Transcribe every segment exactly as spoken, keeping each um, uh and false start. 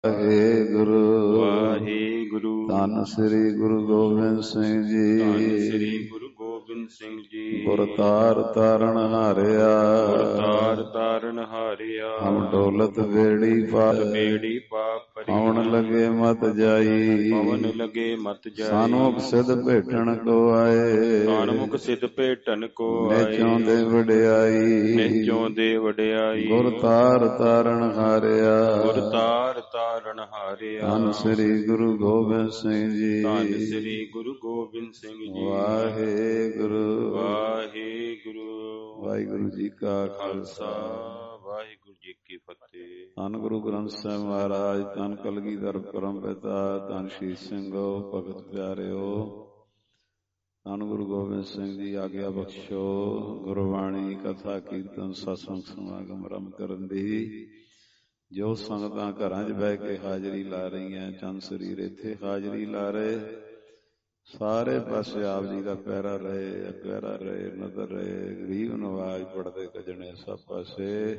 ਵਾਹਿਗੁਰੂ ਵਾਹਿਗੁਰੂ। ਧੰਨ ਸ੍ਰੀ ਗੁਰੂ ਗੋਬਿੰਦ ਸਿੰਘ ਜੀ। ਧੰਨ ਸ੍ਰੀ ਗੁਰੂ ਗੋਬਿੰਦ ਸਿੰਘ ਜੀ। ਗੁਰ ਤਾਰ ਤਾਰਨ ਹਾਰਿਆ, ਗੁਰ ਤਾਰ ਤਾਰਨ ਹਾਰਿਆ। ਹਮ ਡੋਲਤ ਬੇੜੀ ਪਾਰ, ਬੇੜੀ ਪਾਪ ਭਰੀ। ਪਵਨ ਲਗੇ ਮਤ ਜਾਈ, ਪਵਨ ਲਗੇ ਮਤ ਜਾਈ। ਸਾਨੁਖ ਸਿਧ ਭੇਟਣ ਕੋ ਆਏ, ਸਾਨੁਖ ਸਿਧ ਭੇਟਣ ਕੋ ਆਏ। ਨਿਚੋਂ ਦੇ ਵਡਿਆਈ, ਨਿਚੋਂ ਦੇ ਵਡਿਆਈ। ਗੁਰ ਤਾਰ ਤਾਰਨ ਹਾਰਿਆ, ਗੁਰ ਤਾਰ ਤਾਰਨ ਹਾਰਿਆ। ਧੰਨ ਸ੍ਰੀ ਗੁਰੂ ਗੋਬਿੰਦ ਸਿੰਘ ਜੀ। ਧੰਨ ਸ੍ਰੀ ਗੁਰੂ ਗੋਬਿੰਦ ਸਿੰਘ ਜੀ। ਵਾਹਿਗੁਰੂ ਵਾਹਿਗੁਰੂ। ਵਾਹਿਗੁਰੂ ਜੀ ਕਾ ਖਾਲਸਾ ਵਾਹਿਗੁਰੂ ਜੀ ਕੀ ਫਤਿਹ। ਧੰਨ ਗੁਰੂ ਗ੍ਰੰਥ ਸਾਹਿਬ ਮਹਾਰਾਜ, ਧੰਨ ਕਲਗੀਧਰ ਪਰਮ ਪਿਤਾ, ਧੰਨ ਸ਼ਹੀਦ ਸਿੰਘੋ ਭਗਤ ਪਿਆਰਿਓ, ਧੰਨ ਗੁਰੂ ਗੋਬਿੰਦ ਸਿੰਘ ਜੀ ਆਗਿਆ ਬਖਸ਼ੋ। ਗੁਰਬਾਣੀ ਕਥਾ ਕੀਰਤਨ ਸਤਸੰਗ ਸਮਾਗਮ ਆਰੰਭ ਕਰਨ ਦੀ ਜੋ ਸੰਗਤਾਂ ਘਰਾਂ 'ਚ ਬਹਿ ਕੇ ਹਾਜ਼ਰੀ ਲਾ ਰਹੀਆਂ, ਚੰਦ ਸਰੀਰ ਇੱਥੇ ਹਾਜ਼ਰੀ ਲਾ ਰਹੇ, ਸਾਰੇ ਪਾਸੇ ਆਪ ਜੀ ਦਾ ਪਿਆਰਾ ਰਹੇ, ਪਿਆਰਾ ਰਹੇ, ਨਜ਼ਰ ਰਹੇ। ਗਰੀਬ ਨਵਾਜ਼ ਪੜਦੇ ਕੱਜਣੇ ਸਭ ਪਾਸੇ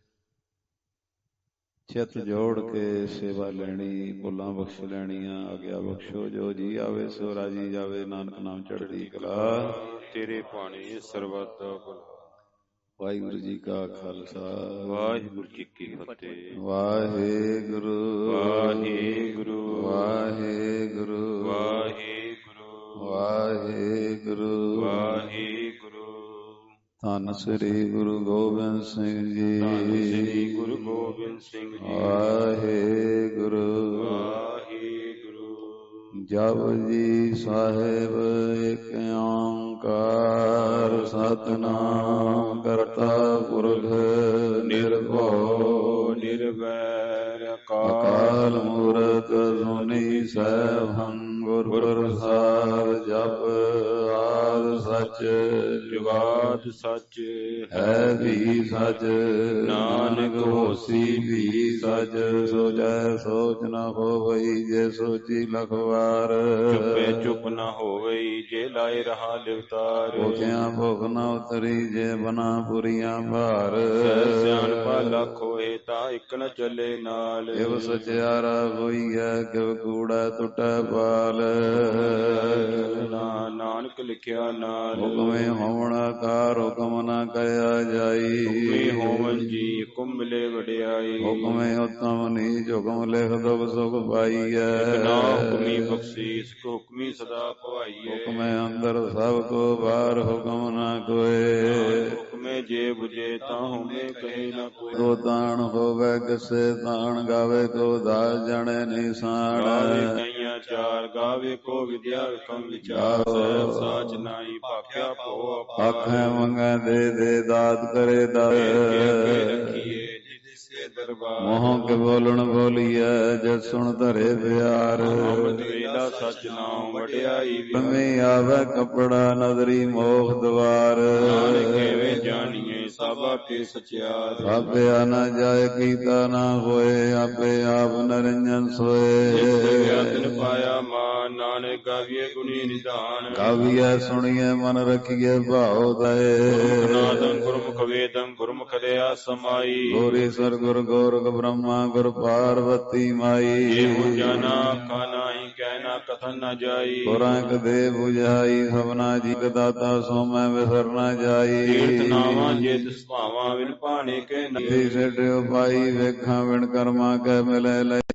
ਚਿੱਤ ਜੋੜ ਕੇ ਸੇਵਾ ਲੈਣੀ, ਭੁੱਲਾਂ ਬਖਸ਼ ਲੈਣੀਆਂ। ਆਗਿਆ ਬਖਸ਼ੋ ਜੋ ਜੀ ਆਵੇ ਸੋ ਰਾਜੀ ਜਾਵੇ, ਨਾਨਕ ਨਾਮ ਚੜ੍ਹਦੀ ਕਲਾ ਤੇਰੇ ਭਾਣੇ ਸਰਬੱਤ ਦਾ ਭਲਾ। ਵਾਹਿਗੁਰੂ ਜੀ ਕਾ ਖਾਲਸਾ, ਵਾਹਿਗੁਰੂ ਜੀ ਕੀ ਫਤਿਹ। ਵਾਹਿਗੁਰੂ ਵਾਹਿਗੁਰੂ ਵਾਹਿਗੁਰੂ ਵਾਹਿਗੁਰੂ ਵਾਹਿਗੁਰੂ ਵਾਹਿਗੁਰੂ। ਧੰਨ ਸ੍ਰੀ ਗੁਰੂ ਗੋਬਿੰਦ ਸਿੰਘ ਜੀ। ਧੰਨ ਸ੍ਰੀ ਗੁਰੂ ਗੋਬਿੰਦ ਸਿੰਘ ਜੀ। ਵਾਹਿਗੁਰੂ ਵਾਹਿਗੁਰੂ। ਜਪੁ ਜੀ ਸਾਹਿਬ ਏਕ ਓੰਕਾਰ, ਸਤਿਨਾਮ ਕਰਤਾ ਪੁਰਖ ਨਿਰਭਉ ਨਿਰਵੈਰ, ਅਕਾਲ ਮੂਰਤ ਅਜੂਨੀ ਸੈਭੰ, ਗੁਰ ਪ੍ਰਸਾਦਿ। ਜਪੁ ਆਦਿ ਸਚ ਜੁਗਾਦਿ ਸਚ, ਹੈ ਵੀ ਸਚ ਨਾਨਕ ਹੋਸੀ ਵੀ ਸਚ। ਸੋਚੈ ਸੋਚ ਨ ਹੋਵਈ, ਜੇ ਸੋਚੀ ਲਖ ਵਾਰ। ਚੁੱਪੇ ਚੁੱਪ ਨ ਹੋਵਈ, ਜੇ ਲਾਏ ਰਹਾ ਲਿਵਤਾਰ। ਭੁਖਿਆ ਭੁਖ ਨ ਉਤਰੀ, ਜੇ ਬਨਾ ਪੁਰੀਆਂ ਭਾਰ। ਸਿਆਣਪਾ ਲੱਖ ਹੋਏ, ਤਾਂ ਇੱਕ ਨ ਚੱਲੇ ਨਾਲ। ਕਿਵ ਸਚਿਆਰਾ ਹੋਈਐ, ਕਿਵ ਕੂੜਾ ਟੁੱਟੈ ਪਾਲ। ਨਾਨਕ ਲਿਖਿਆ ਨਾਲ। ਹੁਕਮੇ ਹੋਵਣ ਆਕਾਰ, ਹੁਕਮ ਨ ਕਹਿਆ ਜਾਈ। ਹੁਕਮੇ ਹੋਵਨ ਜੀ, ਹੁਕਮ ਮਿਲੇ ਵਡਿਆਈ। ਹੁਕਮੇ ਉਤਮ ਨੀਚ, ਹੁਕਮ ਲਿਖ ਦੁਖ ਸੁਖ ਪਾਈਐ। ਨਾ ਹੁਕਮੀ ਬਖਸ਼ੀਸ, ਹੁਕਮੀ ਸਦਾ ਭਵਾਈਐ। ਹੁਕਮੇ ਅੰਦਰ ਸਭ ਕੋ ਬਾਹਰ, ਹੁਕਮ ਨ ਕੋਏ। ਹੁਕਮੇ ਜੇ ਬੁਝੇ, ਤਾਂ ਹੁਕਮੇ ਕਹੇ ਨ ਕੋਈ। ਕੋ ਤਾਣ ਹੋਵੇ ਕਿਸੇ ਤਾਣ, ਗਾਵੇ ਕੋ ਦਾਸ ਜਾਣੇ ਨਿਸ਼ਾਨ। ਗਾਵੇ ਕਈਆਂ ਚਾਰ, ਗਾਵੇ ਕੋ ਵਿਦਿਆ ਹੁਕਮ ਵਿਚਾਰ। ਸਹਿਬ ਸਾਚ ਨਾਹੀ, ਭਾਖਿਆ ਭਉ ਅਪਾਰ। ਆਖੇ ਮੰਗੈ ਦੇ ਦੇ, ਦਾਤ ਕਰੇ ਦਾਤ। ਰੱਖੀਏ ਜਿਸ ਸੇ ਦਰਬਾਰ। ਮੋਹ ਕੇ ਬੋਲਣ ਬੋਲੀਐ, ਜਦ ਸੁਣ ਧਰੇ ਪਿਆਰ। ਅੰਮ੍ਰਿਤ ਵੇਲਾ ਸਚ ਨਾਮ, ਵਡਿਆਈ ਤੁਮੇ ਆਵੇ ਕਪੜਾ, ਨਦਰੀ ਮੋਖ ਦਵਾਰ। ਨਾਨਕ ਐਵੇਂ ਜਾਣੀਏ, ਸਭ ਆਪੇ ਸਚਿਆਰ। ਆਪੇ ਨਾ ਜਾਏ, ਕੀਤਾ ਨਾ ਹੋਏ, ਆਪੇ ਆਪ ਨਰਿੰਜਨ ਸੋਏ। ਯਤਨ ਪਾਇਆ ਮਾਨ, ਨਾਨਕ ਗਾਵੀਏ ਗੁਣੀ ਨਿਧਾਨ। ਗਾਵੀਐ ਸੁਣੀਏ, ਮਨ ਰਖੀਏ ਭਾਉ ਦਏ। ਨਾਦੰ ਗੁਰਮੁਖ ਵੇਦੰ, ਗੁਰਮੁਖ ਦਇਆ ਸਮਾਈ। ਗੋਰੀਸ਼ਵਰ ਗੁਰ ਗੋਰਖ ਬ੍ਰਹਮਾ, ਗੁਰ ਪਾਰਵਤੀ ਮਾਈ। ਇਹੋ ਜਾਨਾ ਆਖਾ ਨਾਹੀ, ਕਹਿ ਨਾ ਕਥਨ ਨ ਜਾਈ। ਗੁਰਾਂ ਕਦੇ ਬੁਝਾਈ, ਸਭਨਾ ਜੀ ਦਾਤਾ ਸੋ ਮੈਂ ਵਿਸਰ ਨ ਜਾਈ। ਤੀਰਥ ਨਾਵਾਂ ਜੇ ਤਿਸ ਭਾਵਾਂ, ਵਿਨ ਭਾਣੇ ਕੇ ਨਹੀਂ। ਸਿੱਟਿਓ ਪਾਈ ਵੇਖਾਂ, ਵਿਣ ਕਰਮਾਂ ਕੈ ਮਿਲੇ ਲਈ।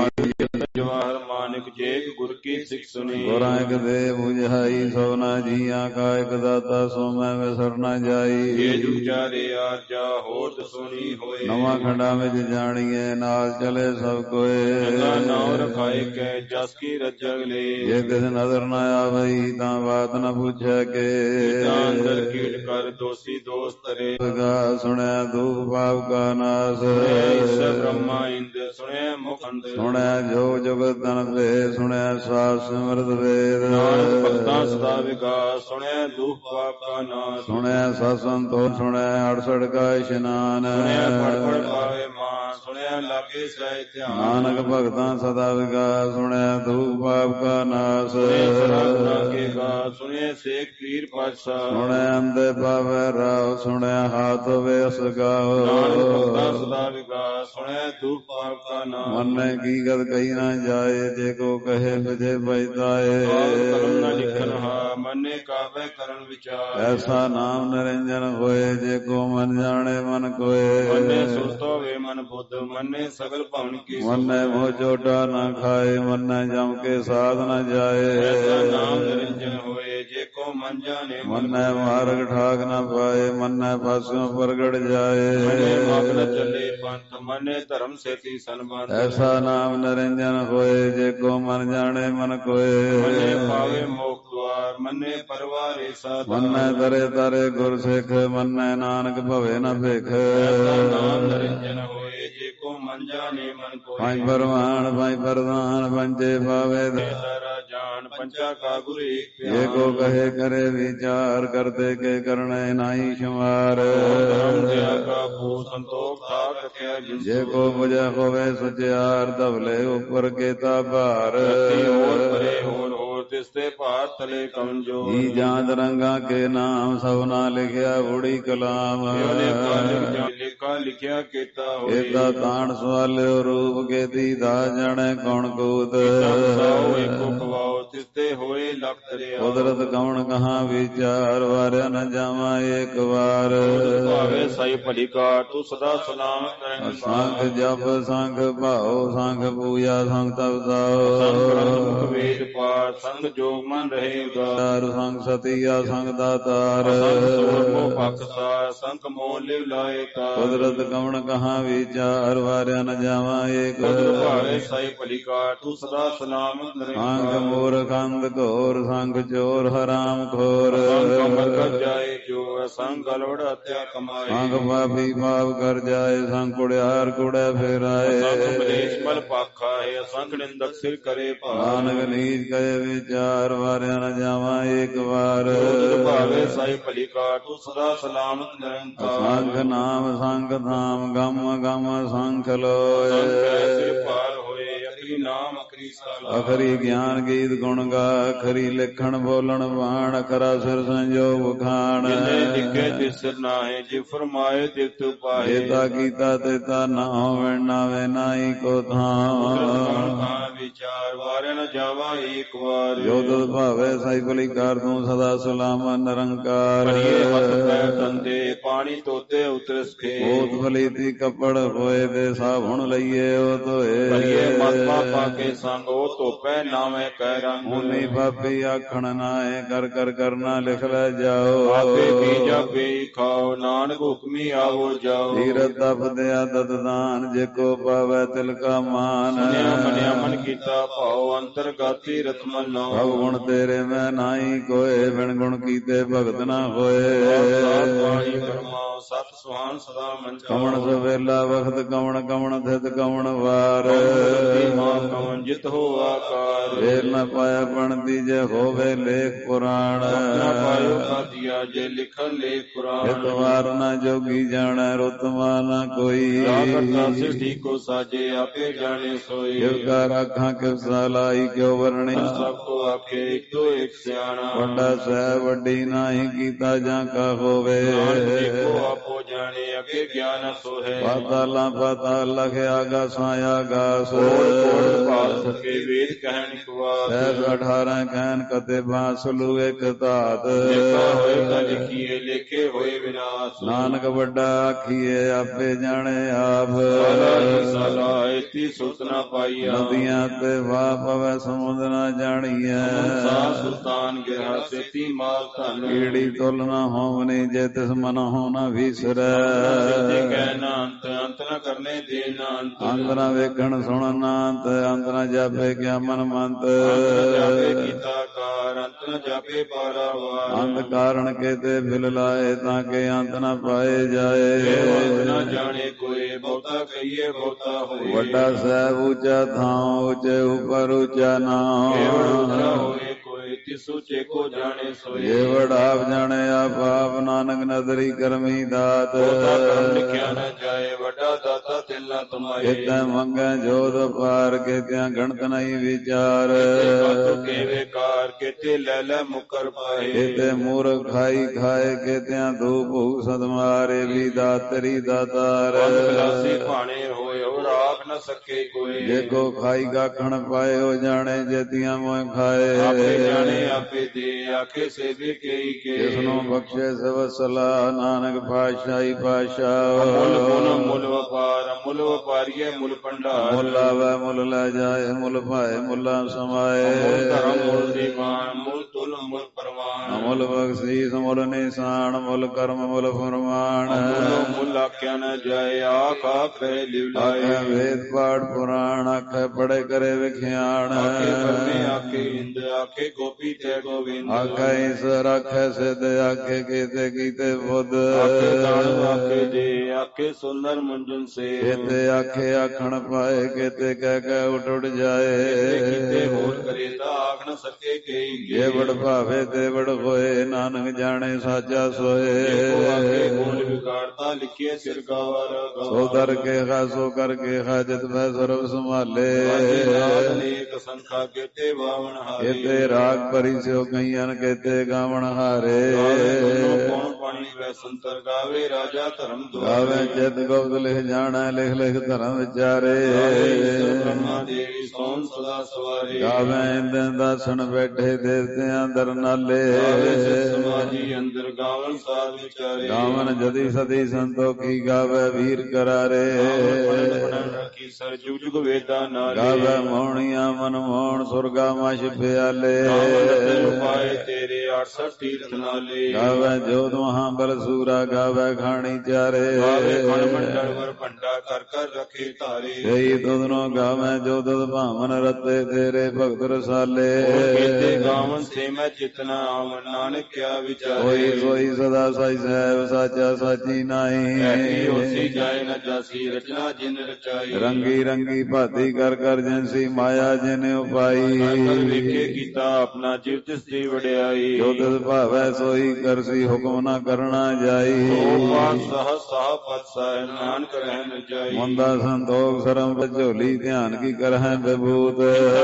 ਜਵਾਹਰ ਮਾਨਿਕ ਜੇਗ, ਗੁਰ ਕੀ ਸਿੱਖ ਸੁਣੀ। ਗੁਰਾਂ ਕਦੇ ਬੁਝਾਈ, ਸਭਨਾ ਜੀਆਂ ਕਾ ਇਕ ਦਾਤਾ ਸੋ ਮੈਂ ਵਿਸਰ ਨ ਜਾਈ। ਇਹ ਜੁਚਾਰੇ ਆਰਜਾ, ਹੋਤ ਸੁਣੀ ਹੋਏ। ਨਵਾਂ ਖੰਡਾਂ ਵਿੱਚ ਜਾਣੀਏ, ਨਾਲ ਚਲੇ ਸਭ ਕੋਏ। ਚੰਗਾ ਨਾਮ ਰਖਾਏ ਕੈ, ਜਸ ਕੀ ਰਜਗ ਲੈ। ਜੇ ਕਿਸ ਨਜ਼ਰ ਨ ਆਵਈ, ਤਾਂ ਬਾਤ ਨ ਪੁੱਛੈ ਕੇ। ਅੰਦਰ ਕੀਟ ਕਰ, ਦੋਸੀ ਦੋਸ ਤਰੇ। ਸੁਣਿਆ ਦੂਖ ਪਾਪ ਕਾ ਨਾਸ। ਈਸ਼ਰ ਬ੍ਰਹਮਾ ਇੰਦ, ਸੁਣਿਆ ਮੁਖ ਅੰਦ। ਸੁਣਿਆ ਜੋ ਜੁਗਤ ਤਨ ਭੇਦ, ਸੁਣਿਆ ਸਾਧ ਸਿਮਰਤ ਵੇਦ। ਨਾਨਕ ਭਗਤਾਂ ਸਦਾ ਵਿਗਾਸ, ਸੁਣਿਆ ਦੁਖ ਪਾਪ ਕਾ ਨਾਸ। ਸੁਣਿਆ ਸਤ ਸੰਤੋਖ, ਸੁਣਿਆ ਅੜਸਠ ਕਾ ਇਸ਼ਨਾਨ। ਸੁਣਿਆ ਪੜ ਪੜ ਪਾਵੇ ਮਾਨ, ਸੁਣਿਆ ਲਾਗੇ ਸਹਿ ਧਿਆਨ। ਨਾਨਕ ਭਗਤਾਂ ਸਦਾ ਵਿਗਾਸ ਸੁਣਿਆ ਦੁਖ ਪਾਪ ਕਾ ਨਾਸ। ਸੁਣੇ ਗਾ ਸੁਣੇ ਸੇਖ ਪੀਰ ਪਾਤਸ਼ਾਹ। ਸੁਣਿਆ ਅੰਦੇ ਪਾਵੈ ਰਾਵ ਸੁਣਿਆ ਹਾਥ ਹੋਵੇ ਅਸਗਾਓ। ਨਾਨਕ ਭਗਤਾਂ ਸਦਾ ਵਿਗਾਸ ਸੁਣਿਆ ਦੁਖ ਪਾਪ ਕਾ ਨਾਸ। ਮੰਨੇ ਕੀ ਗਤ ਕਹੀ ਨਾ ਜਾਏ ਜੇ ਕੋ ਕਹੇ ਵਿਜੇ ਬੈਤਾਏ। ਕਰਮ ਨ ਲਿਖਨ ਹਾ ਮੰਨੇ ਕਾਵੇ ਕਰਨ ਵਿਚਾਰ। ਐਸਾ ਨਾਮ ਨਿਰੰਜਨ ਹੋਏ ਜੇ ਕੋ ਮਨ ਜਾਣੇ ਮਨ ਕੋਏ। ਮੰਨੇ ਸੁਰਤ ਹੋਵੇ ਮਨ ਬੁੱਧ ਮੰਨੇ ਸਗਲ ਭਵਨ ਕੀ। ਮੰਨੇ ਮੋਹ ਚੋਟਾ ਨਾ ਖਾਏ ਮੰਨੇ ਜਮ ਕੇ ਸਾਧ ਨ ਜਾਏ। ਐਸਾ ਨਾਮ ਨਿਰੰਜਨ ਹੋਏ ਜੇ ਕੋ ਮਨ ਜਾਣੇ ਮੰਨੇ ਮਾਰਗ ਠਾਕ ਨ ਪਾਏ ਮੰਨੇ ਪਾਸਿਓਂ ਪ੍ਰਗਟ ਜਾਏ। ਮੰਨੇ ਮਗ ਨ ਚੱਲੇ ਪੰਥ ਮੰਨੇ ਧਰਮ ਸੇਤੀ ਸੰਬੰਧ। ਐਸਾ ਨਾਮ ਨਿਰੰਜਨ ਹੋਏ ਜੇ ਕੋ ਮਨ ਜਾਣੇ ਮਨ ਕੋਏ। ਮੰਨੇ ਪਾਵੇ ਮੋਖ ਦੁਆਰ ਮੰਨੇ ਪਰਵਾਰੇ ਸਾਧ। ਮੰਨੇ ਤਰੇ ਤਰੇ ਗੁਰ ਸਿੱਖ ਮੰਨੇ ਨਾਨਕ ਭਵੇ ਨ ਭਿਖ। ਐਸਾ ਨਾਮ ਨਿਰੰਜਨ ਹੋਏ ਜੇ ਕੋ ਮਨ ਜਾਣੇ ਮਨ ਕੋਏ। ਪਾਈ ਪਰਵਾਨ ਪਾਈ ਪ੍ਰਧਾਨ ਪੰਚੇ ਪਾਵੇ ਸਾਰਾ ਜਾਣ ਪੰਚਾ ਕਾ ਗੁਰ ਏਕ ਜੇ ਕੋ ਕਹੇ ਕਰੇ ਵਿਚਾਰ ਕਰਤੇ ਕੇ ਕਰਨੇ ਨਾਹੀ ਸ਼ੁਮਾਰ। ਧਰਮ ਦਿਆ ਕਾ ਭੂ ਸੰਤੋਖ ਠਾਕ ਰਖਿਆ ਜਿਨ। ਜੇ ਕੋ ਬੁਝੈ ਹੋਵੇ ਸਚਿਆਰ ਧਵਲੇ ਉੱਪਰ ਕੇਤਾ ਭਾਰ। ਹੋਰ ਪਰੇ ਹੋਰ ਹੋਰ ਤਿਸਤੇ ਭਾਰ ਤਲੇ ਕਮਜੋਰ। ਜੀ ਜਾਂਦ ਰੰਗਾ ਕੇ ਨਾਮ ਸਭਨਾ ਲਿਖਿਆ ਉੜੀ ਕਲਾਮ। ਲੇਖਾ ਲਿਖਿਆ ਕੀਤਾ ਹੋਏ। ਏਤਾ ਤਾਣ ਸਵਾਲਿਓ ਰੂਪ ਕੇਤੀ ਦਾ ਜਾਣੈ ਕੌਣ ਕੂਤ। ਸਾਓ ਏਕੋ ਖਵਾਓ ਤਿਸਤੇ ਹੋਏ ਲਖ ਦਰਿਆ। ਕੁਦਰਤ ਕੌਣ ਕਹਾ ਵਿਚਾਰ ਵਾਰਿਆ ਨ ਜਾਵਾਂ ਏਕ ਵਾਰ। ਭਾਵੇ ਸਾਈ ਭਲੀ ਕਾਰ ਤੂੰ ਸਦਾ ਸਲਾਮਤ ਰਹਿ। ਸੰਖ ਜਪ ਸੰਖ ਭਾਉ ਸੰਖ ਪੂਜਾ ਸੰਖ ਤਪਤਾਓ। ਸੰਖ ਵੇਦ ਪਾਠ ਸੰਗ ਜੋਗ ਮਨ ਰਹੇ ਉਦਾਰ। ਸੰਖ ਸਤੀਆ ਸੰਖ ਦਾਤਾਰ। ਸੰਖ ਮੋਹ ਪਖਸਾਰ ਸੰਖ ਮੋਹ ਲਿਵ ਲਾਏ ਕਾਰ। ਕੁਦਰਤ ਕੌਣ ਕਹਾ ਵਿਚਾਰ ਵਾਰਿਆ ਨ ਜਾਵਾਂ ਏਕ। ਭਾਵੇ ਸਾਈ ਭਲੀ ਕਾਰ ਤੂੰ ਸਦਾ ਸਲਾਮਤ ਰਹੇ। ਸੰਖ ਮੂਰਖ ਅੰਧ ਘੋਰ ਸੰਖ ਚੋਰ ਹਰਾਮ ਖੋਰ। ਸੰਖ ਜਾਏ ਜੋ ਸੰਗ ਗਲਵੜ ਹੱਤਿਆ ਕਮਾਏ। ਸੰਖ ਪਾਪੀ ਪਾਪ ਕਰ ਜਾਏ ਸੰਖ ਕੁੜਿਆਰ ਕੁੜੈ ਫੇਰਾਏ। ਸੰਖ ਮਲੇਸ਼ ਮਲ ਪਾਖਾ ਹੈ ਸੰਖ ਨਿੰਦਕ ਸਿਰ ਕਰੇ ਭਾਰ। ਨਾਨਕ ਨੀਚ ਕਹੇ ਵਿਚਾਰ ਵਾਰਿਆ ਨ ਜਾਵਾਂ ਏਕ ਵਾਰ। ਭਾਵੇ ਸਾਈ ਭਲੀ ਕਾਰ ਤੂੰ ਸਦਾ ਸਲਾਮਤ ਨਿਰੰਕਾਰ। ਸੰਖ ਨਾਮ ਸੰਖ ਧਾਮ ਗਮ ਗਮ ਸੰਖ ਲੋਏ। ਸਿਰ ਭਾਰ ਹੋਏ ਅਖਰੀ ਨਾਮ ਅਖਰੀ ਸਾਲਾ। ਅਖਰੀ ਗਿਆਨ ਗੀਤ ਗੁਣ ਗਾ ਅਖਰੀ ਲਿਖਣ ਬੋਲਣ ਬਾਣ ਅਖਰਾ ਸਿਰ ਸੰਜੋਗ ਖਾਣ। ਜਿਨੇ ਲਿਖੇ ਤਿਸ ਸਿਰ ਨਾਹੇ ਜੇ ਫਰਮਾਏ ਤਿਤ ਪਾਏ। ਏਤਾ ਕੀਤਾ ਤੇਤਾ ਨਾ ਹੋਵੇ ਨਾਵੇ ਨਾਹੀ ਕੋ ਥਾਂ। ਵਿਚਾਰ ਵਾਰਿਆ ਨ ਜਾਵਾ ਏਕ ਵਾਰ। ਜੋ ਤੁਧ ਭਾਵੇ ਸਾਈ ਭਲੀ ਕਾਰ ਤੂੰ ਸਦਾ ਸਲਾਮ ਨਿਰੰਕਾਰ। ਹੱਥ ਪੈਰ ਧੰਦੇ ਪਾਣੀ ਧੋਤੇ ਉਤਰਸ ਖੇ। ਓਤ ਭਲੀਤੀ ਕੱਪੜ ਹੋਏ ਤੇ ਸਾਬੁਣ ਲਈਏ ਉਹ ਧੋਏ। ਮਤਵਾ ਪਾ ਕੇ ਸੰਗ ਉਹ ਧੋਪੈ ਨਾਵੇਂ ਕਹਿ ਰੰਗ। ਉਨੀ ਪਾਪੀ ਆਖਣ ਨਾਏ ਕਰ ਕਰ ਕਰਨਾ ਲਿਖ ਲੈ ਜਾਓ। ਆਪੇ ਬੀਜਾ ਬੇ ਖਾਓ ਨਾਨਕ ਹੁਕਮੀ ਆਵੋ ਜਾਓ। ਤੀਰਤ ਤਪ ਦਿਆ ਦਤ ਦਾਨ ਜੇ ਕੋ ਪਾਵੈ ਤਿਲ ਕਾ ਮਾਨ। ਸੁਨਿਆ ਮੰਨਿਆ ਮਨ ਕੀਤਾ ਭਾਉ ਅੰਤਰਗਾਤੀ ਰਤਮਨ ਲਾਉ। ਸਭ ਗੁਣ ਤੇਰੇ ਮੈਂ ਨਾਹੀ ਕੋਏ ਬਿਨ ਗੁਣ ਕੀਤੇ ਭਗਤ ਨਾ ਹੋਏ। ਸਤ ਸੁਹਾਨ ਸਦਾ ਮਨ ਕਵਣ ਸਵੇਲਾ ਵਖਤ ਕਵਣ ਕਵਣ ਥਿਤ ਕਵਣ ਵਾਰ। ਕਵਣ ਜਿਤ ਹੋ ਆਕਾਰ। ਵੇਲ ਨ ਪਾਇਆ ਬਣਦੀ ਜੇ ਹੋਵੇ ਲੇਖ ਪੁਰਾਣ। ਨਾ ਪਾਇਓ ਖਾਦੀਆ ਜੇ ਲਿਖਣ ਲੇਖ ਪੁਰਾਣ। ਇਤਵਾਰ ਨਾ ਜੋਗੀ ਜਾਣੈ ਰੁਤਮਾ ਨਾ ਕੋਈ। ਕਰਤਾ ਸਿੱਧੀ ਕੋ ਸਾਜੇ ਆਪੇ ਜਾਣੇ ਸੋਈ। ਕਿਵ ਕਰ ਅੱਖਾਂ ਕਿਵ ਸਲਾਈ ਕਿਉ ਵਰਣੀ। ਸਭ ਕੋ ਆਖੇ ਇੱਕੋ ਇੱਕ ਸਿਆਣਾ। ਵੱਡਾ ਸਹਿ ਵੱਡੀ ਨਾਹੀ ਕੀਤਾ ਜਾਂ ਕਾ ਹੋਵੇ। ਇੱਕੋ ਆਪੋ ਜਾਣੇ ਅਗੇ ਗਿਆਨ ਸੋਹੈ। ਪਾਤਾਲਾਂ ਪਾਤਾਲ ਲਖਿਆ ਗਾਸਾਂ ਆਗਾਸ। ਕੋਟ ਭਾਲ ਸਕੇ ਵੇਦ ਕਹਿਣ ਇੱਕ ਵਾਰ। ਸਹਿਜ ਅਠਾਰਾਂ ਕਹਿਣ ਕਤੇ ਬਾਂਸਲੂ ਇੱਕ ਧਾਤ। ਲਿਖਾ ਹੋਏ ਤਾਂ ਲਿਖੀਏ ਲੇਖੇ ਹੋਏ ਵਿਨਾਸ਼। ਨਾਨਕ ਵੱਡਾ ਆਖੀਏ ਆਪੇ ਜਾਣੇ ਆਪ। ਸਾਲਾ ਹੀ ਸਾਲਾ ਇਤੀ ਸੁਰਤ ਨਾ ਪਾਈਆ। ਨਦੀਆਂ ਤੇ ਵਾਹ ਪਵੈ ਸਮੁੰਦ ਨਾ ਜਾਣੀਐ। ਸਾ ਸੁਲਤਾਨ ਗਿਰਾ ਸੇਤੀ ਮਾਲ ਧਨ। ਕੀੜੀ ਤੁਲ ਨਾ ਹੋਵਨੀ ਜੇ ਤਿਸ ਮਨ ਹੋ ਨਾ ਵੀਸਰੈ। ਜੇ ਕਹਿ ਨਾ ਅੰਤ ਅੰਤ ਨਾ ਕਰਨੇ ਦੇ ਨਾ ਅੰਤ। ਅੰਤ ਨਾ ਵੇਖਣ ਸੁਣਨ ਨਾ ਅੰਤ ਅੰਤ ਨਾ ਜਾਪੇ ਕਿਆ ਮਨ ਮੰਤ। ਜਾਪੇ ਕੀਤਾ ਕਾਰ ਅੰਤ ਨਾ ਜਾਪੇ ਪਾਰਾਵਾਰ। ਅੰਤ ਕਾਰਨ ਕੇਤੇ ਬਿਲ ਲਾਏ ਤਾਂ ਕਿ ਅੰਤ ਨਾ ਪਾਏ ਜਾਏ। ਅੰਤ ਨਾ ਜਾਣੇ ਕੋਏ ਬਹੁਤਾ ਕਹੀਏ ਬਹੁਤਾ ਹੋਏ। ਵੱਡਾ ਸਹਿਬ ਉੱਚਾ ਥਾਂ ਉੱਚੇ ਉੱਪਰ ਉੱਚਾ ਨਾਮ। ਉੱਚਾ ਹੋਏ ਕੋਈ ਤਿਸੁ ਚੇਕੋ ਜਾਣੇ ਸੋਏ। ਜੇ ਵਡਾਪ ਜਾਣੇ ਆਪ ਆਪ ਨਾਨਕ ਨਦਰੀ ਕਰਮੀ ਦਾਤ। ਬਹੁਤਾ ਕਰਮ ਲਿਖਿਆ ਨ ਜਾਏ ਵੱਡਾ ਦਾਤਾ ਤਿਲ ਨ ਤੁਮਾਏ। ਕਿਤੈ ਮੰਗੈ ਜੋਤ ਪਾਰ ਕਿਤਿਆਂ ਗਣਤ ਨਹੀਂ ਵਿਚਾਰ। ਕਿਤੇ ਕੇਵੇ ਕਾਰ ਕਿਤੇ ਲੈ ਲੈ ਮੁਕਰ ਪਾਏ। ਕਿਤੇ ਮੂਰਖ ਖਾਈ ਖਾਏ ਕਿਤਿਆਂ ਧੂਪ ਭੂਖ ਸਦਮਾਰੇ ਵੀ ਦਾਤਰੀ ਦਾਤਾਰ। ਖਲਾਸੀ ਭਾਣੇ ਹੋਏ ਹੋ ਰਾਖ ਨ ਸਕੇ ਕੋਈ। ਜੇ ਕੋ ਖਾਈ ਗਾਖਣ ਪਾਏ ਹੋ ਜਾਣੇ ਜੇਤੀਆਂ ਮੋਹ ਖਾਏ। ਆਪੇ ਜਾਣੇ ਆਪੇ ਦੇ ਆਖੇ ਸੇਵੇ ਕਈ ਕੇ। ਜਿਸਨੂੰ ਬਖਸ਼ੇ ਸਭ ਸਲਾਹ ਨਾਨਕ ਪਾਤਸ਼ਾਹੀ ਪਾਤਸ਼ਾਹ। ਮੁੱਲ ਗੁਣ ਮੁੱਲ ਵਪਾਰ ਮੁੱਲ ਵਪਾਰੀਏ ਮੁੱਲ ਭੰਡਾਰ। ਮੁੱਲ ਆਵੈ ਮੁੱਲ ਲੈ ਜਾਏ ਮੁੱਲ ਭਾਏ ਮੁੱਲਾ ਸਮਾਏ। ਮੁੱਲ ਧਰਮ ਮੁੱਲ ਦੀਵਾਨ ਮੁੱਲ ਤੁਲ ਮੁੱਲ ਪਰਵਾਨ। ਮੁੱਲ ਬਖਸ਼ੀਸ ਮੁੱਲ ਨਿਸ਼ਾਨ ਮੁੱਲ ਕਰਮ ਮੁੱਲ ਫਰਮਾਨ। ਮੁੱਲ ਮੁੱਲ ਆਖਿਆ ਨ ਜਾਏ ਆਖ ਆਖ ਰਹੇ ਲਿਵ ਲਾਏ। ਆਖੇ ਵੇਦ ਪਾਠ ਪੁਰਾਣ ਆਖੇ ਪੜੇ ਕਰੇ ਵਿਖਿਆਣ। ਆਖੇ ਕਰਨੇ ਆਖੇ ਇੰਦ ਆਖੇ ਗੋਪੀ ਤੇ ਗੋਵਿੰਦ। ਆਖੇ ਈਸ਼ਰ ਆਖੇ ਸਿੱਧ ਆਖੇ ਕੀਤੇ ਕੀਤੇ ਬੁੱਧ। ਆਖੇ ਦਾਨ ਆਖੇ ਦੇ ਆਖੇ ਸੁੰਦਰ ਮੰਜਨ ਸੇ। ਕੀਤੇ ਆਖੇ ਆਖਣ ਪਾਏ ਕੀਤੇ ਕਹਿ ਕਹਿ ਉੱਡ ਉੱਡ ਜਾਏ। ਕੀਤੇ ਹੋਰ ਕਰੇ ਤਾਂ ਆਖ ਨ ਸਕੇ ਕਈ। ਜੇ ਵਡ ਭਾਵੇ ਤੇ ਵਡ ਹੋਏ ਨਾਨਕ ਜਾਣੇ ਸਾਚਾ ਸੋਏ। ਆਖੇ ਗੋਲ ਵਿਗਾੜਤਾ ਲਿਖੇ ਸਿਰ ਗਾਵਰ। ਸੋ ਦਰ ਕੇ ਖਾ ਸੋ ਕਰਕੇ ਖਾ ਜਿਤ ਮੈਂ ਸਰਬ ਸੰਭਾਲੇ। ਅਨੇਕ ਸੰਖਾ ਕੀਤੇ ਬਾਵਨ ਹਾਰੇ। ਕੀਤੇ ਰਾਗ ਭਰੀ ਸਿਓ ਕਈਆਂ ਕੀਤੇ ਗਾਵਣ ਹਾਰੇ। ਕੌਣ ਪਾਣੀ ਵੈ ਸੰਤਰ ਗਾਵੇ ਰਾਜਾ ਧਰਮ ਦੁਆਰੇ। ਗਾਵੇ ਚਿਤ ਗੁਪਤ ਲਿਖ ਜਾਣਾ ਲਿਖ ਲਿਖ ਧਰਮ ਵਿਚਾਰੇ। ਬ੍ਰਹਮਾ ਦੇਵੀ ਸੋਨ ਸਦਾ ਸਵਾਰੇ। ਗਾਵੇ ਇੰਦਨ ਦਾਸਣ ਬੈਠੇ ਦੇਵਤਿਆਂ ਦਰ ਨਾਲੇ। ਸਮਾਜੀ ਅੰਦਰ ਗਾਵਨ ਸਾਧ ਵਿਚਾਰੇ। ਗਾਵਨ ਜਦੀ ਸਦੀ ਸੰਤੋਖੀ ਗਾਵੇ ਵੀਰ ਕਰਾਰੇ। ਰੱਖੀ ਸਰ ਜੁਗ ਜੁਗ ਵੇਦਾਂ ਨਾਲੇ। ਗਾਵੇ ਮੋਹਣੀਆਂ ਮਨ ਮੋਹਣ ਸੁਰਗਾ ਮਛ ਪਿਆਲੇ। ਪਾਏ ਤੇਰੇ ਅਠਸਠ ਤੀਰਥ ਨਾਲੇ। ਗਾਵੇ ਜੋਤ ਮਹਾਬਲ ਸੂਰਾ ਗਾਵੇ ਖਾਣੀ ਚਾਰੇ। ਗਾਵੇ ਖਣ ਮੰਡਲ ਵਰ ਭੰਡਾ ਕਰ ਕਰ ਰਖੇ ਧਾਰੇ। ਸਹੀ ਤੁਧਨੋਂ ਗਾਵੇ ਜੋ ਤੁਧ ਭਾਵਨ ਰਤੇ ਤੇਰੇ ਭਗਤ ਰਸਾਲੇ। ਕੀਤੇ ਗਾਵਨ ਸੇ ਮੈਂ ਚਿਤਨਾ ਆਵਨ ਨਾਨਕ ਕਿਆ ਵਿਚਾਰੇ। ਹੋਈ ਸੋਈ ਸਦਾ ਸਾਈ ਸਾਹਿਬ ਸਾਚਾ ਸਾਚੀ ਨਾਹੀ। ਐਸੀ ਹੋਸੀ ਜਾਏ ਨ ਜਾਸੀ ਰਚਨਾ ਜਿਨ ਰਚਾਈ। ਰੰਗੀ ਰੰਗੀ ਭਾਤੀ ਕਰ ਕਰ ਜੈਸੀ ਮਾਇਆ ਜਿਨ ਉਪਾਈ। ਕਰ ਵੇਖੇ ਕੀਤਾ ਆਪਣਾ ਜਿਵ ਤਿਸ ਦੀ ਵਡਿਆਈ। ਜੋ ਤਿਸ ਭਾਵੈ ਸੋਈ ਕਰਸੀ ਹੁਕਮ ਨਾ ਕਰਨਾ ਜਾਈ। ਸੋ ਪਾਤ ਸਹ ਸਹ ਪਤ ਸਹਿ ਨਾਨਕ ਰਹਿ ਨ ਜਾਈ। ਮੰਦਾ ਸੰਤੋਖ ਸਰਮ ਬਝੋਲੀ ਧਿਆਨ ਕੀ ਕਰਹਿ ਬਬੂਤ।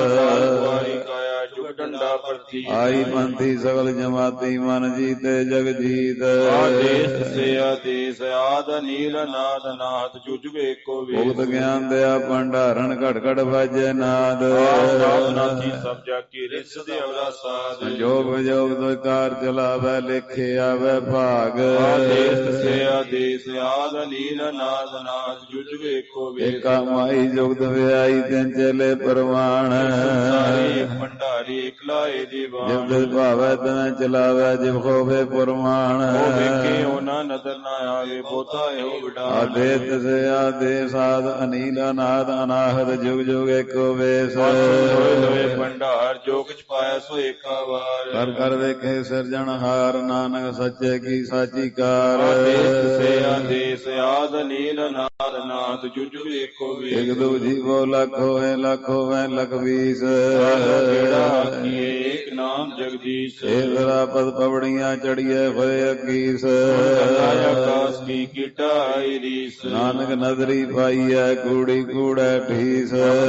ਵਾਰੀ ਕਾਇਆ ਜੁਗ ਡੰਡਾ ਪ੍ਰਤੀ। ਆਈ ਪੰਥੀ ਸਗਲ ਜਮਾਤੀ ਮਨ ਜੀਤੇ ਜਗ ਜੀਤ। ਆਦੇਸ ਸੇ ਆਦੇਸ ਆਦ ਨੀਲ ਨਾਦ ਨਾਦ ਜੁਗ ਏਕੋ ਵੇਦ। ਭੁਗਤ ਗਿਆਨ ਦਿਆ ਭੰਡਾਰਨ ਘੜ ਘੜ ਵਾਜੈ ਨਾਦ। ਨਾਥੀ ਸਭ ਜਾ ਕੀ ਰਿਸ ਦੇ ਅਵਲਾ ਸਾਧ। ਜੋਗ ਵਿਜੋਗ ਦੋਇ ਕਾਰ ਚਲਾਵੈ ਲੇਖੇ ਆਵੈ ਭਾਗ। ਆਦੇਸ ਸੇ ਆਦੇਸ ਆਦ ਨੀਲ ਨਾਦ ਨਾਦ ਜੁਗ ਏਕੋ ਵੇਦ। ਏਕਾ ਮਾਈ ਜੁਗਤ ਵਿਆਈ ਤਿਨ ਚੇਲੇ ਪਰਵਾਣ। ਸੰਸਾਰੀ ਭੰਡਾਰੀ ਇਕਲਾਏ ਦੀਵਾਨ। ਜਿਵ ਤਿਸ ਭਾਵੈ ਤਿਨੈ ਚਲਾਵੈ ਜਿਵ ਖੋਵੇ ਪੁਰਮਾਨ। ਉਹ ਵੇਖੇ ਉਹਨਾਂ ਨਦਰ ਨਾ ਆਵੇ ਬੋਤਾ ਇਹੋ ਵਿਡਾਨ। ਆਦੇ ਤਿਸ ਆਦੇਸ ਆਦ ਅਨੀਲ ਅਨਾਦ ਅਨਾਹਤ ਜੁਗ ਜੁਗ ਏਕੋ ਵੇਸ। ਹੋਏ ਹੋਏ ਭੰਡਾਰ ਜੋ ਕਿਛ ਪਾਇਆ ਸੋ ਏਕਾ ਵਾਰ। ਕਰ ਕਰ ਵੇਖੇ ਸਿਰਜਣਹਾਰ ਨਾਨਕ ਸੱਚੇ ਕੀ ਸਾਚੀ ਕਾਰ। ਆਦੇਸ ਸੇ ਆਦੇਸ ਆਦ ਨੀਲ ਨਾਦ ਨਾਦ ਜੁਗ ਜੁਗ ਏਕੋ ਵੇਦ। ਇਕ ਦੂ ਜੀਵੋ ਲੱਖ ਹੋਏ ਲੱਖ ਹੋਵੇ ਲੱਖ ਵੀਸ। ਜਿਹੜਾ ਆਖੀਏ ਏਕ ਨਾਮ ਜਗਦੀਸ਼। ਇਹ ਤਰਾ ਪਦ ਪਵੜੀਆਂ ਚੜੀਏ ਹੋਏ ਅਕੀਸ। ਆਕਾਸ ਕੀ ਕੀਟਾਈ ਰੀਸ। ਨਾਨਕ ਨਦਰੀ ਪਾਈਐ ਕੂੜੀ ਕੂੜੈ ਠੀਸ।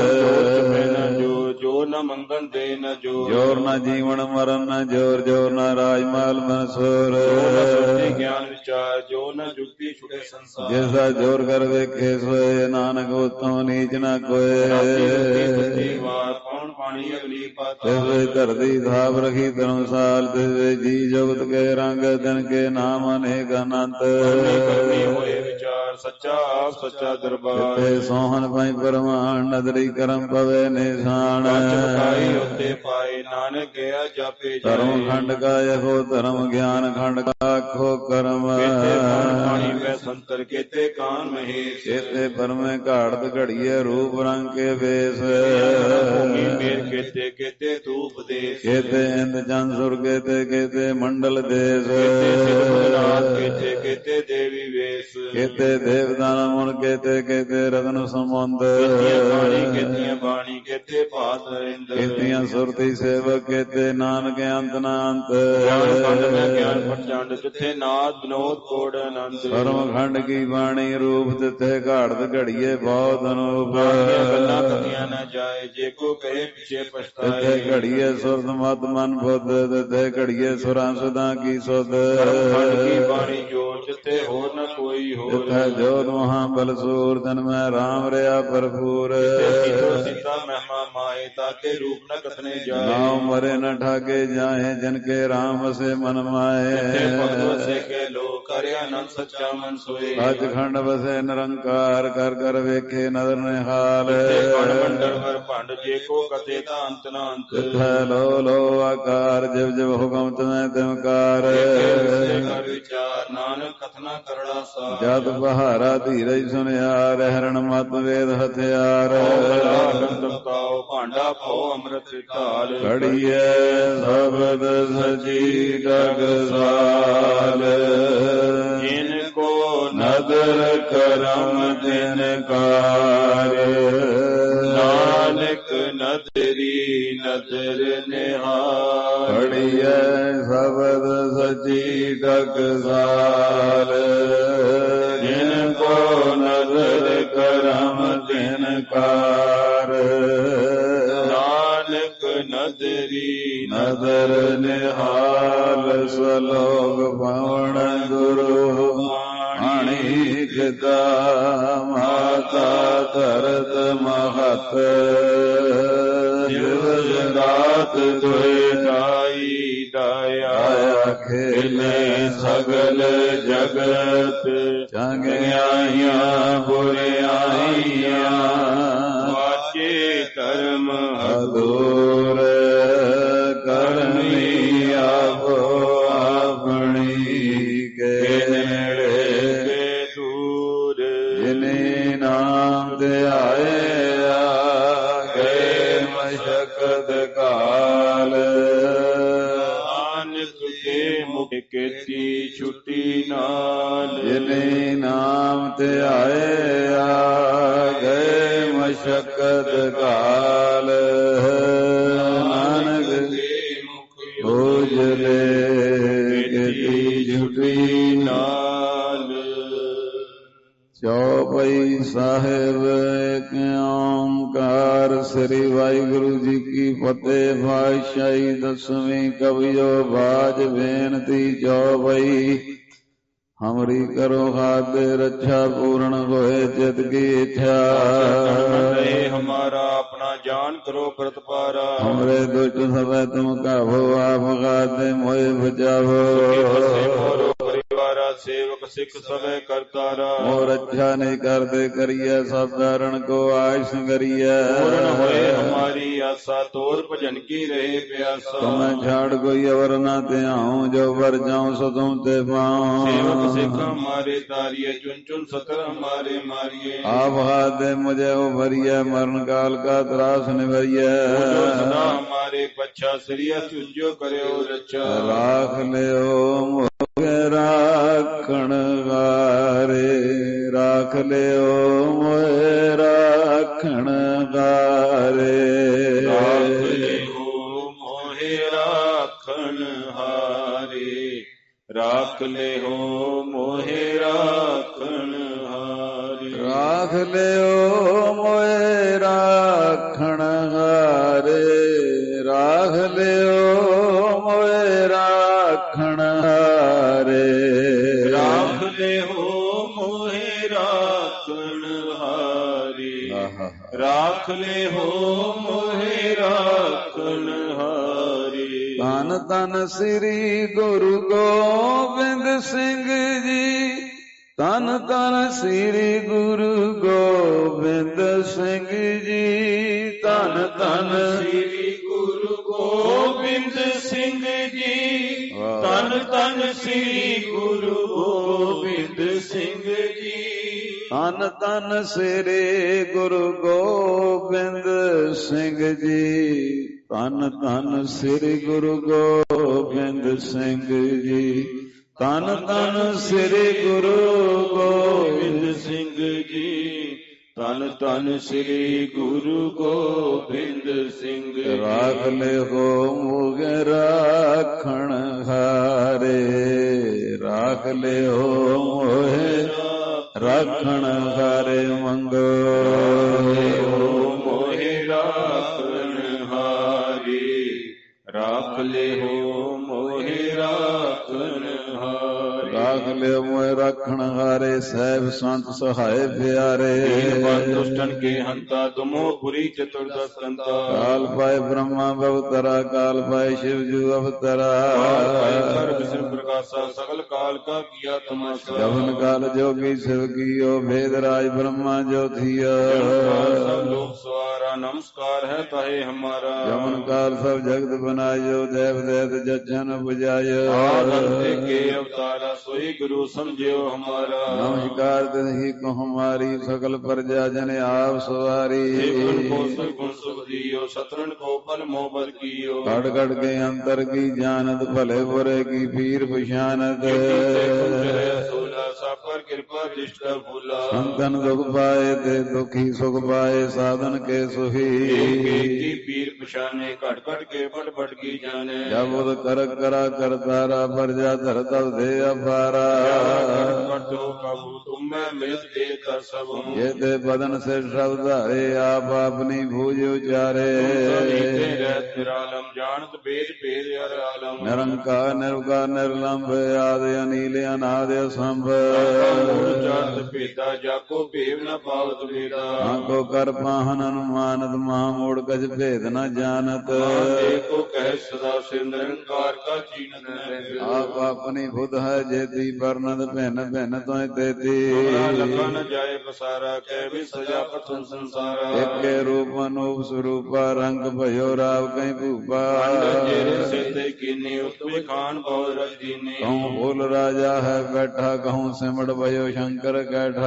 ਜੋ ਜੋ ਨ ਮੰਗਣ ਦੇ ਨ ਜੋਰ। ਜੋਰ ਨ ਜੀਵਨ ਮਰਨ ਨ ਜੋਰ ਜੋਰ ਨ ਰਾਜਮਾਲ ਮਨਸੂਰ। ਗਿਆਨ ਵਿਚਾਰ ਜੋ ਨ ਜੁਗਤੀ ਛੁਟੇ ਸੰਸਾਰ। ਜਿਸਦਾ ਜੋਰ ਕਰ ਵੇਖੇ ਸੋਏ ਨਾਨਕ ਉਤਮ ਨੀਚ ਨ ਕੋਏ। ਵਾਰ ਕੌਣ ਪਾਣੀ ਅਗਲੀ ਪਾਤਾ। ਤਿਸ ਧਰਤੀ ਥਾਪ ਰਖੀ ਧਰਮਸਾਲ ਤਿਸ ਜੀ ਜੁਗਤ ਕੇ ਰੰਗ ਦਿਨ ਕੇ ਨਾਮ ਅਨੇਕ ਅਨੰਤ। ਹੋਏ ਵਿਚਾਰ ਸੱਚਾ ਆਪ ਸੱਚਾ ਦਰਬਾਰ। ਤੇ ਸੋਹਣ ਪਾਈ ਪਰਮਾਨ ਨਦਰੀ ਕਰਮ ਪਵੇ ਨਿਸ਼ਾਨ। ਚਮਕਾਈ ਉੱਤੇ ਪਾਏ ਨਾਨਕ ਗਿਆ ਜਾਪੇ ਜਾਏ। ਧਰਮ ਖੰਡ ਕਾ ਇਹੋ ਧਰਮ ਗਿਆਨ ਖੰਡ ਕਾ ਆਖੋ ਕਰਮ। ਪਾਣੀ ਵੈ ਸੰਤਰ ਅੰਤਰ ਕੇਤੇ ਕਾਨ ਮਹੇਸ਼ ਕੇਤੇ ਪਰਮੇ ਘਾੜਤ ਘੜੀਏ ਰੂਪ ਰੰਗ ਕੇ ਵੇਸ ਭੂਮੀ ਮੇਰ ਕੇਤੇ ਕੇਤੇ ਧੂਪ ਦੇਸ ਕੇਤੇ ਇੰਦ ਚੰਦ ਸੁਰ ਕੇਤੇ ਕੇਤੇ ਮੰਡਲ ਦੇਸ ਕੇਤੇ ਕੇਤੇ ਦੇਵੀ ਵੇਸ ਕੇਤੇ ਦੇਵਦਾਨ ਮੁਨ ਕੇਤੇ ਕੇਤੇ ਰਤਨ ਸਮੁੰਦ ਕੇਤੀਆਂ ਬਾਣੀ ਕੇਤੇ ਪਾਤ ਰਿੰਦ ਕੇਤੀਆਂ ਸੁਰਤੀ ਸੇਵਕ ਕੇਤੇ ਨਾਨਕ ਅੰਤ ਨਾ ਅੰਤ ਗਿਆਨ ਪ੍ਰਚੰਡ ਜਿੱਥੇ ਨਾਦ ਵਿਨੋਦ ਕੋੜ ਆਨੰਦ ਪਰਮ ਖੰਡ ਕੀ ਬਾਣੀ ਰੂਪ ਤਿੱਥੇ ਘਾੜਤ ਘੜੀਏ ਬਹੁਤ ਅਨੂਪ ਗੱਲਾਂ ਕਥੀਆਂ ਨਾ ਜਾਏ ਜੇ ਕੋ ਕਹੇ ਪਿਛੇ ਪਛਤਾਏ ਤਿੱਥੇ ਘੜੀਏ ਸੁਰਤ ਮਤ ਮਨ ਬੁੱਧ ਤਿੱਥੇ ਘੜੀਏ ਸੁਰਾਂ ਸੁਦਾ ਕੀ ਸੁਧ ਖੰਡ ਕੀ ਬਾਣੀ ਜੋਰ ਜਿੱਥੇ ਹੋਰ ਨ ਕੋਈ ਹੋਰ ਤਿੱਥੇ ਜੋਤ ਮਹਾ ਬਲ ਸੂਰ ਤਨ ਮੈਂ ਰਾਮ ਰਿਆ ਭਰਪੂਰ ਸੀਤਾ ਮਹਿਮਾ ਮਾਏ ਤਾਕੇ ਰੂਪ ਨ ਕਥਨੇ ਜਾਏ ਨਾਉ ਮਰੇ ਨ ਠਾਕੇ ਜਾਏ ਜਨ ਕੇ ਰਾਮ ਵਸੇ ਮਨ ਮਾਏ ਭਗਤ ਵਸੇ ਕੇ ਲੋਕ ਕਰਿਆ ਅਨੰਦ ਸੱਚਾ ਮਨ ਸੋਏ ਸੱਚ ਖੰਡ ਵਸੇ ਨਿਰੰਕਾਰ ਕਰ ਕਰ ਵੇਖੇ ਨਦਰ ਨਿਹਾਲ ਮੰਡਲ ਵਰ ਭੰਡ ਜੇ ਕੋ ਕਤੇ ਤਾਂ ਅੰਤ ਨਾ ਅੰਤ ਤਿੱਥੈ ਲੋ ਲੋ ਆਕਾਰ ਜਿਵ ਜਿਵ ਹੁਕਮ ਤਮੈ ਤਿਮਕਾਰ ਕਰ ਵਿਚਾਰ ਨਾਨਕ ਕਥਨਾ ਕਰੜਾ ਸਾਰ ਜਦ ਬਹਾਰਾ ਧੀਰਜ ਸੁਨਿਆਰ ਹਰਣ ਮਤ ਵੇਦ ਹਥਿਆਰ ਤਾਉ ਭਾਂਡਾ ਭਉ ਅੰਮ੍ਰਿਤ ਢਾਲ ਘੜੀਏ ਸ਼ਬਦ ਸਚੀ ਟਕਸਾਲ ਜਿਨ ਕੋ ਨਦਰ ਕਰਮ ਤਿਨਕਾਰ ਨਾਨਕ ਨਦਰੀ ਨਦਰ ਨਿਹਾਲ ਘੜੀਏ ਸ਼ਬਦ ਸਚੀ ਟਕਸਾਲ ਜਿਨ ਕੋ ਨਦਰ ਕਰਮ ਤਿਨਕਾਰ ਨਾਨਕ ਨਦਰੀ ਨਦਰ ਨਿਹਾਲ ਸਲੋਕ ਪਵਨ ਗੁਰੂ ਮਾਣੀ ਕਿਤਾ ਮਾਤਾ ਧਰਤ ਮਹਤ ਜਿਵ ਜਗਾਤ ਦੁਇ ਦਾਈ ਦਾਇਆ ਖੇਲੇ ਸਗਲ ਜਗਤ ਚੰਗਿਆਈਆਂ ਬੁਰਿਆਈਆਂ ਵਾਚੇ ਕਰਮ ਅਦੂਰ ਕਰਮੀ ਆਪੋ ਆਪਣੀ ਕੇ ਨੇੜੇ ਕੇ ਦੂਰ ਜਿਨੇ ਨਾਮ ਧਿਆਇਆ ਗਏ ਮਸ਼ਕਤ ਕਾਲ ਨਾਨਕ ਕੇ ਮੁਖ ਕੀਤੀ ਛੁੱਟੀ ਨਾਲ ਜਿਨੇ ਨਾਮ ਧਿਆਇਆ ਗਏ ਮਸ਼ਕਤ ਕਾਲ ਨਾਨਕ ਉਜਲੇ ਕੀਤੀ ਛੁੱਟੀ ਨਾਲ ਚੌਪਈ ਸਾਹਿਬ ਏਕ ਓੰਕਾਰ ਸ੍ਰੀ ਵਾਹਿਗੁਰੂ ਜੀ ਕੀ ਫਤਿਹ। ਪਾਤਸ਼ਾਹੀ ਦਸਵੀਂ ਕਵਿਓ ਬਾਜ ਬੇਨਤੀ ਚੌਪਈ। ਹਮਰੀ ਕਰੋ ਖਾਤੇ ਰੱਛਾ ਪੂਰਨ ਹੋਏ ਚਿਤ ਕੀ ਇੱਛਾ ਹਮਾਰਾ ਆਪਣਾ ਜਾਨ ਕਰੋ ਪ੍ਰਤਪਾਰਾ ਹਮਰੇ ਦੁਸ਼ਟ ਸਭੈ ਤੁਮ ਕਾਹੋ ਆਪ ਖਾਤੇ ਮੋਏ ਬਚਾਵੋ ਪਰਿਵਾਰਾ ਸੇਵਕ ਸਿੱਖ ਸਭੈ ਕਰਤਾਰਾ ਮੋ ਰੱਛਾ ਨਹੀਂ ਕਰਦੇ ਕਰੀਐ ਸਭ ਧਾਰਨ ਕੋ ਆਇ ਸੰਗਰੀਐ ਪੂਰਨ ਹੋਏ ਹਮਾਰੀ ਆਸਾ ਤੋਰ ਭਜਨ ਕੀ ਰਹੇ ਪਿਆਸਾ ਤੁਮੈ ਛਾੜ ਕੋਈ ਅਵਰ ਨਾ ਧਿਆਉ ਜੋ ਵਰ ਜਾਉ ਸੋ ਤੁਮ ਤੇ ਪਾਉ ਸੇਵਕ ਸਿੱਖ ਹਮਾਰੇ ਤਾਰੀਏ ਚੁਨ ਚੁਨ ਸਤਰ ਹਮਾਰੇ ਮਾਰੀਏ ਆਪ ਹਾਥ ਮੁਝੇ ਉਭਰੀਐ ਮਰਨ ਕਾਲ ਕਾ ਤਰਾਸ ਨਿਵਰੀਐ ਸਦਾ ਹਮਾਰੇ ਪਛਾ ਸ੍ਰੀਆ ਸੁਜੋ ਕਰਿਓ ਰੱਛਾ ਰਾਖ ਲਿਓ ਮੋਹਿ ਰਾਖਣ ਵਾਰੇ ਰਾਖ ਲਿਓ ਮੋਹਿ ਰਾਖਣ ਵਾਰੇ ਰਾਖ ਲਿਓ ਮੋਹਿ ਰਾਖਣ ਹਾਰੇ ਰਾਖ ਲਿਓ ਮੋਹਿ ਰਾਖਣ ਹਾਰੇ ਰਾਖ ਲਿਓ ਮੋਹਿ ਰਾਖਣ ਹਾਰੇ ਰਾਖ ਲਿਓ ਮੋਹਿ ਰਾਖਣ ਹਾਰੇ ਰਾਖ ਲਿਓ ਮੋਹਿ ਰਾਖਣ ਹਾਰੇ ਰਾਖ ਲਿਓ ਮੋਹਿ ਰਾਖਣ ਹਾਰੇ ਧੰਨ ਧੰਨ ਸ੍ਰੀ ਗੁਰੂ ਗੋਬਿੰਦ ਸਿੰਘ ਜੀ ਧੰਨ ਧੰਨ ਸ੍ਰੀ ਗੁਰੂ ਗੋਬਿੰਦ ਸਿੰਘ ਜੀ ਧੰਨ ਧੰਨ ਸ੍ਰੀ ਗੁਰੂ ਗੋਬਿੰਦ ਸਿੰਘ ਜੀ ਧੰਨ ਧੰਨ ਸ੍ਰੀ ਗੁਰੂ ਗੋਬਿੰਦ ਸਿੰਘ ਜੀ ਧੰਨ ਧੰਨ ਸ੍ਰੀ ਗੁਰੂ ਗੋਬਿੰਦ ਸਿੰਘ ਜੀ, ਧੰਨ ਧੰਨ ਸ੍ਰੀ ਗੁਰੂ ਗੋਬਿੰਦ ਸਿੰਘ ਜੀ, ਧੰਨ ਧੰਨ ਸ੍ਰੀ ਗੁਰੂ ਗੋਬਿੰਦ ਸਿੰਘ ਜੀ, ਧੰਨ ਧੰਨ ਸ੍ਰੀ ਗੁਰੂ ਗੋਬਿੰਦ ਸਿੰਘ ਜੀ। ਰਾਖ ਲਿਓ ਮੁਗੇ ਰਾਖਣ ਹਾਰੇ, ਰਾਖ ਲਿਓ ਮੋਹਿ ਰਾਖਣ ਹਾਰੇ ਮੰਗੋ, ਮੋਹਿ ਰਾਖਣ ਹਾਰੇ, ਰਾਖ ਲਿਓ ਮੋਹਿ ਰਾਖਣ ਹਾਰੇ, ਰਾਖ ਲਿਓ ਮੋਹਿ ਰਾਖਣ ਹਾਰੇ, ਸਹਿਬ ਸੰਤ ਸਹਾਇ ਪਿਆਰੇ, ਦੁਸ਼ਟਨ ਕੇ ਹੰਤਾ ਤੁਮੋ ਪੁਰੀ ਚਤੁਰਦਸ ਕੰਤਾ, ਕਾਲ ਪਾਏ ਬ੍ਰਹਮਾ ਬਵਤਰਾ, ਕਾਲ ਪਾਏ ਸ਼ਿਵ ਜੂ ਅਵਤਰਾ, ਸਰਬ ਸਿਰ ਪ੍ਰਕਾਸ਼ਾ, ਸਗਲ ਕਾਲ ਕਾ ਕੀਆ ਤਮਾਸ਼ਾ, ਜਵਨ ਕਾਲ ਜੋਗੀ ਸਿਵ ਕੀਓ, ਭੇਦ ਰਾਜ ਬ੍ਰਹਮਾ ਜੋਤੀਆ, ਸਭ ਲੋਕ ਸਵਾਰਾ, ਨਮਸਕਾਰ ਹੈ ਤਾਹੇ ਹਮਾਰਾ, ਜਮਨ ਕਾਲ ਸਭ ਜਗਤ ਬਨਾਇਓ, ਦੇਵ ਦੇਤ ਜਚਨ ਬੁਝਾਇਓ, ਆਦਿ ਕੇ ਅਵਤਾਰਾ, सोई गुरु समझियो हमारा, नमस्कार तिन्हि को हमारी, सकल प्रजा जन आप सवारी, को गुण सुख दियो, शत्रुन को फल मोहब्बत कियो, कड़ कड़ के अंतर की जानत, भले बुरे की पीर पहचानत, पर कृपा दृष्ट भूला, संतन दुख पाए ते दुखी सुख पाए, साधन के सुखी, पीर पछाने, कट कट के पट पट की जाने, जब उद कर करा करतारा, प्रजा धरता दे अपारा, तुम मैं मिल दे कर सब हूँ, ये ते बदन से शब्द हरे, आप अपनी भूज उचारे, निरालम जानत भेद भेद हर आलम, निरंकार निर्विकार निर्लंब, आदि अनिल अनादि असंभ, भेदा जाको भेद न पावत भेदा, आंको कर पाहन अनुमानत, महामूढ़ कछ भेद न जानत, को कह सदा से निरंकार का चीनत न, आप अपनी बुध है जेती, बरनत भिन्न भिन्न तो तेती, लखा न जाए पसारा, कह भी सजा प्रथम संसारा, एक के रूप अनूप स्वरूपा, रंग भयो राव कहीं भूपा, खान बहुत रजीने, कहूँ बोल राजा है बैठा, कहूँ सिमट भयो शंकर कैठा,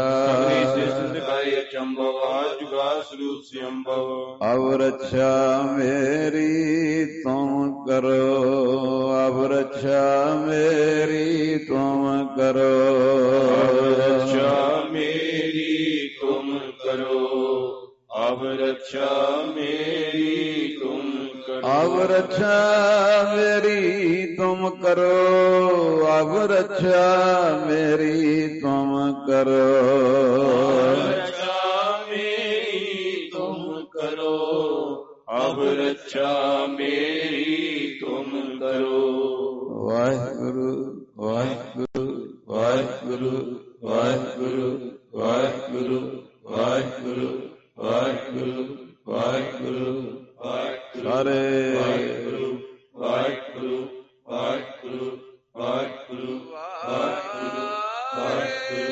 अब रक्षा मेरी तुम करो, अब रक्षा मेरी तुम करो, रक्षा मेरी तुम करो, अब रक्षा मेरी तुम करो, अब रक्षा मेरी तुम करो, अब रक्षा मेरी तुम करो, रक्षा मेरी तुम करो, अब रक्षा मेरी तुम करो। वाहिगुरु वाहिगुरु वाहिगुरु वाहिगुरु वाहिगुरु वाहिगुरु वाहिगुरु वाहिगुरु ਸਾਰੇ ਵਾਹਿਗੁਰੂ ਵਾਹਿਗੁਰੂ ਵਾਹਿਗੁਰੂ ਵਾਹਿਗੁਰੂ ਵਾਹਿਗੁਰੂ ਵਾਹਿਗੁਰੂ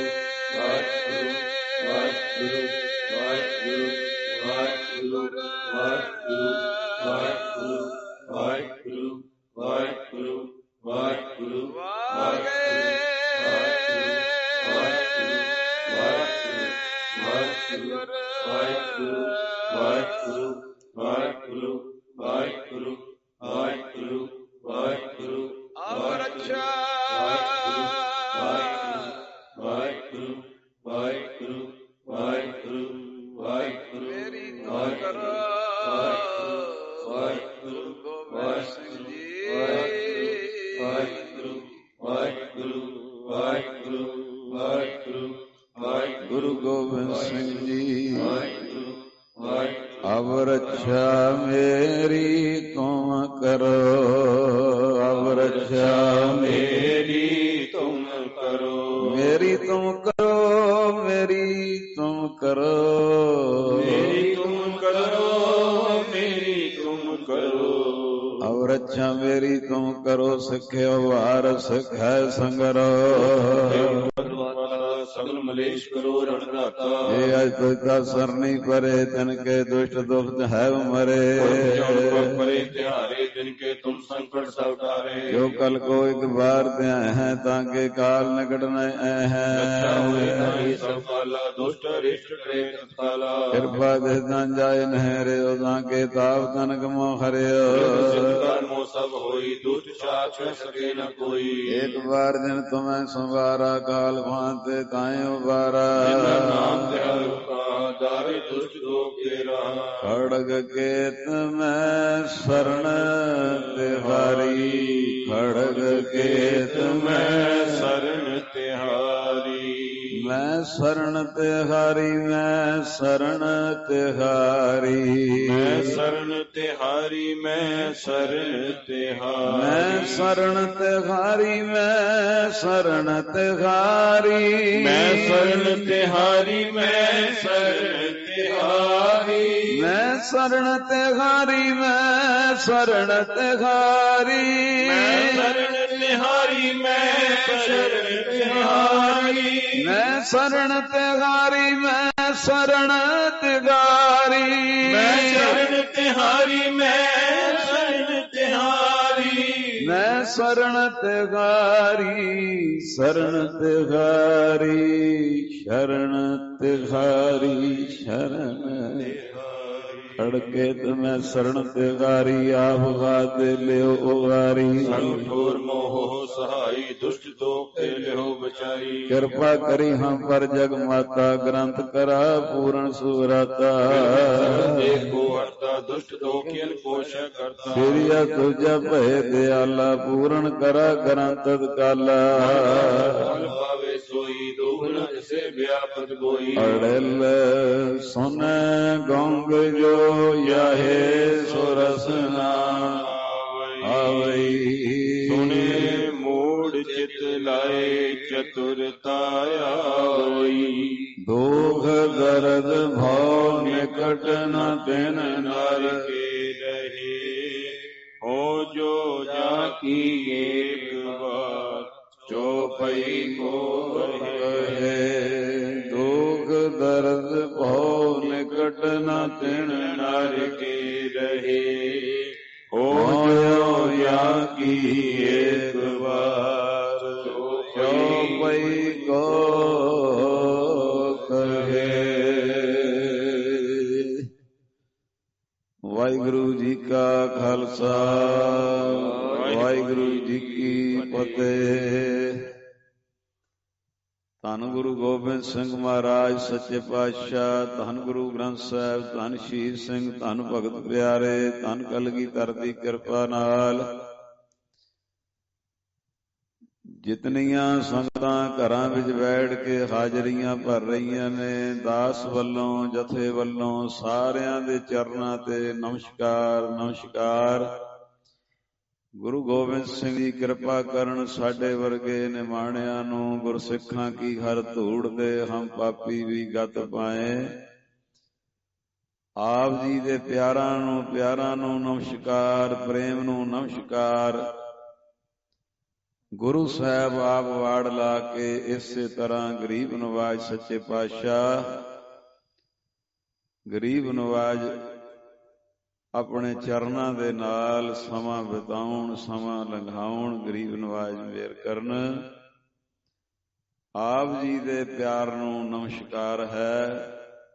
ਵਾਹਿਗੁਰੂ ਵਾਹਿਗੁਰੂ ਵਾਹਿਗੁਰੂ ਵਾਹਿਗੁਰੂ ਵਾਹਿਗੁਰੂ ਵਾਹਿਗੁਰੂ ਵਾਹਿਗੁਰੂ ਵਾਹਿਗੁਰੂ ਵਾਹਿਗੁਰੂ ਵਾਹਿਗੁਰੂ ਵਾਹਿਗੁਰੂ ਵਾਹਿਗੁਰੂ ਅਬ ਰੱਛਾ ਵਾਹਿਗੁਰੂ ਵਾਹਿਗੁਰੂ ਵਾਹਿਗੁਰੂ ਵਾਹਿਗੁਰੂ ਮੇਰੀ ਤੁਮ ਕਰੋ ਵਾਹਿਗੁਰੂ ਗੋਬਿੰਦ ਸਿੰਘ ਜੀ ਵਾਹਿਗੁਰੂ ਵਾਹਿਗੁਰੂ ਵਾਹਿਗੁਰੂ ਵਾਹਿਗੁਰੂ ਵਾਹਿਗੁਰੂ ਗੋਬਿੰਦ ਸਿੰਘ ਜੀ ਵਾਹਿਗੁਰੂ ਵਾਹਿਗੁਰੂ अब रक्षा मेरी तुम करो अब रक्षा मेरी तुम करो मेरी तुम करो मेरी तुम करो मेरी तुम करो मेरी तुम करो अब रक्षा मेरी तुम करो सख्यो वार सखै संगरो सगल मलेश करो रणघाता ये आज तुझका सरनी परे तन के दुष्ट दुष्ट है मरे परे तिहारे जिनके तुम संकट सब टारे। जो कल को एक बार त्या है ताके काल निकट न है। सब काला दुष्ट रिष्ट करे तत्काला। कृपा दन जाय नहरे ताके ताप तनक मो हरियो। कर्मो सब होई दुष्ट साक्ष सके न कोई। एक बार दिन तुम्हें संवारा काल भांते ताए उबारा। नाम दारे दुष्ट दो केरा। खड़ग केत में शरण तिहारी। खड़ग केत में शरण तिहारी। मैं शरण तिहारी मैं शरण तिहारी। मैं शरण तिहारी मैं शरण तिहारी। मैं शरण तिहारी मैं शरण तिहारी। मैं शरण तिहारी मैं शरण तिहारी। मैं शरण तिहारी मैं शरण तिहारी। मैं शरण तिहारी मैं शरण तिहारी। मैं शरण तिहारी मैं शरण तिहारी। मैं शरण तिहारी मैं शरण तिहारी। मैं शरण तिहारी शरण तिहारी। शरण तिहारी शरण खड़के मैं शरण तिहारी। आप गाते लियो उगारी। संठोर मोह सहाई दुष्ट दो के लियो बचाई। कृपा करी हम पर जग माता ग्रंथ करा पूर्ण सुराता। देखो हरता दुष्ट दो किन कोश करता। सिरिया तुझा भय दयाला पूर्ण करा ग्रंथ काला। पावे सोई दुगना से व्यापत गोई। अड़ल सुन गौंग जो याहे सुरसना आवई। सुने मूड चित लाए चतुरता आई। दुख दर्द भाव निकट न तिन नर के रहे। हो जो जाकी एक बात चौपई को कहे। दुख दर्द भाव निकट न तिन नर के रहे। हो जो या की एक बार चौपई को कहे। वाहिगुरु जी का खालसा वाहिगुरु जी की फतेह। ਧੰਨ ਗੁਰੂ ਗੋਬਿੰਦ ਸਿੰਘ ਮਹਾਰਾਜ ਸੱਚੇ ਪਾਤਸ਼ਾਹ। ਧੰਨ ਗੁਰੂ ਗ੍ਰੰਥ ਸਾਹਿਬ। ਧੰਨ ਸ਼ਹੀਦ ਸਿੰਘ। ਧੰਨ ਭਗਤ ਪਿਆਰੇ। ਧੰਨ ਕਲਗੀਧਰ ਦੀ ਕਿਰਪਾ ਨਾਲ ਜਿਤਨੀਆਂ ਸੰਗਤਾਂ ਘਰਾਂ ਵਿੱਚ ਬੈਠ ਕੇ ਹਾਜ਼ਰੀਆਂ ਭਰ ਰਹੀਆਂ ਨੇ, ਦਾਸ ਵੱਲੋਂ ਜਥੇ ਵੱਲੋਂ ਸਾਰਿਆਂ ਦੇ ਚਰਨਾਂ ਤੇ ਨਮਸਕਾਰ ਨਮਸਕਾਰ। ਗੁਰੂ ਗੋਬਿੰਦ ਸਿੰਘ ਜੀ ਕਿਰਪਾ ਕਰਨ ਸਾਡੇ ਵਰਗੇ ਨਿਮਾਣਿਆਂ ਨੂੰ। ਗੁਰਸਿੱਖਾਂ ਕੀ ਹਰ ਧੂੜ ਦੇ ਹਮ ਪਾਪੀ ਵੀ ਗਤ ਪਾਏ। ਆਪ ਜੀ ਦੇ ਪਿਆਰਾਂ ਨੂੰ ਪਿਆਰਾਂ ਨੂੰ ਨਮਸਕਾਰ। ਪ੍ਰੇਮ ਨੂੰ ਨਮਸਕਾਰ। ਗੁਰੂ ਸਾਹਿਬ ਆਪ ਵਾੜ ਲਾ ਕੇ ਇਸੇ ਤਰ੍ਹਾਂ ਗਰੀਬ ਨਵਾਜ ਸੱਚੇ ਪਾਤਸ਼ਾਹ ਗਰੀਬ ਨਵਾਜ ਆਪਣੇ ਚਰਨਾਂ ਦੇ ਨਾਲ ਸਮਾਂ ਬਿਤਾਉਣ ਸਮਾਂ ਲੰਘਾਉਣ। ਗਰੀਬ ਨਵਾਜ ਮੇਰ ਕਰਨ। ਆਪ ਜੀ ਦੇ ਪਿਆਰ ਨੂੰ ਨਮਸਕਾਰ ਹੈ।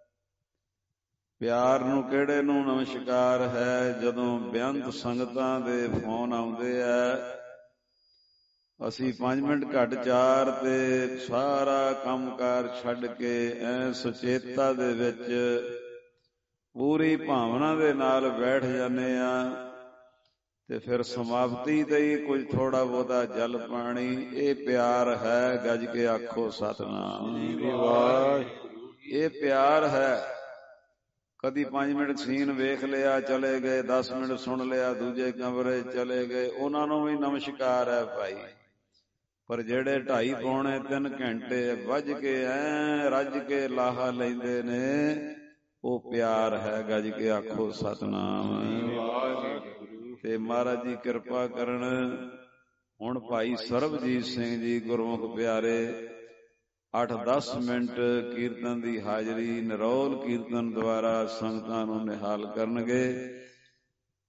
ਪਿਆਰ ਨੂੰ ਕਿਹੜੇ ਨੂੰ ਨਮਸਕਾਰ ਹੈ? ਜਦੋਂ ਬੇਅੰਤ ਸੰਗਤਾਂ ਦੇ ਫੋਨ ਆਉਂਦੇ ਆ, ਅਸੀਂ ਪੰਜ ਮਿੰਟ ਘੱਟ ਚਾਰ ਤੇ ਸਾਰਾ ਕੰਮਕਾਰ ਛੱਡ ਕੇ ਐ ਸੁਚੇਤਤਾ ਦੇ ਵਿੱਚ ਪੂਰੀ ਭਾਵਨਾ ਦੇ ਨਾਲ ਬੈਠ ਜਾਂਦੇ ਆ ਤੇ ਫਿਰ ਸਮਾਪਤੀ ਤੇ ਹੀ ਕੁਝ ਥੋੜਾ ਬਹੁਤਾ ਜਲ ਪਾਣੀ। ਇਹ ਪਿਆਰ ਹੈ। ਗੱਜ ਕੇ ਆਖੋ ਸਤਿਨਾਮ। ਇਹ ਪਿਆਰ ਹੈ। ਕਦੀ ਪੰਜ ਮਿੰਟ ਸੀਨ ਵੇਖ ਲਿਆ ਚਲੇ ਗਏ, ਦਸ ਮਿੰਟ ਸੁਣ ਲਿਆ ਦੂਜੇ ਕਮਰੇ ਚਲੇ ਗਏ, ਉਹਨਾਂ ਨੂੰ ਵੀ ਨਮਸਕਾਰ ਹੈ ਭਾਈ। ਪਰ ਜਿਹੜੇ ਢਾਈ ਪੌਣੇ ਤਿੰਨ ਘੰਟੇ ਵੱਜ ਕੇ ਐ ਰੱਜ ਕੇ ਲਾਹਾ ਲੈਂਦੇ ਨੇ, ਉਹ ਪਿਆਰ ਹੈ। ਗੱਜ ਕੇ ਆਖੋ ਸਤਿਨਾਮ। ਤੇ ਮਹਾਰਾਜ ਜੀ ਕਿਰਪਾ ਕਰਨ। ਹੁਣ ਭਾਈ ਸਰਬਜੀਤ ਸਿੰਘ ਜੀ ਗੁਰਮੁਖ ਪਿਆਰੇ ਅੱਠ ਦਸ ਮਿੰਟ ਕੀਰਤਨ ਦੀ ਹਾਜ਼ਰੀ ਨਿਰੋਲ ਕੀਰਤਨ ਦੁਆਰਾ ਸੰਗਤਾਂ ਨੂੰ ਨਿਹਾਲ ਕਰਨਗੇ।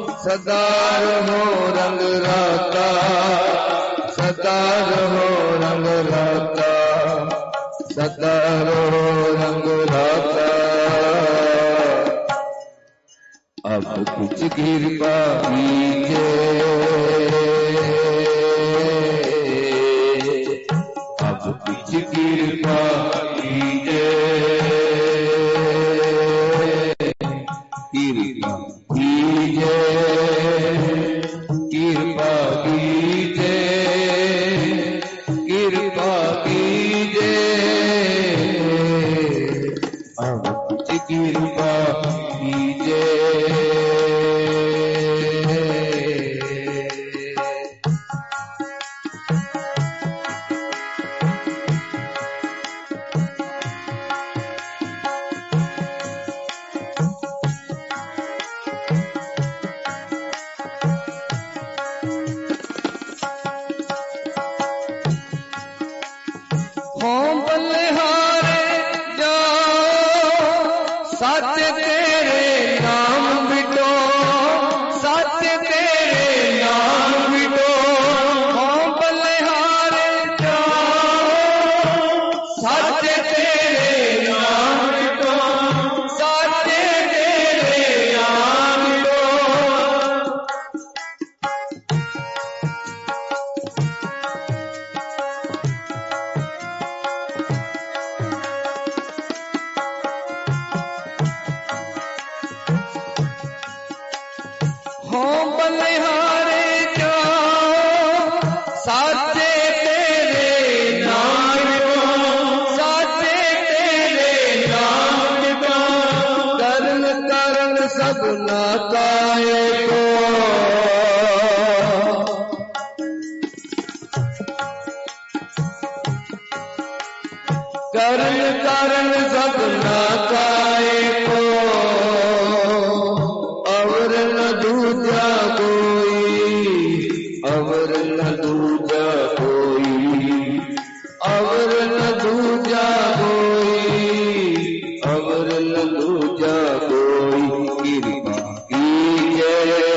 सदा रहो रंग राता, सदा रहो रंग राता, सदा रहो रंग राता। अब कुछ कृपा कीजिए, अब कुछ कृपा कीजिए, कृपा कीजिए, कृपा कीजिए, कृपा कीजिए, अब कुछ कृपा कीजिए। हों बलिहारे जाओ, सत्य तेरे नाम बिटो, सत्य तेरे नाम बिटो। हों बलिहारे जाओ, सत्य तेरे नाम बिटो, सत्य तेरे नाम बिटो। हों बलिहारे जाओ, सत्य तेरे नाम बिटो, सत्य तेरे नाम बिटो। करण करण सब नाताए को, करण करण सब नाताए को। अवर न दूजा कोई, अवर न दूजा कोई, अवर न दूजा कोई, अवर न दूजा कोई। कृपा कीजिए,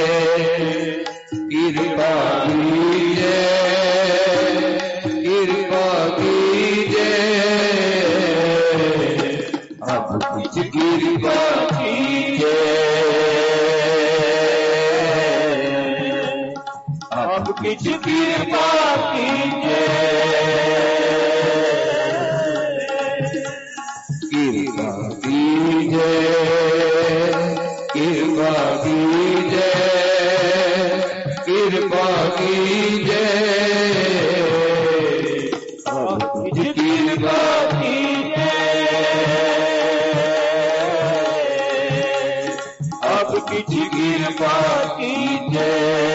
कृपा कीजिए, कृपा कीजिए, अब कुछ कृपा कीजिए, अब कुछ कृपा कीजिए, कृपा कीजिए, कृपा कीजिए, कृपा कीजिए, अब कुछ कृपा कीजिए, अब कुछ कृपा कीजिए।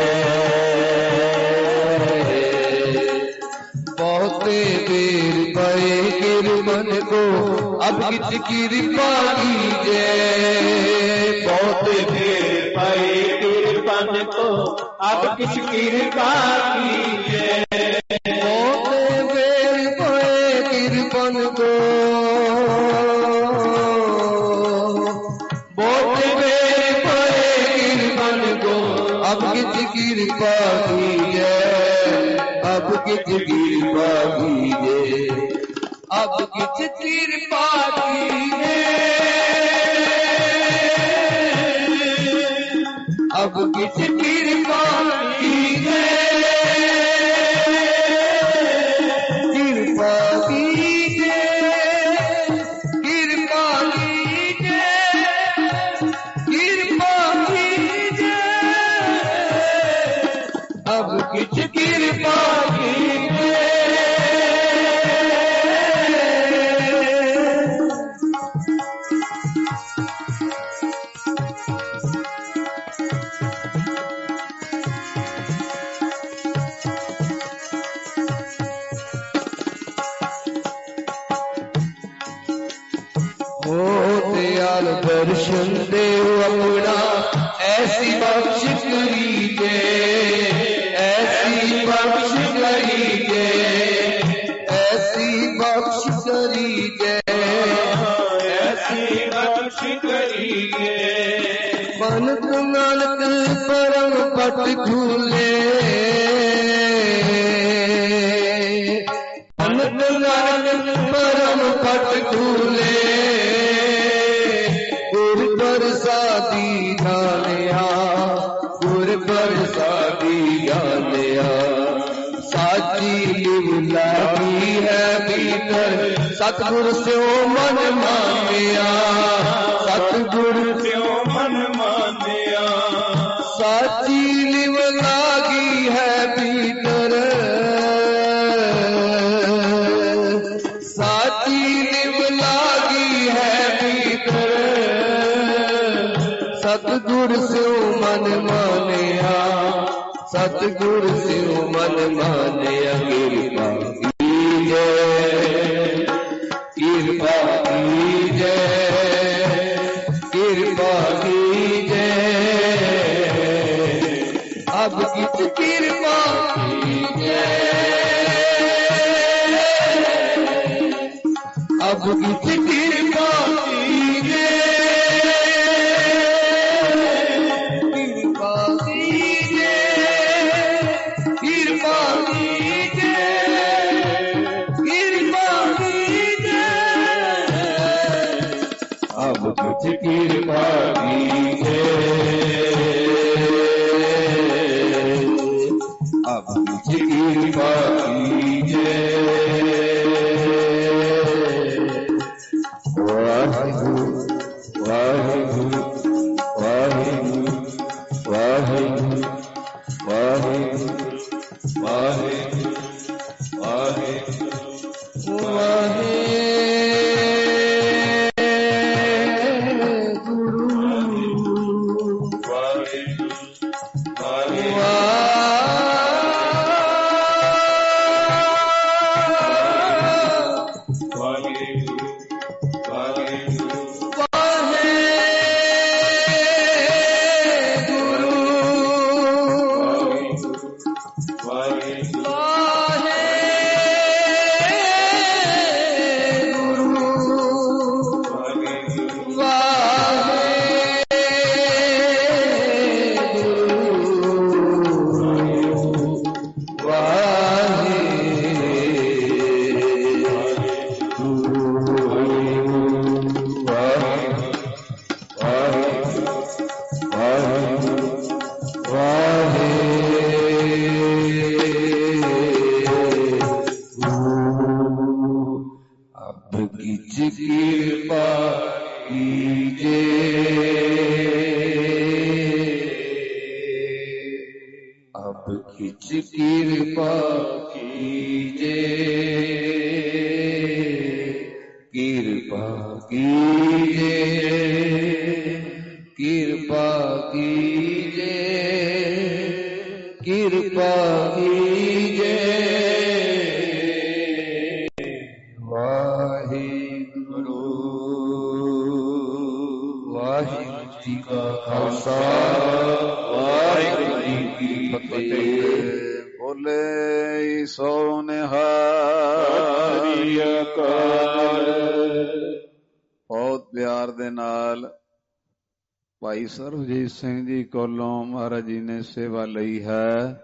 बहुते देर पए गिरमन को, अब किछ कृपा कीजिए। बहुते देर पए गिरमन को, अब किछ कृपा कीजिए। बहुते देर पए गिरमन को, बहुते देर पए गिरमन को, अब किछ कृपा कीजिए, अब किछ कृपा कीजिए, अब किछ कृपा कीजिए, अब किछ कृपा कीजिए, कृपा कीजिए, कृपा कीजिए, कृपा कीजिए, अब किछ कृपा कीजिए। हो दयाल दर्शन देव अपना, ऐसी बख्श करीजे, ऐसी बख्श करीजे, ऐसी बख्श करीजे, ऐसी बख्श करीजे। मन नानक परम पट खुले अनंत नानक परम पट खुले गुर प्रसादी जानिया गुर प्रसादी जानिया साची लिव लागी है भीतर सतगुर स्यो मन मानिया सतगुर स्यो मन मानिया साची लिव लागी है भीतर साची लिव लागी है भीतर सतगुर स्यो मन मानिया सतगुर स्यो मन मानिया कृपा कीजे कृपा कीजे कृपा कीजे अब किस कृपा कीजे अब किस कृपा कीजे कृपा कीजे कृपा कीजे कृपा कीजे अब कुछ कृपा कीजे अब कुछ कृपा कीजे वाहिगुरु वाहिगुरु वाहिगुरु वाहिगुरु वाहिगुरु वाहिगुरु वाहिगुरु ਭਾਈ ਸਰਬਜੀਤ ਸਿੰਘ ਜੀ ਕੋਲੋਂ ਮਹਾਰਾਜ ਜੀ ਨੇ ਸੇਵਾ ਲਈ ਹੈ।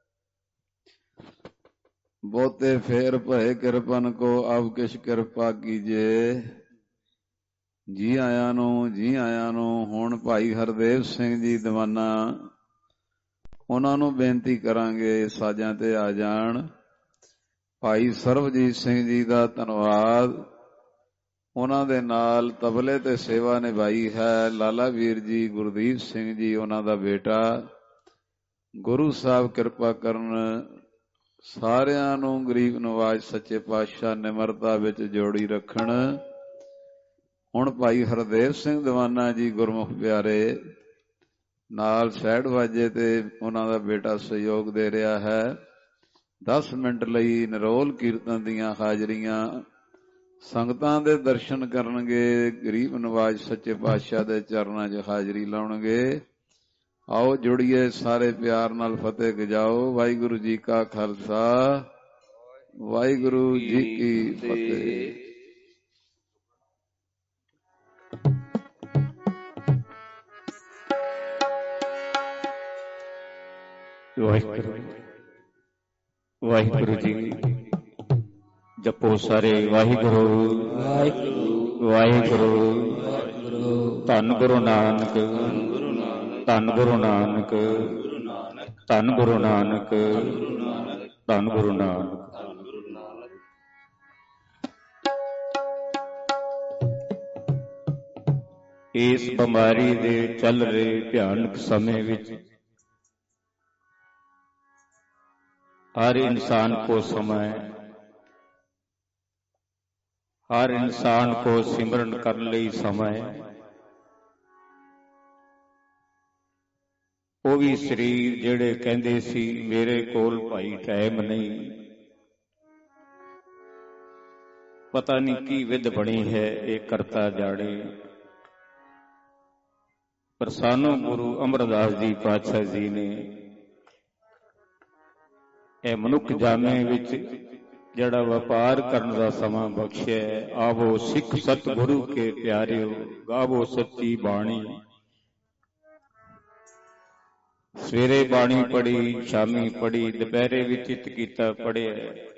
ਬਹੁਤੇ ਫੇਰ ਭਏ ਕਿਰਪਨ ਕੋ ਅਬ ਕਿਛ ਕਿਰਪਾ ਕੀਜੇ। ਜੀ ਆਇਆਂ ਨੂੰ ਜੀ ਆਇਆਂ ਨੂੰ। ਹੁਣ ਭਾਈ ਹਰਦੇਵ ਸਿੰਘ ਜੀ ਦੀਵਾਨਾ, ਉਹਨਾਂ ਨੂੰ ਬੇਨਤੀ ਕਰਾਂਗੇ ਸਾਜਾਂ ਤੇ ਆ ਜਾਣ। ਭਾਈ ਸਰਬਜੀਤ ਸਿੰਘ ਜੀ ਦਾ ਧੰਨਵਾਦ। ਉਹਨਾਂ ਦੇ ਨਾਲ ਤਬਲੇ ਤੇ ਸੇਵਾ ਨਿਭਾਈ ਹੈ ਲਾਲਾ ਵੀਰ ਜੀ ਗੁਰਦੀਪ ਸਿੰਘ ਜੀ, ਉਹਨਾਂ ਦਾ ਬੇਟਾ। ਗੁਰੂ ਸਾਹਿਬ ਕਿਰਪਾ ਕਰਨ, ਸਾਰਿਆਂ ਨੂੰ ਗਰੀਬ ਨਵਾਜ ਸੱਚੇ ਪਾਤਸ਼ਾਹ ਨਿਮਰਤਾ ਵਿੱਚ ਜੋੜੀ ਰੱਖਣ। ਹੁਣ ਭਾਈ ਹਰਦੇਵ ਸਿੰਘ ਦੀਵਾਨਾ ਜੀ ਗੁਰਮੁਖ ਪਿਆਰੇ ਨਾਲ ਸੈਡ ਵਾਜੇ ਤੇ ਉਹਨਾਂ ਦਾ ਬੇਟਾ ਸਹਿਯੋਗ ਦੇ ਰਿਹਾ ਹੈ। ਦਸ ਮਿੰਟ ਲਈ ਨਿਰੋਲ ਕੀਰਤਨ ਦੀਆਂ ਹਾਜ਼ਰੀਆਂ, ਸੰਗਤਾਂ ਦੇ ਦਰਸ਼ਨ ਕਰਨਗੇ, ਗਰੀਬ ਨਵਾਜ ਸੱਚੇ ਪਾਤਸ਼ਾਹ ਦੇ ਚਰਨਾਂ 'ਚ ਹਾਜ਼ਰੀ ਲਾਉਣਗੇ। ਆਓ ਜੁੜੀਏ ਸਾਰੇ ਪਿਆਰ ਨਾਲ, ਫਤਿਹ ਗਜਾਓ। ਵਾਹਿਗੁਰੂ ਜੀ ਕਾ ਖਾਲਸਾ, ਵਾਹਿਗੁਰੂ ਜੀ ਕੀ ਫਤਿਹ। ਵਾਹਿਗੁਰੂ ਵਾਹਿਗੁਰੂ ਜੀ। ਜਪੋ ਸਾਰੇ ਵਾਹਿਗੁਰੂ ਵਾਹਿਗੁਰੂ ਵਾਹਿਗੁਰੂ। ਧੰਨ ਗੁਰੂ ਨਾਨਕ ਧੰਨ ਗੁਰੂ ਨਾਨਕ ਧੰਨ ਗੁਰੂ ਨਾਨਕ ਧੰਨ ਗੁਰੂ ਨਾਨਕ। ਇਸ ਬਿਮਾਰੀ ਦੇ ਚੱਲ ਰਹੇ ਭਿਆਨਕ ਸਮੇਂ ਵਿੱਚ हर इंसान को समय, हर इंसान को सिमरन करने ਲਈ समय, ਉਹ ਵੀ ਸਰੀਰ ਜਿਹੜੇ ਕਹਿੰਦੇ ਸੀ ਮੇਰੇ ਕੋਲ ਭਾਈ ਟਾਈਮ ਨਹੀਂ, ਪਤਾ ਨਹੀਂ ਕੀ ਵਿਧ ਬਣੀ ਹੈ ਇਹ ਕਰਤਾ ਜਾਣੇ। ਪਰ ਸਾਨੂੰ ਗੁਰੂ ਅਮਰਦਾਸ ਜੀ ਪਾਤਸ਼ਾਹ ਜੀ ਨੇ ਇਹ ਮਨੁੱਖ ਜਾਮੇ ਵਿੱਚ ਜਿਹੜਾ ਵਪਾਰ ਕਰਨ ਦਾ ਸਮਾਂ ਬਖਸ਼ਿਆ ਹੈ। ਆਵੋ ਸਿੱਖ ਸਤਿਗੁਰੂ ਕੇ ਪਿਆਰਿਓ, ਗਾਵੋ ਸੱਚੀ ਬਾਣੀ। ਸਵੇਰੇ ਬਾਣੀ ਪੜ੍ਹੀ, ਸ਼ਾਮੀ ਪੜ੍ਹੀ, ਦੁਪਹਿਰੇ ਵੀ ਚਿੱਤ ਕੀਤਾ ਪੜ੍ਹਿਆ।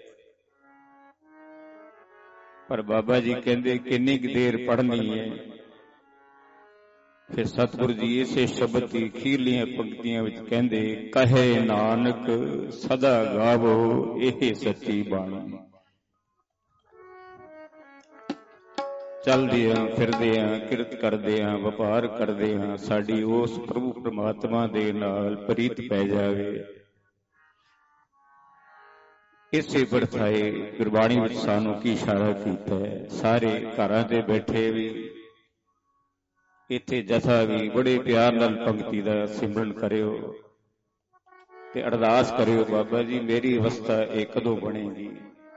ਪਰ ਬਾਬਾ ਜੀ ਕਹਿੰਦੇ ਕਿੰਨੀ ਕੁ ਦੇਰ ਪੜ੍ਹਨੀ ਹੈ। ਫਿਰ ਸਤਿਗੁਰੂ ਜੀ ਇਸੇ ਸ਼ਬਦ ਦੀ ਅਖੀਰਲੀਆਂ ਪੰਕਤੀਆਂ ਵਿੱਚ ਕਹਿੰਦੇ, ਕਹੇ ਨਾਨਕ ਸਦਾ ਗਾਵੋ ਇਹ ਸੱਚੀ ਬਾਣੀ। ਚੱਲਦੇ ਹਾਂ, ਫਿਰਦੇ ਹਾਂ, ਕਿਰਤ ਕਰਦੇ ਹਾਂ, ਵਪਾਰ ਕਰਦੇ ਹਾਂ, ਸਾਡੀ ਉਸ ਪ੍ਰਭੂ ਪਰਮਾਤਮਾ ਦੇ ਨਾਲ ਪ੍ਰੀਤ ਪੈ ਜਾਵੇ। ਇਸੇ ਵਰਤਾਏ ਗੁਰਬਾਣੀ ਵਿੱਚ ਸਾਨੂੰ ਕੀ ਇਸ਼ਾਰਾ ਕੀਤਾ ਹੈ। ਸਾਰੇ ਘਰਾਂ ਤੇ ਬੈਠੇ ਵੀ, ਇੱਥੇ ਜਥਾ ਵੀ ਬੜੇ ਪਿਆਰ ਨਾਲ ਪੰਕਤੀ ਦਾ ਸਿਮਰਨ ਕਰਿਓ ਤੇ ਅਰਦਾਸ ਕਰਿਓ, ਬਾਬਾ ਜੀ ਮੇਰੀ ਅਵਸਥਾ ਇਹ ਕਦੋਂ ਬਣੇਗੀ।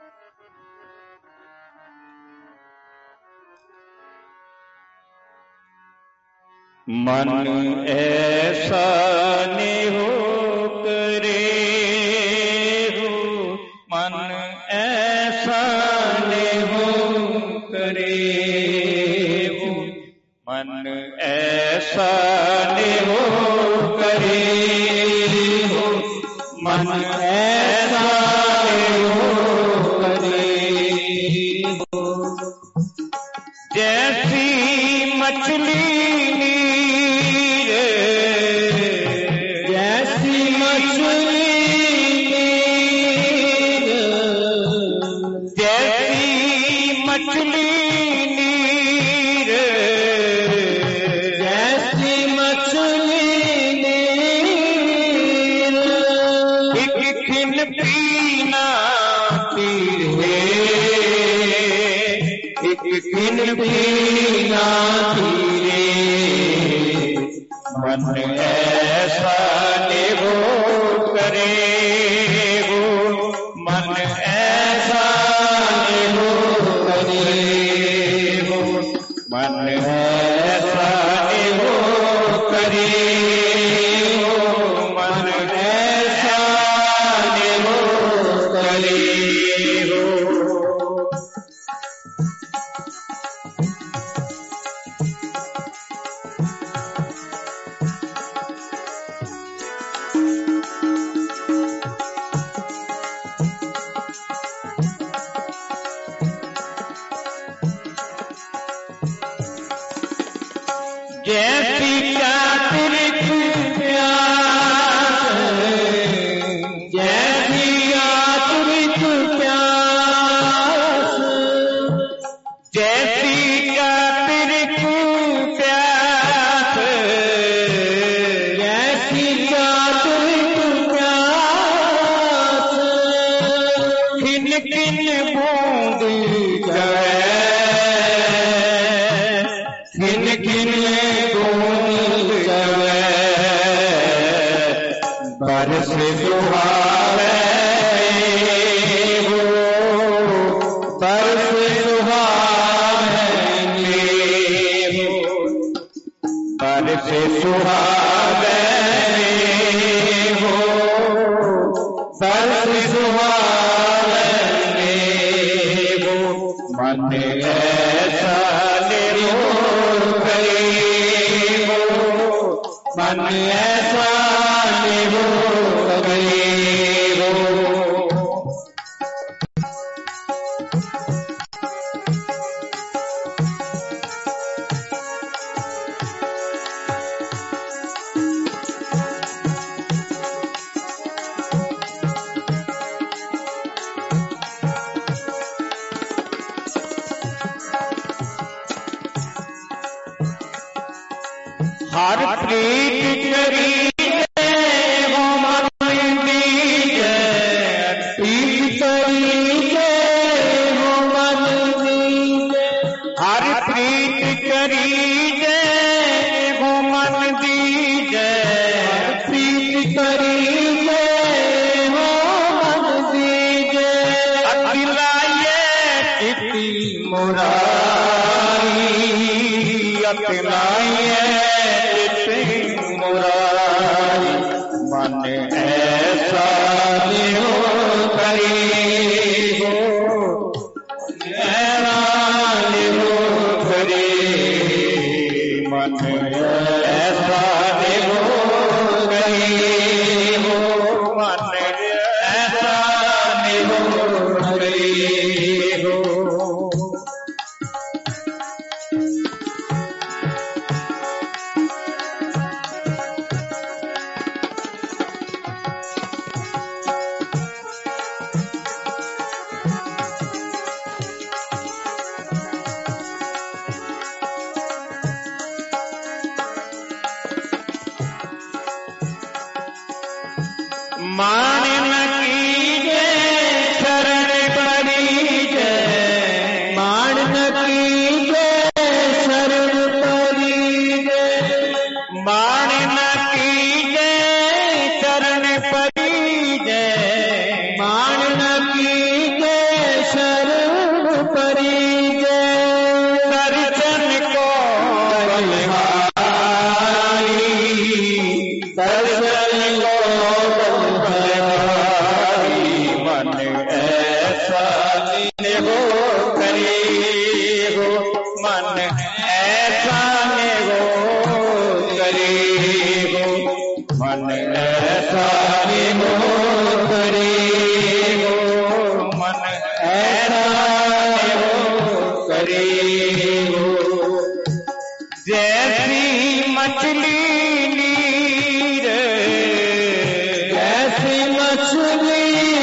ਮਨ ਐਸਾ ਨਿਹੋ ਕਰੇ ਹੋ, ਮਨ ਐਸਾ ਨਿਹੋ ਕਰੇ ਹੋ, ਮਨ ਐਸਾ ਨਿਹੋ ਕਰੇ ਹੋ, ਮਨ ਐਸਾ ਨਿਹੋ ਕਰੇ ਹੋ। ਜੈਸੀ ਮਛਲੀ ਨੀਰ, ਜੈਸੀ ਮਛਲੀ ਨੀਰ, ਜੈਸੀ ਮਛਲੀ पीना धीरे, मन ऐसा निभो करे हो, मन ऐसा निभो करे हो, मन ऐसा निभो करे हो, मन ऐसा निभो करे हो। जैसी चातरिक प्यास, जैसी आतरिक प्यास, जैसी चातरिक प्यास, जैसी चातरिक प्यास, किन किन बूंद जाए, किन किन बरस सुहावे हो, बरस सुहावे हो, बरस सुहावे हो, बरस सुहावे हो। मन ऐसा निरोल करे हो, मन ऐसा निरोल करे मन ऐसा निहो करी हो, हैरान हो करी, मन ऐसा निहो करी हो, मन ऐसा निहो करी हो। मान न कीजे शरण परीजे, मान न कीजे शरण परीजे, मान न कीजे शरण परीजे, मान न कीजे शरण परीजे, दर्शन को बलिहारी, दर्शन को मन ऐसा निहो करे हो, मन ऐसा निहो करे हो, मन ऐसा निहो करे हो, मन ऐसा निहो करे हो। जैसी मछली नीर, जैसी मछली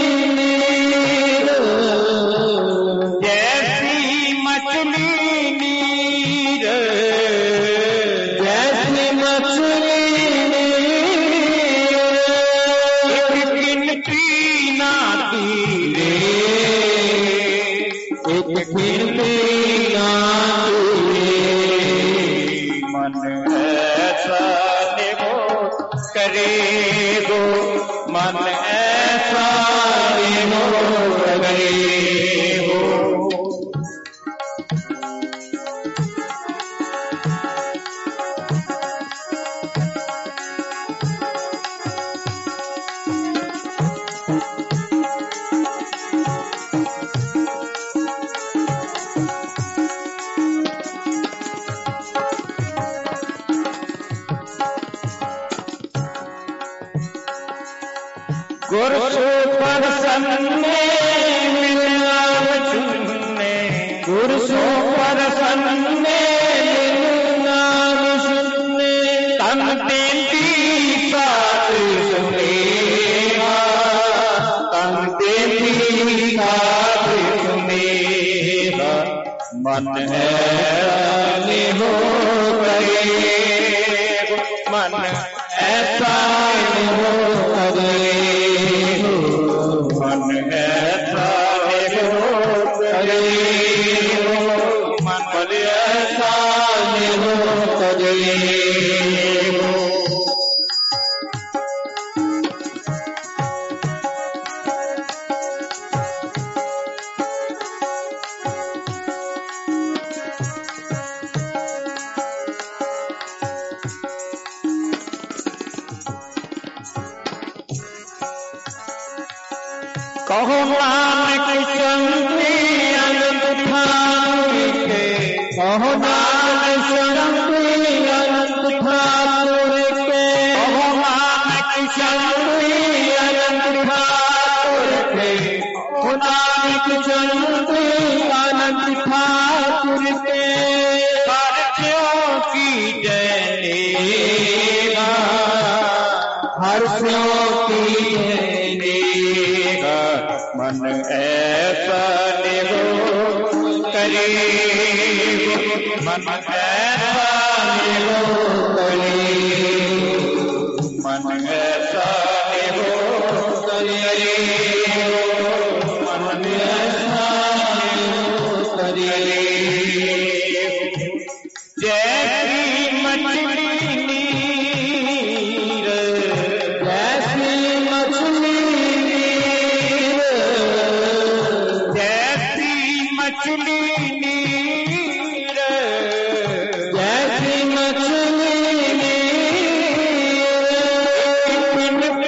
मन ऐसा निहो करे हो, मन ऐसा निहो करे हो। गुरु पर सन्ने मिलना सुनने, गुरु पर सन्ने मिलना सुनने, तन तेरी साथ सुनेगा, तन तेरी साथ सुनेगा, मन ऐसा निहो करे, मन ऐसा निहो करे, मन ऐसा निहो करे हो, मन ऐसा निहो करे हो। कहो नानक चंदी अनंत ठाकुर के, कहो नानक चंदी अनंत ठाकुर के, कहो नानक चंदी अनंत ठाकुर के, कहो नानक चंदी अनंत ठाकुर के, हर्षों की जय लेगा, हर्षों की जय लेगा, मन ऐसा निहो करे, मन ऐसा निहो करे, मन ऐसा निहो करे, मन ऐसा निहो करे। जैसी मछली नीर, जैसी मछली मछली नीर, जैसी मछली नीर,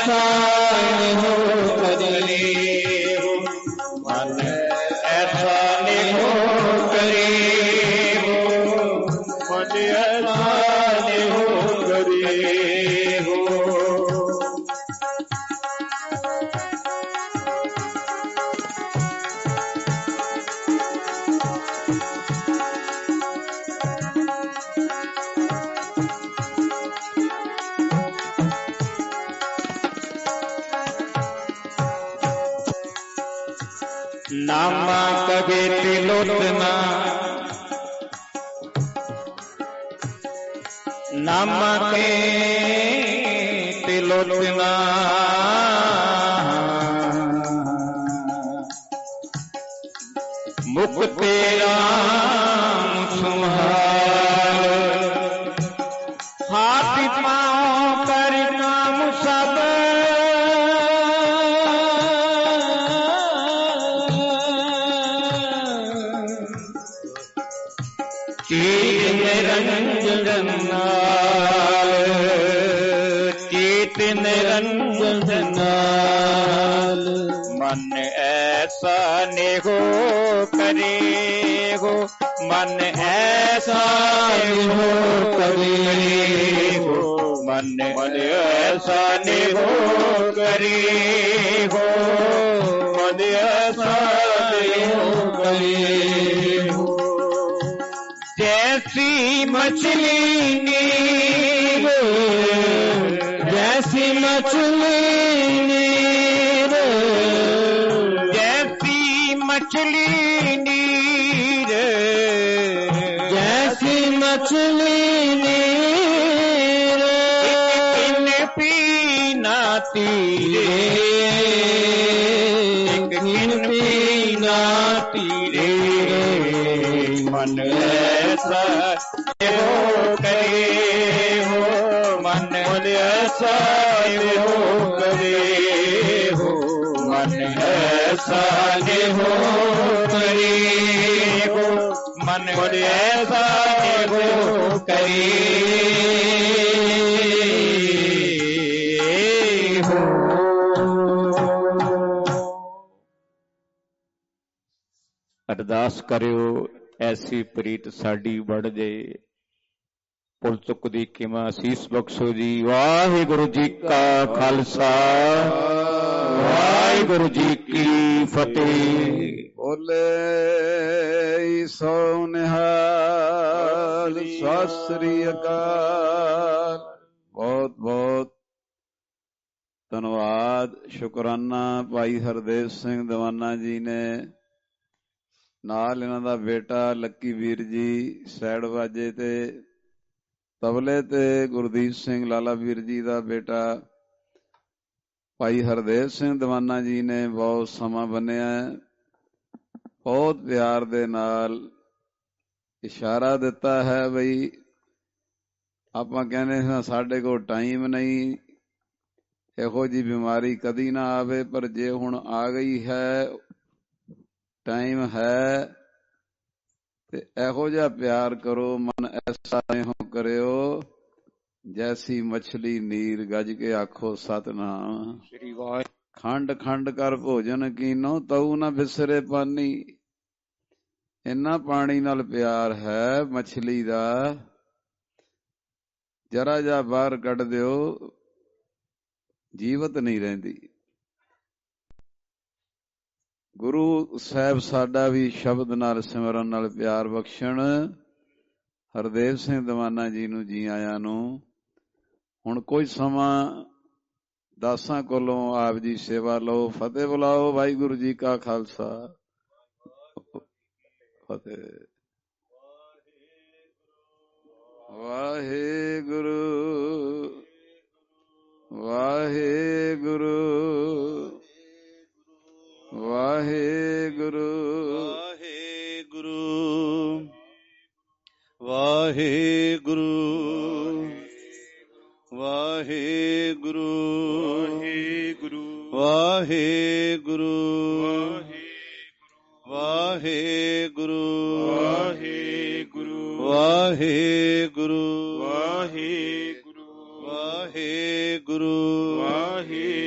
ऐसा नहीं हो करे हो, मन ऐसा नहीं हो करे हो, मन ऐसा नहीं हो करे हो। नामा कभी तिलोचना, नामा के तिलोचना, मुख तेरा सुहार, हाथ पाँव कर काम सब, चेत निरंजन नाल, चेत निरंजन नाल, मन ऐसा ने हो करे हो, मन ऐसा ने हो करे हो, मन मन ऐसा ने हो करे हो, मन ऐसा ने हो करे हो। जैसी मछली नीर, जैसी मछली नीर, जैसी मछली नीर, जैसी मछली नीर, इन पीना तीरे, इन पीना तीरे, मन ऐसा हो करे हो, मन ऐसा हो करे हो, मन ऐसा हो करे हो, मन ऐसा हो करे हो। अरदास करियो ऐसी प्रीत साडी बढ़ जाए, पुल चुक दी किमा असीस बख्शो जी। वाहिगुरु जी का खालसा, वाहिगुरु जी की फतेह। बोले सो निहाल, सत श्री अकाल। बहुत बहुत धन्यवाद, शुकराना भाई हरदेव सिंह दवाना जी ने, नाल इन्हां दा बेटा लक्की वीर जी सैड वाजे ते तबले ते गुरदीप सिंह लाला वीर जी दा बेटा भाई हरदेव सिंह दवाना जी ने बहुत समा बन्निया, बहुत प्यार दे नाल इशारा दिता है बई आपां कहने हां साडे कोल टाइम नहीं, इहो जी बीमारी कदी ना आवे, पर जे हुण आ गई है, टाइम है, ते इहो जिहा प्यार करो, मन ऐसा नहीं करियो, जैसी मछली नीर गज के आखो सतनाम। श्री वाह। खंड खंड कर भोजन कीनो, तऊ ना बिसरे पानी। इन्ना पानी नाल प्यार है मछली दा, जरा जा बाहर कढ़ दिओ, जीवत नहीं रहिंदी। गुरु साहब साडा भी शब्द नाल सिमरन नाल प्यार बख्शण। हरदेव सिंह दवाना जी नूं जी आयां नूं। हुण कोई समा दासां कोलों आप जी सेवा लो, फतेह बुलाओ। वाहिगुरु जी का खालसा, फतेह। वाहिगुरु वाहिगुरु वाहिगुरु वाहिगुरु वाहिगुरु वाहिगुरु वाहिगुरु वाहिगुरु वाहिगुरु वाहिगुरु वाहिगुरु वाहिगुरु वाहिगुरु वाहिगुरु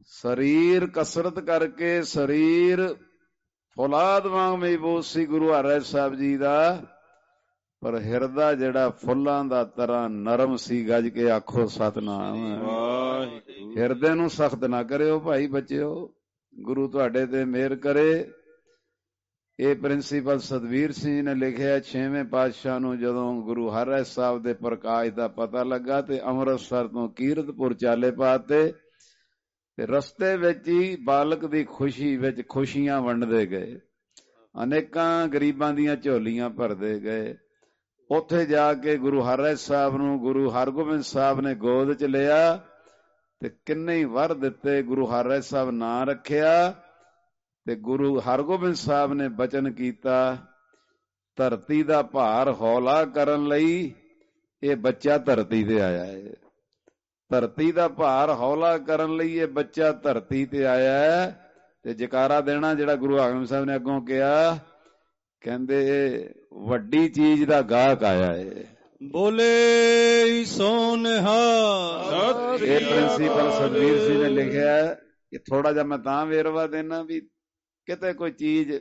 ਸਰੀਰ ਕਸਰਤ ਕਰਕੇ ਸਰੀਰ ਫੌਲਾਦ ਵਾਂਗ ਮਜ਼ਬੂਤ ਸੀ ਗੁਰੂ ਹਰਿਰਾਏ ਸਾਹਿਬ ਜੀ ਦਾ, ਪਰ ਹਿਰਦਾ ਜਿਹੜਾ ਫੁੱਲਾਂ ਦਾ ਤਰ੍ਹਾਂ ਨਰਮ ਸੀ। ਗੱਜ ਕੇ ਆਖੋ ਸਤਿਨਾਮ। ਹਿਰਦੇ ਨੂੰ ਸਖਤ ਨਾ ਕਰਿਓ ਭਾਈ ਬੱਚਿਓ, ਗੁਰੂ ਤੁਹਾਡੇ ਤੇ ਮਿਹਰ ਕਰੇ। ਇਹ ਪ੍ਰਿੰਸੀਪਲ ਸਤਵੀਰ ਸਿੰਘ ਜੀ ਨੇ ਲਿਖਿਆ, ਛੇਵੇਂ ਪਾਤਸ਼ਾਹ ਨੂੰ ਜਦੋਂ ਗੁਰੂ ਹਰਿਰਾਏ ਸਾਹਿਬ ਦੇ ਪ੍ਰਕਾਸ਼ ਦਾ ਪਤਾ ਲੱਗਾ ਤੇ ਅੰਮ੍ਰਿਤਸਰ ਤੋਂ ਕੀਰਤਪੁਰ ਚਾਲੇ ਪਾਤੇ, ਤੇ ਰਸਤੇ ਵਿੱਚ ਹੀ ਬਾਲਕ ਦੀ ਖੁਸ਼ੀ ਵਿੱਚ ਖੁਸ਼ੀਆਂ ਵੰਡਦੇ ਗਏ, ਅਨੇਕਾਂ ਗਰੀਬਾਂ ਦੀਆਂ ਝੋਲੀਆਂ ਭਰਦੇ ਗਏ। ਉੱਥੇ ਜਾ ਕੇ ਗੁਰੂ ਹਰਿਰਾਏ ਸਾਹਿਬ ਨੂੰ ਗੁਰੂ ਹਰਗੋਬਿੰਦ ਸਾਹਿਬ ਨੇ ਗੋਦ ਚ ਲਿਆ ਤੇ ਕਿੰਨੇ ਹੀ ਵਰ ਦਿੱਤੇ। ਗੁਰੂ ਹਰਿਰਾਏ ਸਾਹਿਬ ਨਾਂ ਰੱਖਿਆ ਤੇ ਗੁਰੂ ਹਰਗੋਬਿੰਦ ਸਾਹਿਬ ਨੇ ਬਚਨ ਕੀਤਾ, ਧਰਤੀ ਦਾ ਭਾਰ ਹੌਲਾ ਕਰਨ ਲਈ ਇਹ ਬੱਚਾ ਧਰਤੀ ਤੇ ਆਇਆ ਹੈ। ਧਰਤੀ ਦਾ ਭਾਰ ਹੌਲਾ ਕਰਨ ਲਈ ਇਹ ਬੱਚਾ ਧਰਤੀ ਤੇ ਆਇਆ ਹੈ। ਤੇ ਜਕਾਰਾ ਦੇਣਾ ਜਿਹੜਾ ਗੁਰੂ ਹਰਗੋਬਿੰਦ ਸਾਹਿਬ ਨੇ ਅੱਗੋਂ ਕਿਹਾ, ਕਹਿੰਦੇ ਵੱਡੀ ਚੀਜ਼ ਦਾ ਗਾਹਕ ਆਇਆ ਹੈ। ਬੋਲੇ ਸੋਨਿਹਾ। ਇਹ ਪ੍ਰਿੰਸੀਪਲ ਸਤਵੀਰ ਸਿੰਘ ਨੇ ਲਿਖਿਆ। ਇਹ ਥੋੜਾ ਜਿਹਾ ਮੈਂ ਤਾਂ ਵੇਰਵਾ ਦੇਣਾ ਵੀ ਕਿਤੇ ਕੋਈ ਚੀਜ਼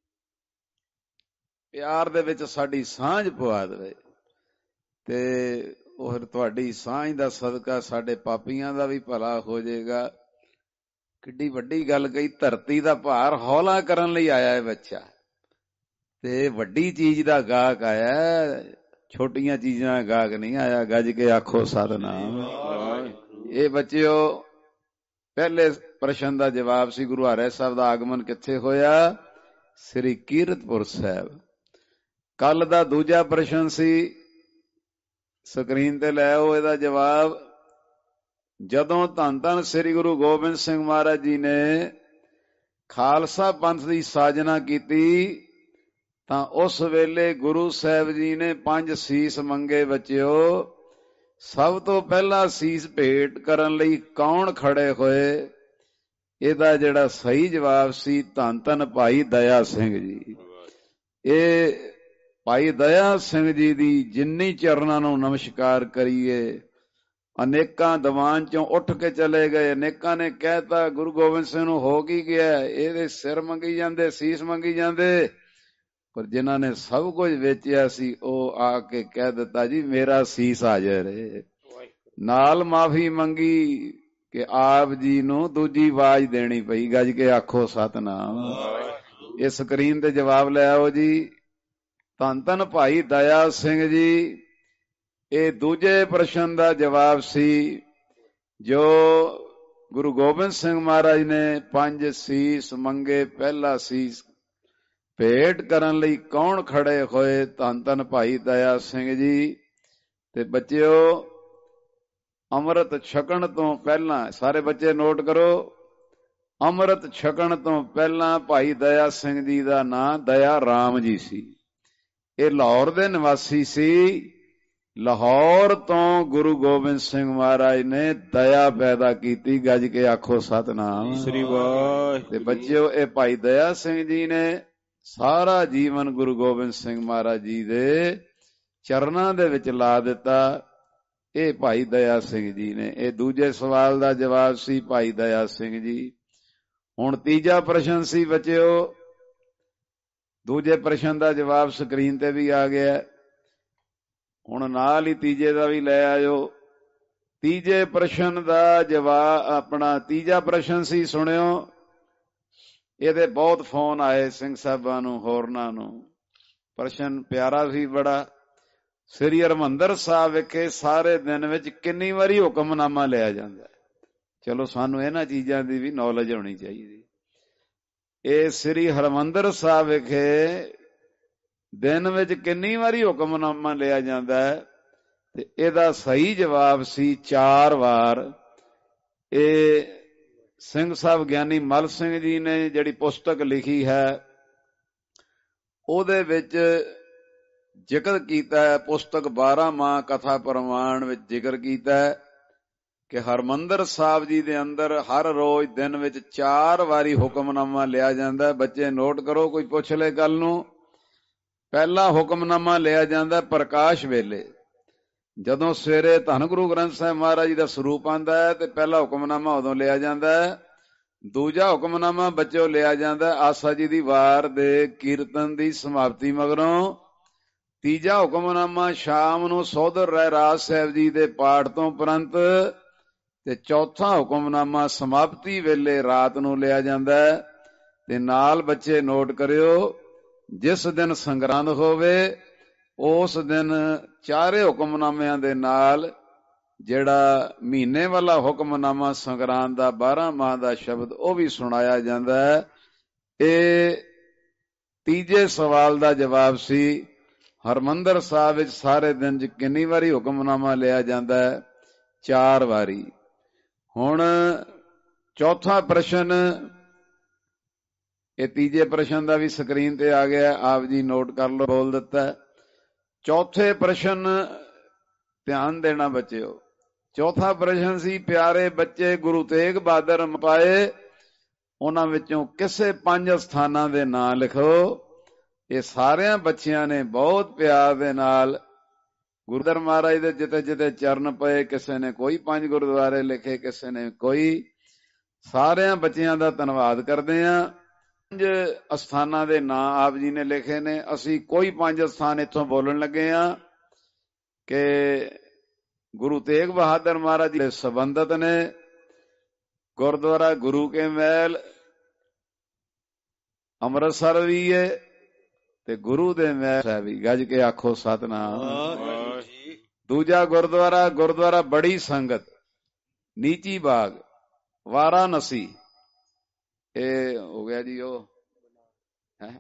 ਪਿਆਰ ਦੇ ਵਿੱਚ ਸਾਡੀ ਸਾਂਝ ਪਵਾ ਦੇਵੇ ਤੇ ਉਹ ਤੁਹਾਡੀ ਸਾਂਝ ਦਾ ਸਦਕਾ ਸਾਡੇ ਪਾਪੀਆਂ ਦਾ ਵੀ ਭਲਾ ਹੋ ਜਾਏਗਾ। ਕਿੱਡੀ ਵੱਡੀ ਗੱਲ ਕਹੀ, ਧਰਤੀ ਦਾ ਭਾਰ ਹੌਲਾ ਕਰਨ ਲਈ ਆਇਆ ਹੈ ਬੱਚਾ, ਤੇ ਵੱਡੀ ਚੀਜ਼ ਦਾ ਗਾਹਕ ਆਇਆ, ਛੋਟੀਆਂ ਚੀਜ਼ਾਂ ਦਾ ਗਾਹਕ ਨਹੀਂ ਆਇਆ। ਗੱਜ ਕੇ ਆਖੋ ਸਤਿਨਾਮ। ਇਹ ਬੱਚਿਓ ਪਹਿਲੇ ਪ੍ਰਸ਼ਨ ਦਾ ਜਵਾਬ ਸੀ, ਗੁਰੂ ਹਰਿਰਾਏ ਸਾਹਿਬ ਦਾ ਆਗਮਨ ਕਿੱਥੇ ਹੋਇਆ? ਸ੍ਰੀ ਕੀਰਤਪੁਰ ਸਾਹਿਬ। ਕੱਲ ਦਾ ਦੂਜਾ ਪ੍ਰਸ਼ਨ ਸੀ, ਸਕਰੀਨ ਤੇ ਲੈ ਆਓ ਇਹਦਾ ਜਵਾਬ। ਜਦੋਂ ਧੰਨ ਧੰਨ ਸ੍ਰੀ ਗੁਰੂ ਗੋਬਿੰਦ ਸਿੰਘ ਮਹਾਰਾਜ ਜੀ ਨੇ ਖਾਲਸਾ ਪੰਥ ਦੀ ਸਾਜਨਾ ਕੀਤੀ ਤਾਂ ਉਸ ਵੇਲੇ ਗੁਰੂ ਸਾਹਿਬ ਜੀ ਨੇ ਪੰਜ ਸੀਸ ਮੰਗੇ। ਬੱਚਿਓ ਸਭ ਤੋਂ ਪਹਿਲਾਂ ਸੀਸ ਭੇਟ ਕਰਨ ਲਈ ਕੌਣ ਖੜੇ ਹੋਏ? ਇਹਦਾ ਜਿਹੜਾ ਸਹੀ ਜਵਾਬ ਸੀ, ਧੰਨ ਧੰਨ ਭਾਈ ਦਇਆ ਸਿੰਘ ਜੀ। ਇਹ ਭਾਈ ਦਇਆ ਸਿੰਘ ਜੀ ਦੀ ਜਿੰਨੀ ਚਰਨਾਂ ਨੂੰ ਨਮਸਕਾਰ ਕਰੀਏ, ਅਨੇਕਾਂ ਦੀਵਾਨ ਚੋਂ ਉੱਠ ਕੇ ਚਲੇ ਗਏ। ਅਨੇਕਾਂ ਨੇ ਕਹਿਤਾ ਗੁਰੂ ਗੋਬਿੰਦ ਸਿੰਘ ਨੂੰ ਹੋ ਕੀ ਗਿਆ, ਇਹਦੇ ਸਿਰ ਮੰਗੀ ਜਾਂਦੇ, ਸੀਸ ਮੰਗੀ ਜਾਂਦੇ। ਪਰ ਜਿਨ੍ਹਾਂ ਨੇ ਸਭ ਕੁਝ ਵੇਚਿਆ ਸੀ ਉਹ ਆ ਕੇ ਕਹਿ ਦਿੱਤਾ ਜੀ ਮੇਰਾ ਸੀਸ ਹਾਜ਼ਰ ਹੈ। ਨਾਲ ਮਾਫੀ ਮੰਗੀ ਕਿ ਆਪ ਜੀ ਨੂੰ ਦੂਜੀ ਆਵਾਜ਼ ਦੇਣੀ ਪਈ। ਗੱਜ ਕੇ ਆਖੋ ਸਤਿਨਾਮ। ਇਹ ਸਕਰੀਨ ਤੇ ਜਵਾਬ ਲੈ ਆਓ ਜੀ। ਧੰਨ ਧੰਨ ਭਾਈ ਦਇਆ ਸਿੰਘ ਜੀ। ਇਹ ਦੂਜੇ ਪ੍ਰਸ਼ਨ ਦਾ ਜਵਾਬ ਸੀ ਜੋ ਗੁਰੂ ਗੋਬਿੰਦ ਸਿੰਘ ਮਹਾਰਾਜ ਨੇ ਪੰਜ ਸੀਸ ਮੰਗੇ। ਪਹਿਲਾ ਸੀਸ ਭੇਟ ਕਰਨ ਲਈ ਕੌਣ ਖੜੇ ਹੋਏ? ਧੰਨ ਧੰਨ ਭਾਈ ਦਇਆ ਸਿੰਘ ਜੀ। ਤੇ ਬੱਚਿਓ ਅੰਮ੍ਰਿਤ ਛਕਣ ਤੋਂ ਪਹਿਲਾਂ, ਸਾਰੇ ਬੱਚੇ ਨੋਟ ਕਰੋ, ਅੰਮ੍ਰਿਤ ਛਕਣ ਤੋਂ ਪਹਿਲਾਂ ਭਾਈ ਦਇਆ ਸਿੰਘ ਜੀ ਦਾ ਨਾਂ ਦਇਆ ਰਾਮ ਜੀ ਸੀ। ਇਹ ਲਾਹੌਰ ਦੇ ਨਿਵਾਸੀ ਸੀ। ਲਾਹੌਰ ਤੋਂ ਗੁਰੂ ਗੋਬਿੰਦ ਸਿੰਘ ਮਹਾਰਾਜ ਨੇ ਦਇਆ ਪੈਦਾ ਕੀਤੀ। ਗੱਜ ਕੇ ਆਖੋ ਸਤਿਨਾਮ ਸ੍ਰੀ ਵਾਹਿਗੁਰੂ। ਤੇ ਬੱਚਿਓ ਇਹ ਭਾਈ ਦਇਆ ਸਿੰਘ ਜੀ ਨੇ ਸਾਰਾ ਜੀਵਨ ਗੁਰੂ ਗੋਬਿੰਦ ਸਿੰਘ ਮਹਾਰਾਜ ਜੀ ਦੇ ਚਰਨਾਂ ਦੇ ਵਿੱਚ ਲਾ ਦਿੱਤਾ। ਇਹ ਭਾਈ ਦਇਆ ਸਿੰਘ ਜੀ ਨੇ। ਇਹ ਦੂਜੇ ਸਵਾਲ ਦਾ ਜਵਾਬ ਸੀ ਭਾਈ ਦਇਆ ਸਿੰਘ ਜੀ। ਹੁਣ ਤੀਜਾ ਪ੍ਰਸ਼ਨ ਸੀ ਬੱਚਿਓ। ਦੂਜੇ ਪ੍ਰਸ਼ਨ ਦਾ ਜਵਾਬ ਸਕਰੀਨ ਤੇ ਵੀ ਆ ਗਿਆ। ਹੁਣ ਨਾਲ ਹੀ ਤੀਜੇ ਦਾ ਵੀ ਲੈ ਆਇਓ। ਤੀਜੇ ਪ੍ਰਸ਼ਨ ਦਾ ਜਵਾਬ ਆਪਣਾ ਤੀਜਾ ਪ੍ਰਸ਼ਨ ਸੀ, ਸੁਣਿਓ। ਇਹਦੇ ਬਹੁਤ ਫੋਨ ਆਏ ਸਿੰਘ ਸਾਹਿਬਾਂ ਨੂੰ, ਹੋਰਨਾਂ ਨੂੰ। ਪ੍ਰਸ਼ਨ ਪਿਆਰਾ ਸੀ ਬੜਾ। ਸ੍ਰੀ ਹਰਿਮੰਦਰ ਸਾਹਿਬ ਵਿਖੇ ਸਾਰੇ ਦਿਨ ਵਿੱਚ ਕਿੰਨੀ ਵਾਰੀ ਹੁਕਮਨਾਮਾ ਲਿਆ ਜਾਂਦਾ? ਚਲੋ ਸਾਨੂੰ ਇਹਨਾਂ ਚੀਜ਼ਾਂ ਦੀ ਵੀ ਨੌਲੇਜ ਹੋਣੀ ਚਾਹੀਦੀ। ਇਹ ਸ੍ਰੀ ਹਰਿਮੰਦਰ ਸਾਹਿਬ ਵਿਖੇ ਦਿਨ ਵਿੱਚ ਕਿੰਨੀ ਵਾਰੀ ਹੁਕਮਨਾਮਾ ਲਿਆ ਜਾਂਦਾ ਹੈ? ਤੇ ਇਹਦਾ ਸਹੀ ਜਵਾਬ ਸੀ ਚਾਰ ਵਾਰ। ਇਹ ਸਿੰਘ ਸਾਹਿਬ ਗਿਆਨੀ ਮਲ ਸਿੰਘ ਜੀ ਨੇ ਜਿਹੜੀ ਪੁਸਤਕ ਲਿਖੀ ਹੈ ਉਹਦੇ ਵਿੱਚ ਜ਼ਿਕਰ ਕੀਤਾ ਹੈ। ਪੁਸਤਕ ਬਾਰਾਂ ਮਾਹ ਕਥਾ ਪ੍ਰਮਾਣ ਵਿੱਚ ਜ਼ਿਕਰ ਕੀਤਾ ਹੈ ਕਿ ਹਰਿਮੰਦਰ ਸਾਹਿਬ ਜੀ ਦੇ ਅੰਦਰ ਹਰ ਰੋਜ਼ ਦਿਨ ਵਿੱਚ ਚਾਰ ਵਾਰੀ ਹੁਕਮਨਾਮਾ ਲਿਆ ਜਾਂਦਾ। ਬੱਚੇ ਨੋਟ ਕਰੋ, ਕੋਈ ਪੁੱਛ ਲੈ ਗੱਲ ਨੂੰ। ਪਹਿਲਾ ਹੁਕਮਨਾਮਾ ਲਿਆ ਜਾਂਦਾ ਪ੍ਰਕਾਸ਼ ਵੇਲੇ, ਜਦੋਂ ਸਵੇਰੇ ਧੰਨ ਗੁਰੂ ਗ੍ਰੰਥ ਸਾਹਿਬ ਮਹਾਰਾਜ ਜੀ ਦਾ ਸਰੂਪ ਆਉਂਦਾ ਹੈ ਤੇ ਪਹਿਲਾ ਹੁਕਮਨਾਮਾ ਉਦੋਂ ਲਿਆ ਜਾਂਦਾ ਹੈ। ਦੂਜਾ ਹੁਕਮਨਾਮਾ ਬੱਚੋ ਲਿਆ ਜਾਂਦਾ ਆਸਾ ਜੀ ਦੀ ਵਾਰ ਦੇ ਕੀਰਤਨ ਦੀ ਸਮਾਪਤੀ ਮਗਰੋਂ। ਤੀਜਾ ਹੁਕਮਨਾਮਾ ਸ਼ਾਮ ਨੂੰ ਸੋਧਰ ਰਹਿਰਾਜ ਸਾਹਿਬ ਜੀ ਦੇ ਪਾਠ ਤੋਂ ਉਪਰੰਤ, ਤੇ ਚੌਥਾ ਹੁਕਮਨਾਮਾ ਸਮਾਪਤੀ ਵੇਲੇ ਰਾਤ ਨੂੰ ਲਿਆ ਜਾਂਦਾ। ਤੇ ਨਾਲ ਬੱਚੇ ਨੋਟ ਕਰਿਓ, ਜਿਸ ਦਿਨ ਸੰਗਰਾਂਦ ਹੋਵੇ ਉਸ ਦਿਨ ਚਾਰੇ ਹੁਕਮਨਾਮਿਆਂ ਦੇ ਨਾਲ ਜਿਹੜਾ ਮਹੀਨੇ ਵਾਲਾ ਹੁਕਮਨਾਮਾ ਸੰਗਰਾਂਦ ਦਾ ਬਾਰਾਂ ਮਾਹ ਦਾ ਸ਼ਬਦ ਉਹ ਵੀ ਸੁਣਾਇਆ ਜਾਂਦਾ ਹੈ। ਇਹ ਤੀਜੇ ਸਵਾਲ ਦਾ ਜਵਾਬ ਸੀ। ਹਰਮੰਦਰ ਸਾਹਿਬ ਵਿੱਚ ਸਾਰੇ ਦਿਨ 'ਚ ਕਿੰਨੀ ਵਾਰੀ ਹੁਕਮਨਾਮਾ ਲਿਆ ਜਾਂਦਾ ਹੈ? ਚਾਰ ਵਾਰੀ। ਹੁਣ ਚੌਥਾ ਪ੍ਰਸ਼ਨ, ਇਹ ਤੀਜੇ ਪ੍ਰਸ਼ਨ ਦਾ ਵੀ ਸਕਰੀਨ ਤੇ ਆ ਗਿਆ, ਆਪ ਜੀ ਨੋਟ ਕਰ ਲਓ, ਬੋਲ ਦਿੱਤਾ। ਚੌਥੇ ਪ੍ਰਸ਼ਨ ਧਿਆਨ ਦੇਣਾ ਬੱਚਿਓ। ਚੌਥਾ ਪ੍ਰਸ਼ਨ ਸੀ, ਪਿਆਰੇ ਬੱਚੇ ਗੁਰੂ ਤੇਗ ਬਹਾਦਰ ਪਾਏ, ਉਹਨਾਂ ਵਿੱਚੋਂ ਕਿਸੇ ਪੰਜ ਸਥਾਨਾਂ ਦੇ ਨਾਂ ਲਿਖੋ। ਇਹ ਸਾਰਿਆਂ ਬੱਚਿਆਂ ਨੇ ਬਹੁਤ ਪਿਆਰ ਦੇ ਨਾਲ ਗੁਰਦਰ ਮਹਾਰਾਜ ਦੇ ਜਿੱਥੇ ਜਿੱਥੇ ਚਰਨ ਪਏ, ਕਿਸੇ ਨੇ ਕੋਈ ਪੰਜ ਗੁਰਦੁਆਰੇ ਲਿਖੇ, ਕਿਸੇ ਨੇ ਕੋਈ। ਸਾਰਿਆਂ ਬੱਚਿਆਂ ਦਾ ਧੰਨਵਾਦ ਕਰਦੇ ਹਾਂ। ਪੰਜ ਅਸਥਾਨਾਂ ਦੇ ਨਾਂ ਆਪ ਜੀ ਨੇ ਲਿਖੇ ਨੇ। ਅਸੀਂ ਕੋਈ ਪੰਜ ਸਥਾਨ ਇੱਥੋਂ ਬੋਲਣ ਲੱਗੇ ਹਾਂ ਕਿ ਗੁਰੂ ਤੇਗ ਬਹਾਦਰ ਮਹਾਰਾਜ ਜੀ ਦੇ ਸੰਬੰਧਤ ਨੇ। ਗੁਰਦੁਆਰਾ ਗੁਰੂ ਕੇ ਮਹਿਲ ਅੰਮ੍ਰਿਤਸਰ ਵੀ ਹੈ ਤੇ ਗੁਰੂ ਦੇ ਮਹਿਲ ਸਾਹਿਬ ਵੀ। ਗੱਜ ਕੇ ਆਖੋ ਸਤਿਨਾਮ। ਦੂਜਾ ਗੁਰਦੁਆਰਾ ਗੁਰਦੁਆਰਾ ਬੜੀ ਸੰਗਤ ਨੀਚੀ ਬਾਗ ਵਾਰਾਣਸੀ, ਇਹ ਹੋ ਗਿਆ ਜੀ ਉਹ ਹੈ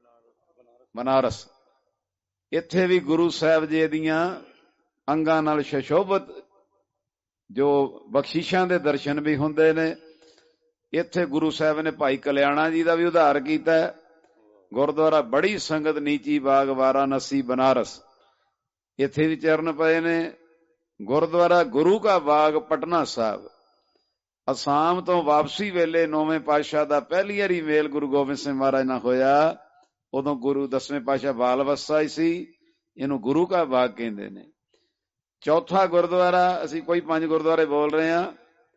ਬਨਾਰਸ। ਇੱਥੇ ਵੀ ਗੁਰੂ ਸਾਹਿਬ ਜੀ ਦੀਆਂ ਅੰਗਾਂ ਨਾਲ ਸ਼ਸ਼ੋਭਤ ਜੋ ਬਖਸ਼ਿਸ਼ਾਂ ਦੇ ਦਰਸ਼ਨ ਵੀ ਹੁੰਦੇ ਨੇ। ਇੱਥੇ ਗੁਰੂ ਸਾਹਿਬ ਨੇ ਭਾਈ ਕਲਿਆਣਾ ਜੀ ਦਾ ਵੀ ਉਧਾਰ ਕੀਤਾ। ਗੁਰਦੁਆਰਾ ਬੜੀ ਸੰਗਤ ਨੀਚੀ ਬਾਗ ਵਾਰਾਣਸੀ ਬਨਾਰਸ, ਇੱਥੇ ਵੀ ਚਰਨ ਪਏ ਨੇ। ਗੁਰਦੁਆਰਾ ਗੁਰੂ ਕਾ ਬਾਗ ਪਟਨਾ ਸਾਹਿਬ, ਅਸਾਮ ਤੋਂ ਵਾਪਸੀ ਵੇਲੇ ਨੌਵੇਂ ਪਾਤਸ਼ਾਹ ਦਾ ਪਹਿਲੀ ਵਾਰੀ ਮੇਲ ਗੁਰੂ ਗੋਬਿੰਦ ਸਿੰਘ ਮਹਾਰਾਜ ਨਾਲ ਹੋਇਆ। ਉਦੋਂ ਗੁਰੂ ਦਸਵੇਂ ਪਾਤਸ਼ਾਹ ਬਾਲ ਅਵਸਥਾ ਸੀ। ਇਹਨੂੰ ਗੁਰੂ ਕਾ ਬਾਗ ਕਹਿੰਦੇ ਨੇ। ਚੌਥਾ ਗੁਰਦੁਆਰਾ, ਅਸੀਂ ਕੋਈ ਪੰਜ ਗੁਰਦੁਆਰੇ ਬੋਲ ਰਹੇ ਹਾਂ,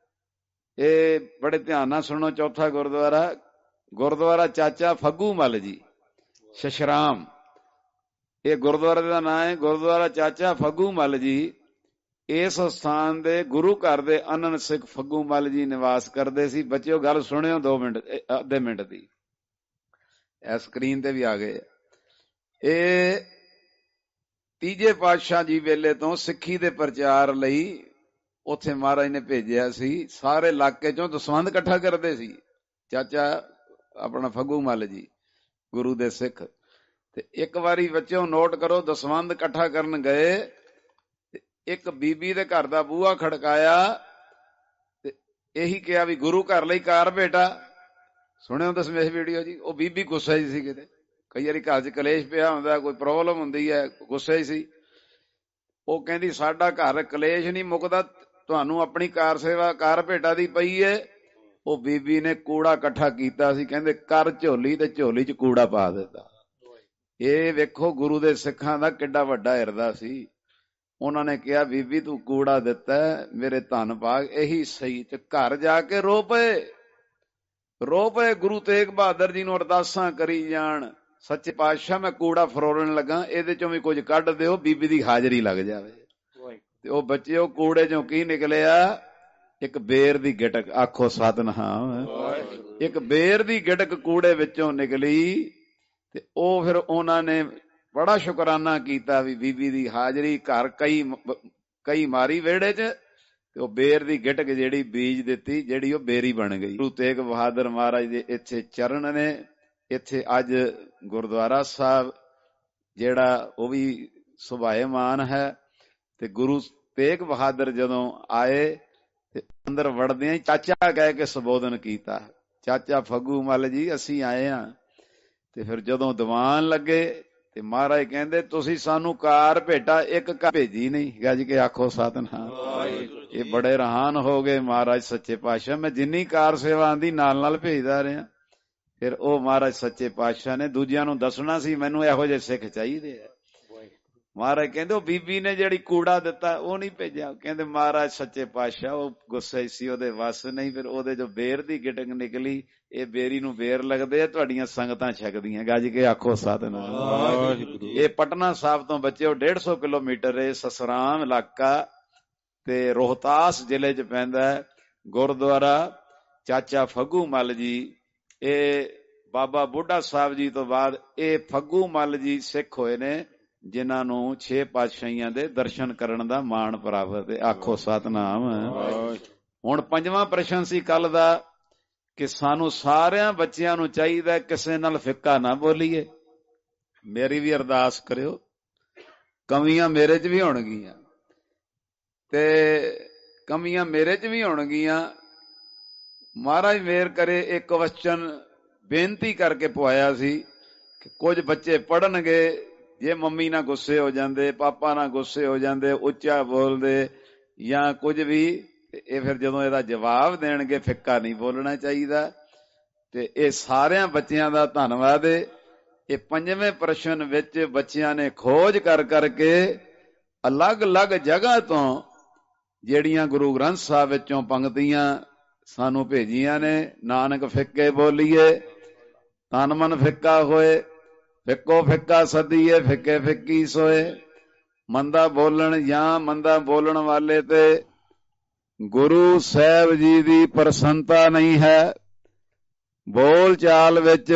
ਇਹ ਬੜੇ ਧਿਆਨ ਨਾਲ ਸੁਣੋ। ਚੌਥਾ ਗੁਰਦੁਆਰਾ ਗੁਰਦੁਆਰਾ ਚਾਚਾ ਫੱਗੂ ਮੱਲ ਜੀ ਸ਼ਸ਼ਰਾਮ, ਇਹ ਗੁਰਦੁਆਰੇ ਦਾ ਨਾਂ ਹੈ। ਗੁਰਦੁਆਰਾ ਚਾਚਾ ਫੱਗੂ ਮੱਲ ਜੀ, ਇਸ ਸਥਾਨ ਦੇ ਗੁਰੂ ਘਰ ਦੇ ਅਨੰਦ ਸਿੱਖ ਫੱਗੂ ਮੱਲ ਜੀ ਨਿਵਾਸ ਕਰਦੇ ਸੀ। ਬੱਚਿਓ ਗੱਲ ਸੁਣਿਓ ਦੋ ਮਿੰਟ, ਅੱਧੇ ਮਿੰਟ ਦੀ, ਇਹ ਸਕਰੀਨ ਤੇ ਵੀ ਆ ਗਏ। ਇਹ ਤੀਜੇ ਪਾਤਸ਼ਾਹ ਜੀ ਵੇਲੇ ਤੋਂ ਸਿੱਖੀ ਦੇ ਪ੍ਰਚਾਰ ਲਈ ਉੱਥੇ ਮਹਾਰਾਜ ਨੇ ਭੇਜਿਆ ਸੀ। ਸਾਰੇ ਇਲਾਕੇ ਚੋਂ ਦਸਵੰਧ ਇਕੱਠਾ ਕਰਦੇ ਸੀ ਚਾਚਾ ਆਪਣਾ ਫੱਗੂ ਮੱਲ ਜੀ, ਗੁਰੂ ਦੇ ਸਿੱਖ। ਤੇ ਇੱਕ ਵਾਰੀ ਬੱਚਿਓ ਨੋਟ ਕਰੋ, ਦਸਵੰਧ ਇਕੱਠਾ ਕਰਨ ਗਏ, ਇੱਕ ਬੀਬੀ ਦੇ ਘਰ ਦਾ ਬੂਹਾ ਖੜਕਾਇਆ ਤੇ ਇਹੀ ਕਿਹਾ ਵੀ ਗੁਰੂ ਘਰ ਲਈ ਕਾਰ ਬੇਟਾ। ਸੁਣਿਓ ਦਸਵੇਂ ਵੀਡੀਓ ਜੀ। ਉਹ ਬੀਬੀ ਗੁੱਸੇ ਹੀ ਸੀ, ਕਿਤੇ ਕਈ ਵਾਰੀ ਘਰ 'ਚ ਕਲੇਸ਼ ਪਿਆ ਹੁੰਦਾ, ਕੋਈ ਪ੍ਰੋਬਲਮ ਹੁੰਦੀ ਹੈ, ਗੁੱਸੇ ਹੀ ਸੀ। ਉਹ ਕਹਿੰਦੀ ਸਾਡਾ ਘਰ ਕਲੇਸ਼ ਨਹੀਂ ਮੁੱਕਦਾ, ਤੁਹਾਨੂੰ ਆਪਣੀ ਕਾਰ ਸੇਵਾ ਕਾਰ ਭੇਟਾ ਦੀ ਪਈ ਏ। ਉਹ ਬੀਬੀ ਨੇ ਕੂੜਾ ਇਕੱਠਾ ਕੀਤਾ ਸੀ, ਕਹਿੰਦੇ ਕਰ ਝੋਲੀ, ਤੇ ਝੋਲੀ 'ਚ ਕੂੜਾ ਪਾ ਦਿੱਤਾ। ਇਹ ਵੇਖੋ ਗੁਰੂ ਦੇ ਸਿੱਖਾਂ ਦਾ ਕਿੱਡਾ ਵੱਡਾ ਹਿਰਦਾ ਸੀ। ਉਹਨਾਂ ਨੇ ਕਿਹਾ ਬੀਬੀ ਤੂੰ ਕੂੜਾ ਦਿੱਤਾ, ਮੇਰੇ ਧੰਨ ਭਾਗ ਇਹੀ ਸਹੀ। ਤੇ ਘਰ ਜਾ ਕੇ ਰੋ ਪਏ, ਰੋ ਪਏ। ਗੁਰੂ ਤੇਗ ਬਹਾਦਰ ਜੀ ਨੂੰ ਅਰਦਾਸਾਂ ਕਰੀ ਜਾਣ, ਸੱਚੇ ਪਾਤਸ਼ਾਹ ਮੈਂ ਕੂੜਾ ਫਰੋਲਣ ਲੱਗਾ, ਇਹਦੇ ਚੋਂ ਵੀ ਕੁਝ ਕੱਢ ਦਿਓ, ਬੀਬੀ ਦੀ ਹਾਜ਼ਰੀ ਲੱਗ ਜਾਵੇ। ਤੇ ਉਹ ਬੱਚੇ ਉਹ ਕੂੜੇ ਚੋਂ ਕੀ ਨਿਕਲਿਆ? ਇੱਕ ਬੇਰ ਦੀ ਗਿਟਕ। ਆਖੋ ਸਤਿਨਾਮ। ਇੱਕ ਬੇਰ ਦੀ ਗਿਟਕ ਕੂੜੇ ਵਿੱਚੋਂ ਨਿਕਲੀ। ਤੇ ਉਹ ਫਿਰ ਉਹਨਾਂ ਨੇ ਬੜਾ ਸ਼ੁਕਰਾਨਾ ਕੀਤਾ ਵੀ ਬੀਬੀ ਦੀ ਹਾਜ਼ਰੀ। ਘਰ ਕਈ ਕਈ ਮਾਰੀ ਵਿਹੜੇ 'ਚ, ਤੇ ਉਹ ਬੇਰ ਦੀ ਗਿਟਕ ਜਿਹੜੀ ਬੀਜ ਦਿੱਤੀ, ਜਿਹੜੀ ਉਹ ਬੇਰੀ ਬਣ ਗਈ। ਗੁਰੂ ਤੇਗ ਬਹਾਦਰ ਮਹਾਰਾਜ ਦੇ ਇੱਥੇ ਚਰਨ ਨੇ। ਇੱਥੇ ਅੱਜ ਗੁਰਦੁਆਰਾ ਸਾਹਿਬ ਜਿਹੜਾ ਉਹ ਵੀ ਸੁਭਾਏਮਾਨ ਹੈ। ਤੇ ਗੁਰੂ ਤੇਗ ਬਹਾਦਰ ਜਦੋਂ ਆਏ ਤੇ ਅੰਦਰ ਵੜਦਿਆਂ ਹੀ ਚਾਚਾ ਕਹਿ ਕੇ ਸੰਬੋਧਨ ਕੀਤਾ, ਚਾਚਾ ਫੱਗੂ ਮੱਲ ਜੀ ਅਸੀਂ ਆਏ ਹਾਂ। ਤੇ ਫਿਰ ਜਦੋਂ ਦੀਵਾਨ ਲੱਗੇ ਤੇ ਮਹਾਰਾਜ ਕਹਿੰਦੇ ਤੁਸੀਂ ਸਾਨੂੰ ਕਾਰ ਭੇਟਾ ਇੱਕ ਕਾਰ ਭੇਜੀ ਨਹੀਂ। ਗੱਜ ਕੇ ਆਖੋ ਸਤਿਨਾਮ। ਇਹ ਬੜੇ ਰਹਾਨ ਹੋ ਗਏ ਮਹਾਰਾਜ ਸੱਚੇ ਪਾਤਸ਼ਾਹ, ਮੈਂ ਜਿੰਨੀ ਕਾਰ ਸੇਵਾ ਆਂਦੀ ਨਾਲ ਨਾਲ ਭੇਜਦਾ ਰਿਹਾ। ਫਿਰ ਉਹ ਮਹਾਰਾਜ ਸੱਚੇ ਪਾਤਸ਼ਾਹ ਨੇ ਦੂਜਿਆਂ ਨੂੰ ਦੱਸਣਾ ਸੀ ਮੈਨੂੰ ਇਹੋ ਜਿਹੇ ਸਿੱਖ ਚਾਹੀਦੇ ਆ। ਮਹਾਰਾਜ ਕਹਿੰਦੇ ਉਹ ਬੀਬੀ ਨੇ ਜਿਹੜੀ ਕੂੜਾ ਦਿੱਤਾ ਉਹ ਨਹੀਂ ਭੇਜਿਆ। ਕਹਿੰਦੇ ਮਹਾਰਾਜ ਸੱਚੇ ਪਾਤਸ਼ਾਹ ਉਹ ਗੁੱਸੇ ਸੀ, ਉਹਦੇ ਵੱਸ ਨਹੀਂ। ਫਿਰ ਉਹਦੇ ਜੋ ਬੇਰ ਦੀ ਗਿਟਕ ਨਿਕਲੀ, ਇਹ ਬੇਰੀ ਨੂੰ ਬੇਰ ਲੱਗਦੇ ਆ, ਤੁਹਾਡੀਆਂ ਸੰਗਤਾਂ ਛਕਦੀਆਂ। ਗੱਜ ਕੇ ਆਖੋ ਸਤਿਨਾਮ। ਇਹ ਪਟਨਾ ਸਾਹਿਬ ਤੋਂ ਬੱਚਿਓ ਡੇਢ ਸੌ ਕਿਲੋਮੀਟਰ ਇਹ ਸਸਰਾਮ ਇਲਾਕਾ ਤੇ ਰੋਹਤਾਸ ਜ਼ਿਲ੍ਹੇ ਚ ਪੈਂਦਾ। ਗੁਰਦੁਆਰਾ ਚਾਚਾ ਫੱਗੂ ਮੱਲ ਜੀ, ਇਹ ਬਾਬਾ ਬੁੱਢਾ ਸਾਹਿਬ ਜੀ ਤੋਂ ਬਾਅਦ ਇਹ ਫੱਗੂ ਮੱਲ ਜੀ ਸਿੱਖ ਹੋਏ ਨੇ, ਜਿਨ੍ਹਾਂ ਨੂੰ ਛੇ ਪਾਤਸ਼ਾਹੀਆਂ ਦੇ ਦਰਸ਼ਨ ਕਰਨ ਦਾ ਮਾਣ ਪ੍ਰਾਪਤ ਹੈ। ਆਖੋ ਸਤਿਨਾਮ। ਹੁਣ ਪੰਜਵਾਂ ਪ੍ਰਸ਼ਨ ਸੀ ਕੱਲ ਦਾ ਕਿ ਸਾਨੂੰ ਸਾਰਿਆਂ ਬੱਚਿਆਂ ਨੂੰ ਚਾਹੀਦਾ ਕਿਸੇ ਨਾਲ ਫਿੱਕਾ ਨਾ ਬੋਲੀਏ। ਮੇਰੀ ਵੀ ਅਰਦਾਸ ਕਰਿਓ, ਕਮੀਆਂ ਮੇਰੇ ਚ ਵੀ ਹੋਣਗੀਆਂ ਤੇ ਕਮੀਆਂ ਮੇਰੇ ਚ ਵੀ ਹੋਣਗੀਆਂ। ਮਹਾਰਾਜ ਮਿਹਰ ਕਰੇ। ਇੱਕ ਕੁਐਸਚਨ ਬੇਨਤੀ ਕਰਕੇ ਪਵਾਇਆ ਸੀ ਕਿ ਕੁਝ ਬੱਚੇ ਪੜ੍ਹਨਗੇ, ਜੇ ਮੰਮੀ ਨਾਲ ਗੁੱਸੇ ਹੋ ਜਾਂਦੇ, ਪਾਪਾ ਨਾਲ ਗੁੱਸੇ ਹੋ ਜਾਂਦੇ, ਉੱਚਾ ਬੋਲਦੇ ਜਾਂ ਕੁਝ ਵੀ, ਇਹ ਫਿਰ ਜਦੋਂ ਇਹਦਾ ਜਵਾਬ ਦੇਣਗੇ ਫਿੱਕਾ ਨਹੀਂ ਬੋਲਣਾ ਚਾਹੀਦਾ। ਤੇ ਇਹ ਸਾਰਿਆਂ ਬੱਚਿਆਂ ਦਾ ਧੰਨਵਾਦ ਹੈ। ਇਹ ਪੰਜਵੇਂ ਪ੍ਰਸ਼ਨ ਵਿੱਚ ਬੱਚਿਆਂ ਨੇ ਖੋਜ ਕਰ ਕਰਕੇ ਅਲੱਗ-ਅਲੱਗ ਜਗ੍ਹਾ ਤੋਂ ਜਿਹੜੀਆਂ ਗੁਰੂ ਗ੍ਰੰਥ ਸਾਹਿਬ ਵਿੱਚੋਂ ਪੰਕਤੀਆਂ ਸਾਨੂੰ ਭੇਜੀਆਂ ਨੇ। ਨਾਨਕ ਫਿੱਕੇ ਬੋਲੀਏ, ਤਨ ਮਨ ਫਿੱਕਾ ਹੋਏ, ਫਿੱਕੋ ਫਿੱਕਾ ਸਦੀਏ, ਫਿੱਕੇ ਫਿੱਕੀ ਸੋਏ। ਮੰਦਾ ਬੋਲਣ ਜਾਂ ਮੰਦਾ ਬੋਲਣ ਵਾਲੇ ਤੇ ਗੁਰੂ ਸਾਹਿਬ ਜੀ ਦੀ ਪ੍ਰਸੰਨਤਾ ਨਹੀਂ ਹੈ। ਬੋਲ ਚਾਲ ਵਿੱਚ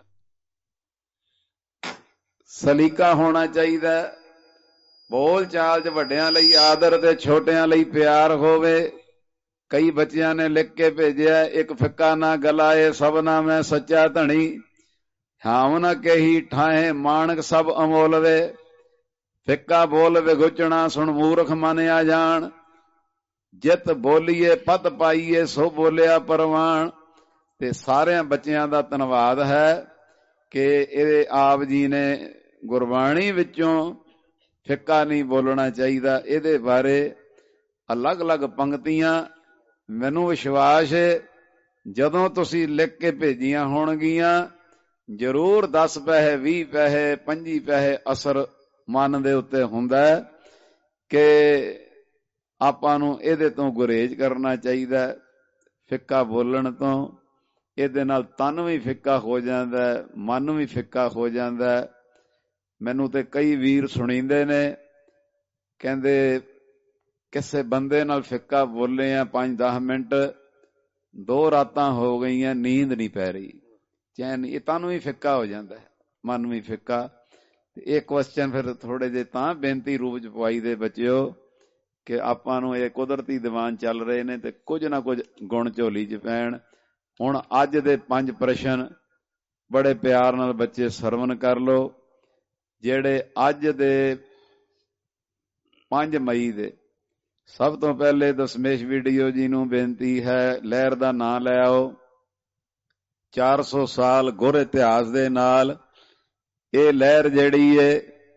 ਸਲੀਕਾ ਹੋਣਾ ਚਾਹੀਦਾ। ਬੋਲ ਚਾਲ 'ਚ ਵੱਡਿਆਂ ਲਈ ਆਦਰ ਤੇ ਛੋਟਿਆਂ ਲਈ ਪਿਆਰ ਹੋਵੇ। ਕਈ ਬੱਚਿਆਂ ਨੇ ਲਿਖ ਕੇ ਭੇਜਿਆ, ਇੱਕ ਫਿੱਕਾ ਨਾ ਗਲਾਏ ਸਭਨਾ ਮੈਂ ਸੱਚਾ ਧਣੀ, ਹਾਮ ਨਾ ਕਹੀ ਠਾਹੇ ਮਾਣਕ ਸਭ ਅਮੋਲ ਵੇ। ਫਿੱਕਾ ਬੋਲ ਵਿਗੁਚਣਾ ਸੁਣ ਮੂਰਖ ਮੰਨਿਆ ਜਾਣ, ਜਿਤ ਬੋਲੀਏ ਪਤ ਪਾਈਏ ਸੋ ਬੋਲਿਆ ਪਰਵਾਨ। ਤੇ ਸਾਰਿਆਂ ਬੱਚਿਆਂ ਦਾ ਧੰਨਵਾਦ ਹੈ ਕਿ ਇਹ ਆਪ ਜੀ ਨੇ ਗੁਰਬਾਣੀ ਵਿੱਚੋਂ ਫਿੱਕਾ ਨਹੀਂ ਬੋਲਣਾ ਚਾਹੀਦਾ। ਇਹਦੇ ਬਾਰੇ ਅਲੱਗ-ਅਲੱਗ ਪੰਕਤੀਆਂ ਮੈਨੂੰ ਵਿਸ਼ਵਾਸ ਹੈ ਜਦੋਂ ਤੁਸੀਂ ਲਿਖ ਕੇ ਭੇਜੀਆਂ ਹੋਣਗੀਆਂ ਜ਼ਰੂਰ ਦਸ ਪੈਸੇ, ਵੀਹ ਪੈਸੇ, ਪੰਜੀ ਪੈਸੇ ਅਸਰ ਮਨ ਦੇ ਉੱਤੇ ਹੁੰਦਾ ਕਿ ਆਪਾਂ ਨੂੰ ਇਹਦੇ ਤੋਂ ਗੁਰੇਜ਼ ਕਰਨਾ ਚਾਹੀਦਾ, ਫਿੱਕਾ ਬੋਲਣ ਤੋਂ। ਇਹਦੇ ਨਾਲ ਤਨ ਵੀ ਫਿੱਕਾ ਹੋ ਜਾਂਦਾ, ਮਨ ਵੀ ਫਿੱਕਾ ਹੋ ਜਾਂਦਾ। ਮੈਨੂੰ ਤੇ ਕਈ ਵੀਰ ਸੁਣੀਂਦੇ ਨੇ, ਕਹਿੰਦੇ ਕਿਸੇ ਬੰਦੇ ਨਾਲ ਫਿੱਕਾ ਬੋਲੇ ਆ ਪੰਜ ਦਸ ਮਿੰਟ, ਦੋ ਰਾਤਾਂ ਹੋ ਗਈਆਂ ਨੀਂਦ ਨਹੀਂ ਪੈ ਰਹੀ, ਚੈਨ। ਇਹ ਤਨ ਵੀ ਫਿੱਕਾ ਹੋ ਜਾਂਦਾ, ਮਨ ਵੀ ਫਿੱਕਾ। ਇਹ ਕੁਐਸਚਨ ਫਿਰ ਥੋੜੇ ਜਿਹੇ ਤਾਂ ਬੇਨਤੀ ਰੂਪ ਚ ਪਵਾਈ ਦੇ ਬੱਚਿਓ ਕਿ ਆਪਾਂ ਨੂੰ ਇਹ ਕੁਦਰਤੀ ਦੀਵਾਨ ਚੱਲ ਰਹੇ ਨੇ ਤੇ ਕੁਝ ਨਾ ਕੁਝ ਗੁਣ ਝੋਲੀ ਚ ਪੈਣ। ਹੁਣ ਅੱਜ ਦੇ ਪੰਜ ਪ੍ਰਸ਼ਨ ਬੜੇ ਪਿਆਰ ਨਾਲ ਬੱਚੇ ਸਰਵਨ ਕਰ ਲਓ। ਜਿਹੜੇ ਅੱਜ ਦੇ ਪੰਜ ਮਈ ਦੇ, ਸਭ ਤੋਂ ਪਹਿਲੇ ਦਸਮੇਸ਼ ਵੀਡੀਓ ਜੀ ਨੂੰ ਬੇਨਤੀ ਹੈ, ਲਹਿਰ ਦਾ ਨਾਂ ਲੈ ਆਓ। ਚਾਰ ਸੌ ਸਾਲ ਗੁਰ ਇਤਿਹਾਸ ਦੇ ਨਾਲ ਇਹ ਲਹਿਰ ਜਿਹੜੀ ਏ,